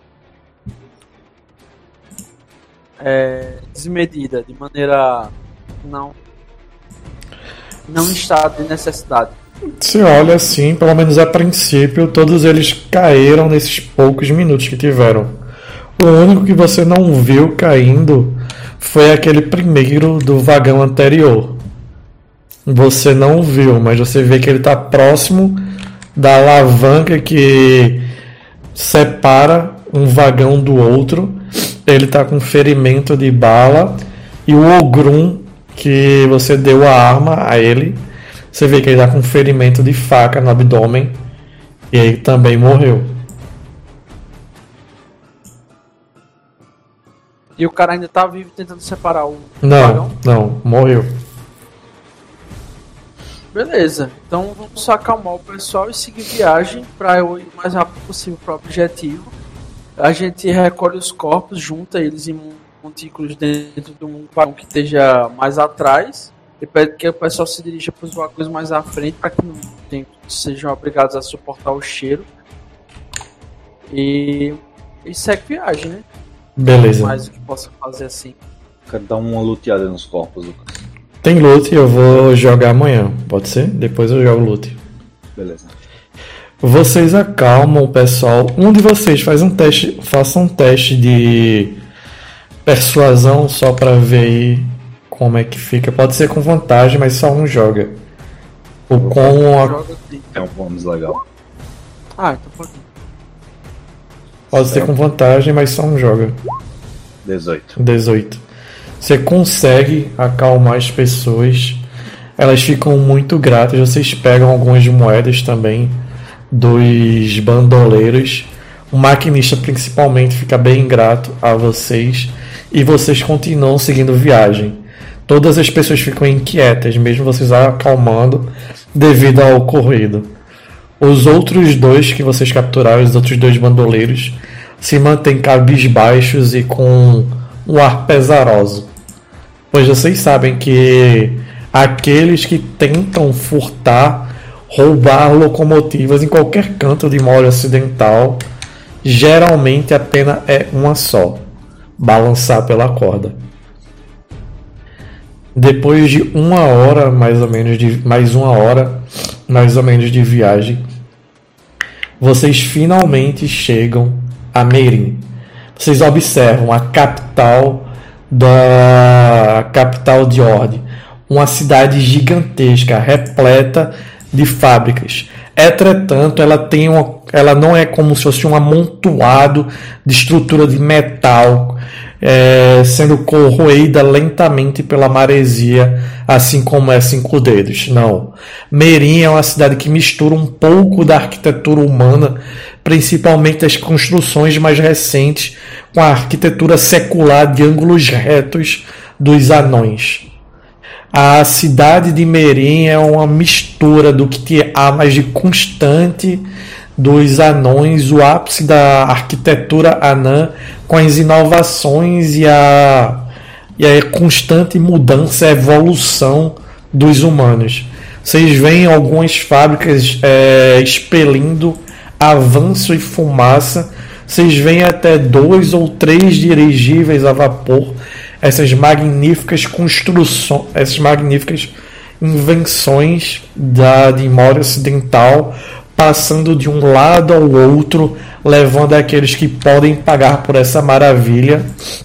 é, desmedida, de maneira não não em estado de necessidade. Você olha assim, pelo menos a princípio, todos eles caíram nesses poucos minutos que tiveram. O único que você não viu caindo foi aquele primeiro do vagão anterior. Você não viu, mas você vê que ele está próximo da alavanca que separa um vagão do outro. Ele está com ferimento de bala e o Ogrum que você deu a arma a ele, você vê que ele está com ferimento de faca no abdômen e ele também morreu. E o cara ainda tá vivo tentando separar o Não, vagão. não, morreu. Beleza, então vamos só acalmar o pessoal e seguir viagem para eu ir o mais rápido possível para o objetivo. A gente recolhe os corpos, junta eles em montículos dentro de um vagão que esteja mais atrás Ele pede que o pessoal se dirija para os vagões mais à frente para que não tem, sejam obrigados a suportar o cheiro. E, e segue viagem, né? Beleza. Mais o que possa fazer assim. Quero dar uma luteada nos corpos, Lucas. Tem loot, eu vou jogar amanhã, pode ser? Depois eu jogo loot. Beleza. Vocês acalmam o pessoal. Um de vocês faz um teste, faça um teste de persuasão só pra ver aí como é que fica. Pode ser com vantagem, mas só um joga. O com a... Joga assim. É um bônus legal. Ah, então pode. Pode ser com vantagem, mas só um joga. dezoito. dezoito. Você consegue acalmar as pessoas. Elas ficam muito gratas. Vocês pegam algumas moedas também dos bandoleiros. O maquinista principalmente fica bem grato a vocês. E vocês continuam seguindo viagem. Todas as pessoas ficam inquietas, mesmo vocês acalmando, devido ao ocorrido. Os outros dois que vocês capturaram, os outros dois bandoleiros, se mantêm cabisbaixos e com um ar pesaroso. Pois vocês sabem que aqueles que tentam furtar, roubar locomotivas em qualquer canto de Moria Ocidental, geralmente a pena é uma só: balançar pela corda. Depois de uma hora, mais ou menos, de mais uma hora, mais ou menos de viagem, vocês finalmente chegam a Meereen. Vocês observam a capital da a capital de Ord, uma cidade gigantesca, repleta de fábricas. Entretanto, ela tem uma, ela não é como se fosse um amontoado de estrutura de metal, é, sendo corroída lentamente pela maresia, assim como é Cinco Dedos. Não. Meereen é uma cidade que mistura um pouco da arquitetura humana, principalmente as construções mais recentes, com a arquitetura secular de ângulos retos dos anões. A cidade de Meereen é uma mistura do que há mais de constante dos anões, o ápice da arquitetura anã, com as inovações e a, e a constante mudança, evolução dos humanos. Vocês veem algumas fábricas é, expelindo avanço e fumaça. Vocês veem até dois ou três dirigíveis a vapor. Essas magníficas construções, essas magníficas invenções da de Moria Ocidental, passando de um lado ao outro, levando aqueles que podem pagar por essa maravilha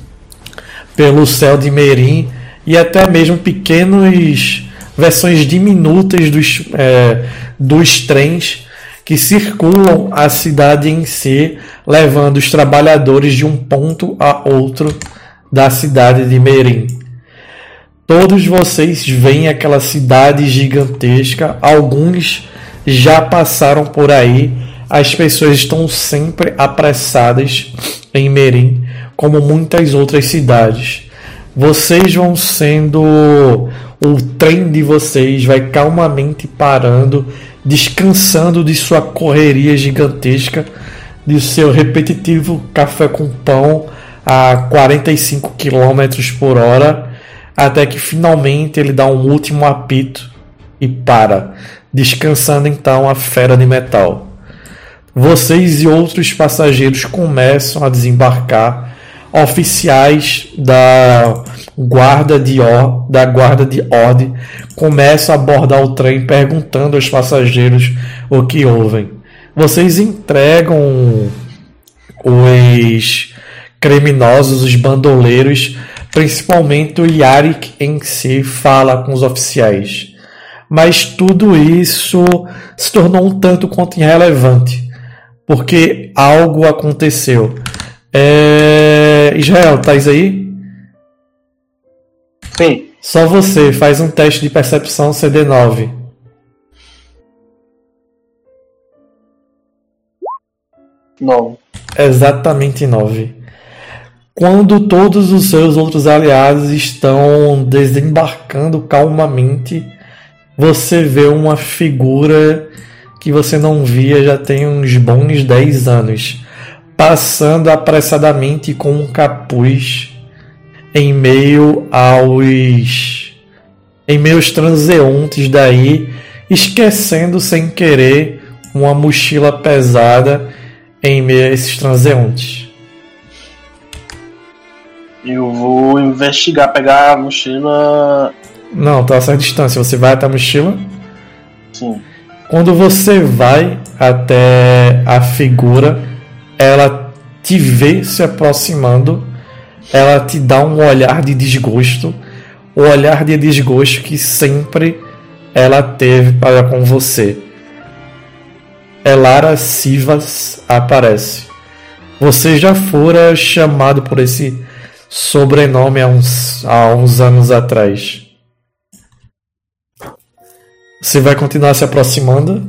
pelo céu de Meereen, e até mesmo pequenas versões diminutas dos, é, dos trens que circulam a cidade em si, levando os trabalhadores de um ponto a outro da cidade de Meereen. Todos vocês veem aquela cidade gigantesca, alguns já passaram por aí. As pessoas estão sempre apressadas em Meereen, como muitas outras cidades. Vocês vão sendo... O trem de vocês vai calmamente parando, descansando de sua correria gigantesca, de seu repetitivo café com pão a quarenta e cinco quilômetros por hora, até que finalmente ele dá um último apito e para, descansando então a fera de metal. Vocês e outros passageiros começam a desembarcar. Oficiais da guarda de Ord, da guarda de Ord começam a abordar o trem, perguntando aos passageiros o que ouvem. Vocês entregam os criminosos, os bandoleiros, principalmente o Yarick em si fala com os oficiais. Mas tudo isso se tornou um tanto quanto irrelevante, porque algo aconteceu. É... Israel, estás aí? Sim. Só você, faz um teste de percepção C D nove. Não. Exatamente nove. Quando todos os seus outros aliados estão desembarcando calmamente, você vê uma figura que você não via já tem uns bons dez anos, passando apressadamente com um capuz em meio aos em meus transeuntes daí, esquecendo sem querer uma mochila pesada em meio a esses transeuntes. Eu vou investigar, pegar a mochila. Não, tá a certa distância. Você vai até a mochila? Sim. Quando você vai até a figura, ela te vê se aproximando, ela te dá um olhar de desgosto, o olhar de desgosto que sempre ela teve para com você. Elara Sivas aparece. Você já fora chamado por esse sobrenome há uns, há uns anos atrás. Você vai continuar se aproximando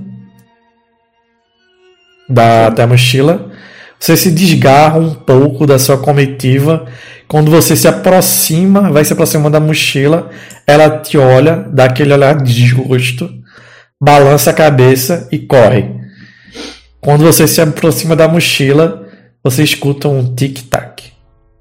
da, da mochila. Você se desgarra um pouco da sua comitiva. Quando você se aproxima, vai se aproximando da mochila, ela te olha, dá aquele olhar de desgosto, balança a cabeça e corre. Quando você se aproxima da mochila, você escuta um tic-tac.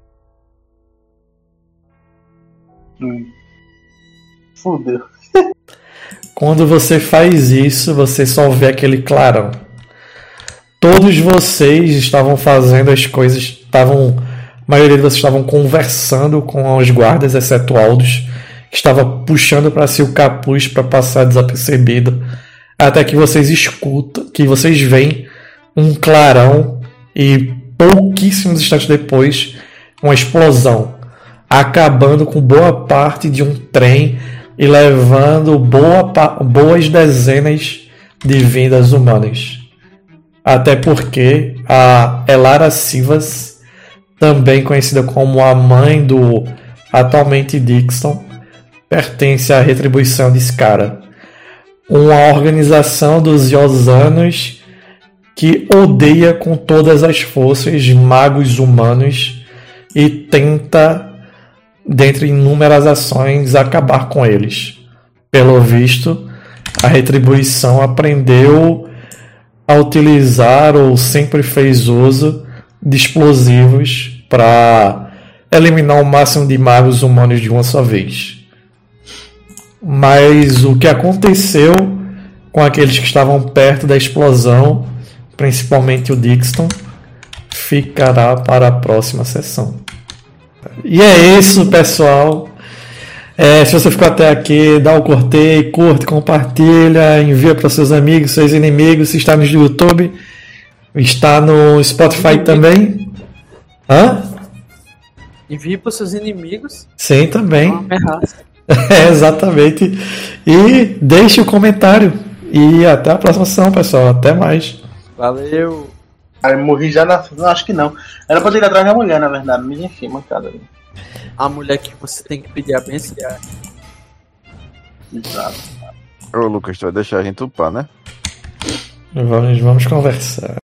Hum. Fudeu. Quando você faz isso, você só vê aquele clarão. Todos vocês estavam fazendo as coisas, estavam, a maioria de vocês estavam conversando com os guardas, exceto Aldous, que estava puxando para si o capuz para passar desapercebido, até que vocês escutam, que vocês veem um clarão e pouquíssimos instantes depois uma explosão, acabando com boa parte de um trem e levando boa, boas dezenas de vidas humanas. Até porque a Elara Sivas, também conhecida como a mãe do atualmente Dixon, pertence à Retribuição de Skara, uma organização dos Yosanos que odeia com todas as forças magos humanos e tenta, dentre inúmeras ações, acabar com eles. Pelo visto, a Retribuição aprendeu a utilizar ou sempre fez uso de explosivos para eliminar o máximo de magos humanos de uma só vez. Mas o que aconteceu com aqueles que estavam perto da explosão, principalmente o Dixon, ficará para a próxima sessão. E é isso, pessoal. É, se você ficou até aqui, dá o curtir, curte, compartilha, envia para seus amigos, seus inimigos. Se está no YouTube, está no Spotify também. Hã? Envie para seus inimigos. Sim, também. Uma ameaça. É, exatamente. E deixe o comentário. E até a próxima sessão, pessoal. Até mais. Valeu. Aí eu morri já na. Não, acho que não. Era pra ter ido atrás da mulher, na verdade. Mas enfim, mancada ali. A mulher que você tem que pedir a benção. Exato. Ô Lucas, tu vai deixar a gente upar, né? Vamos, vamos conversar.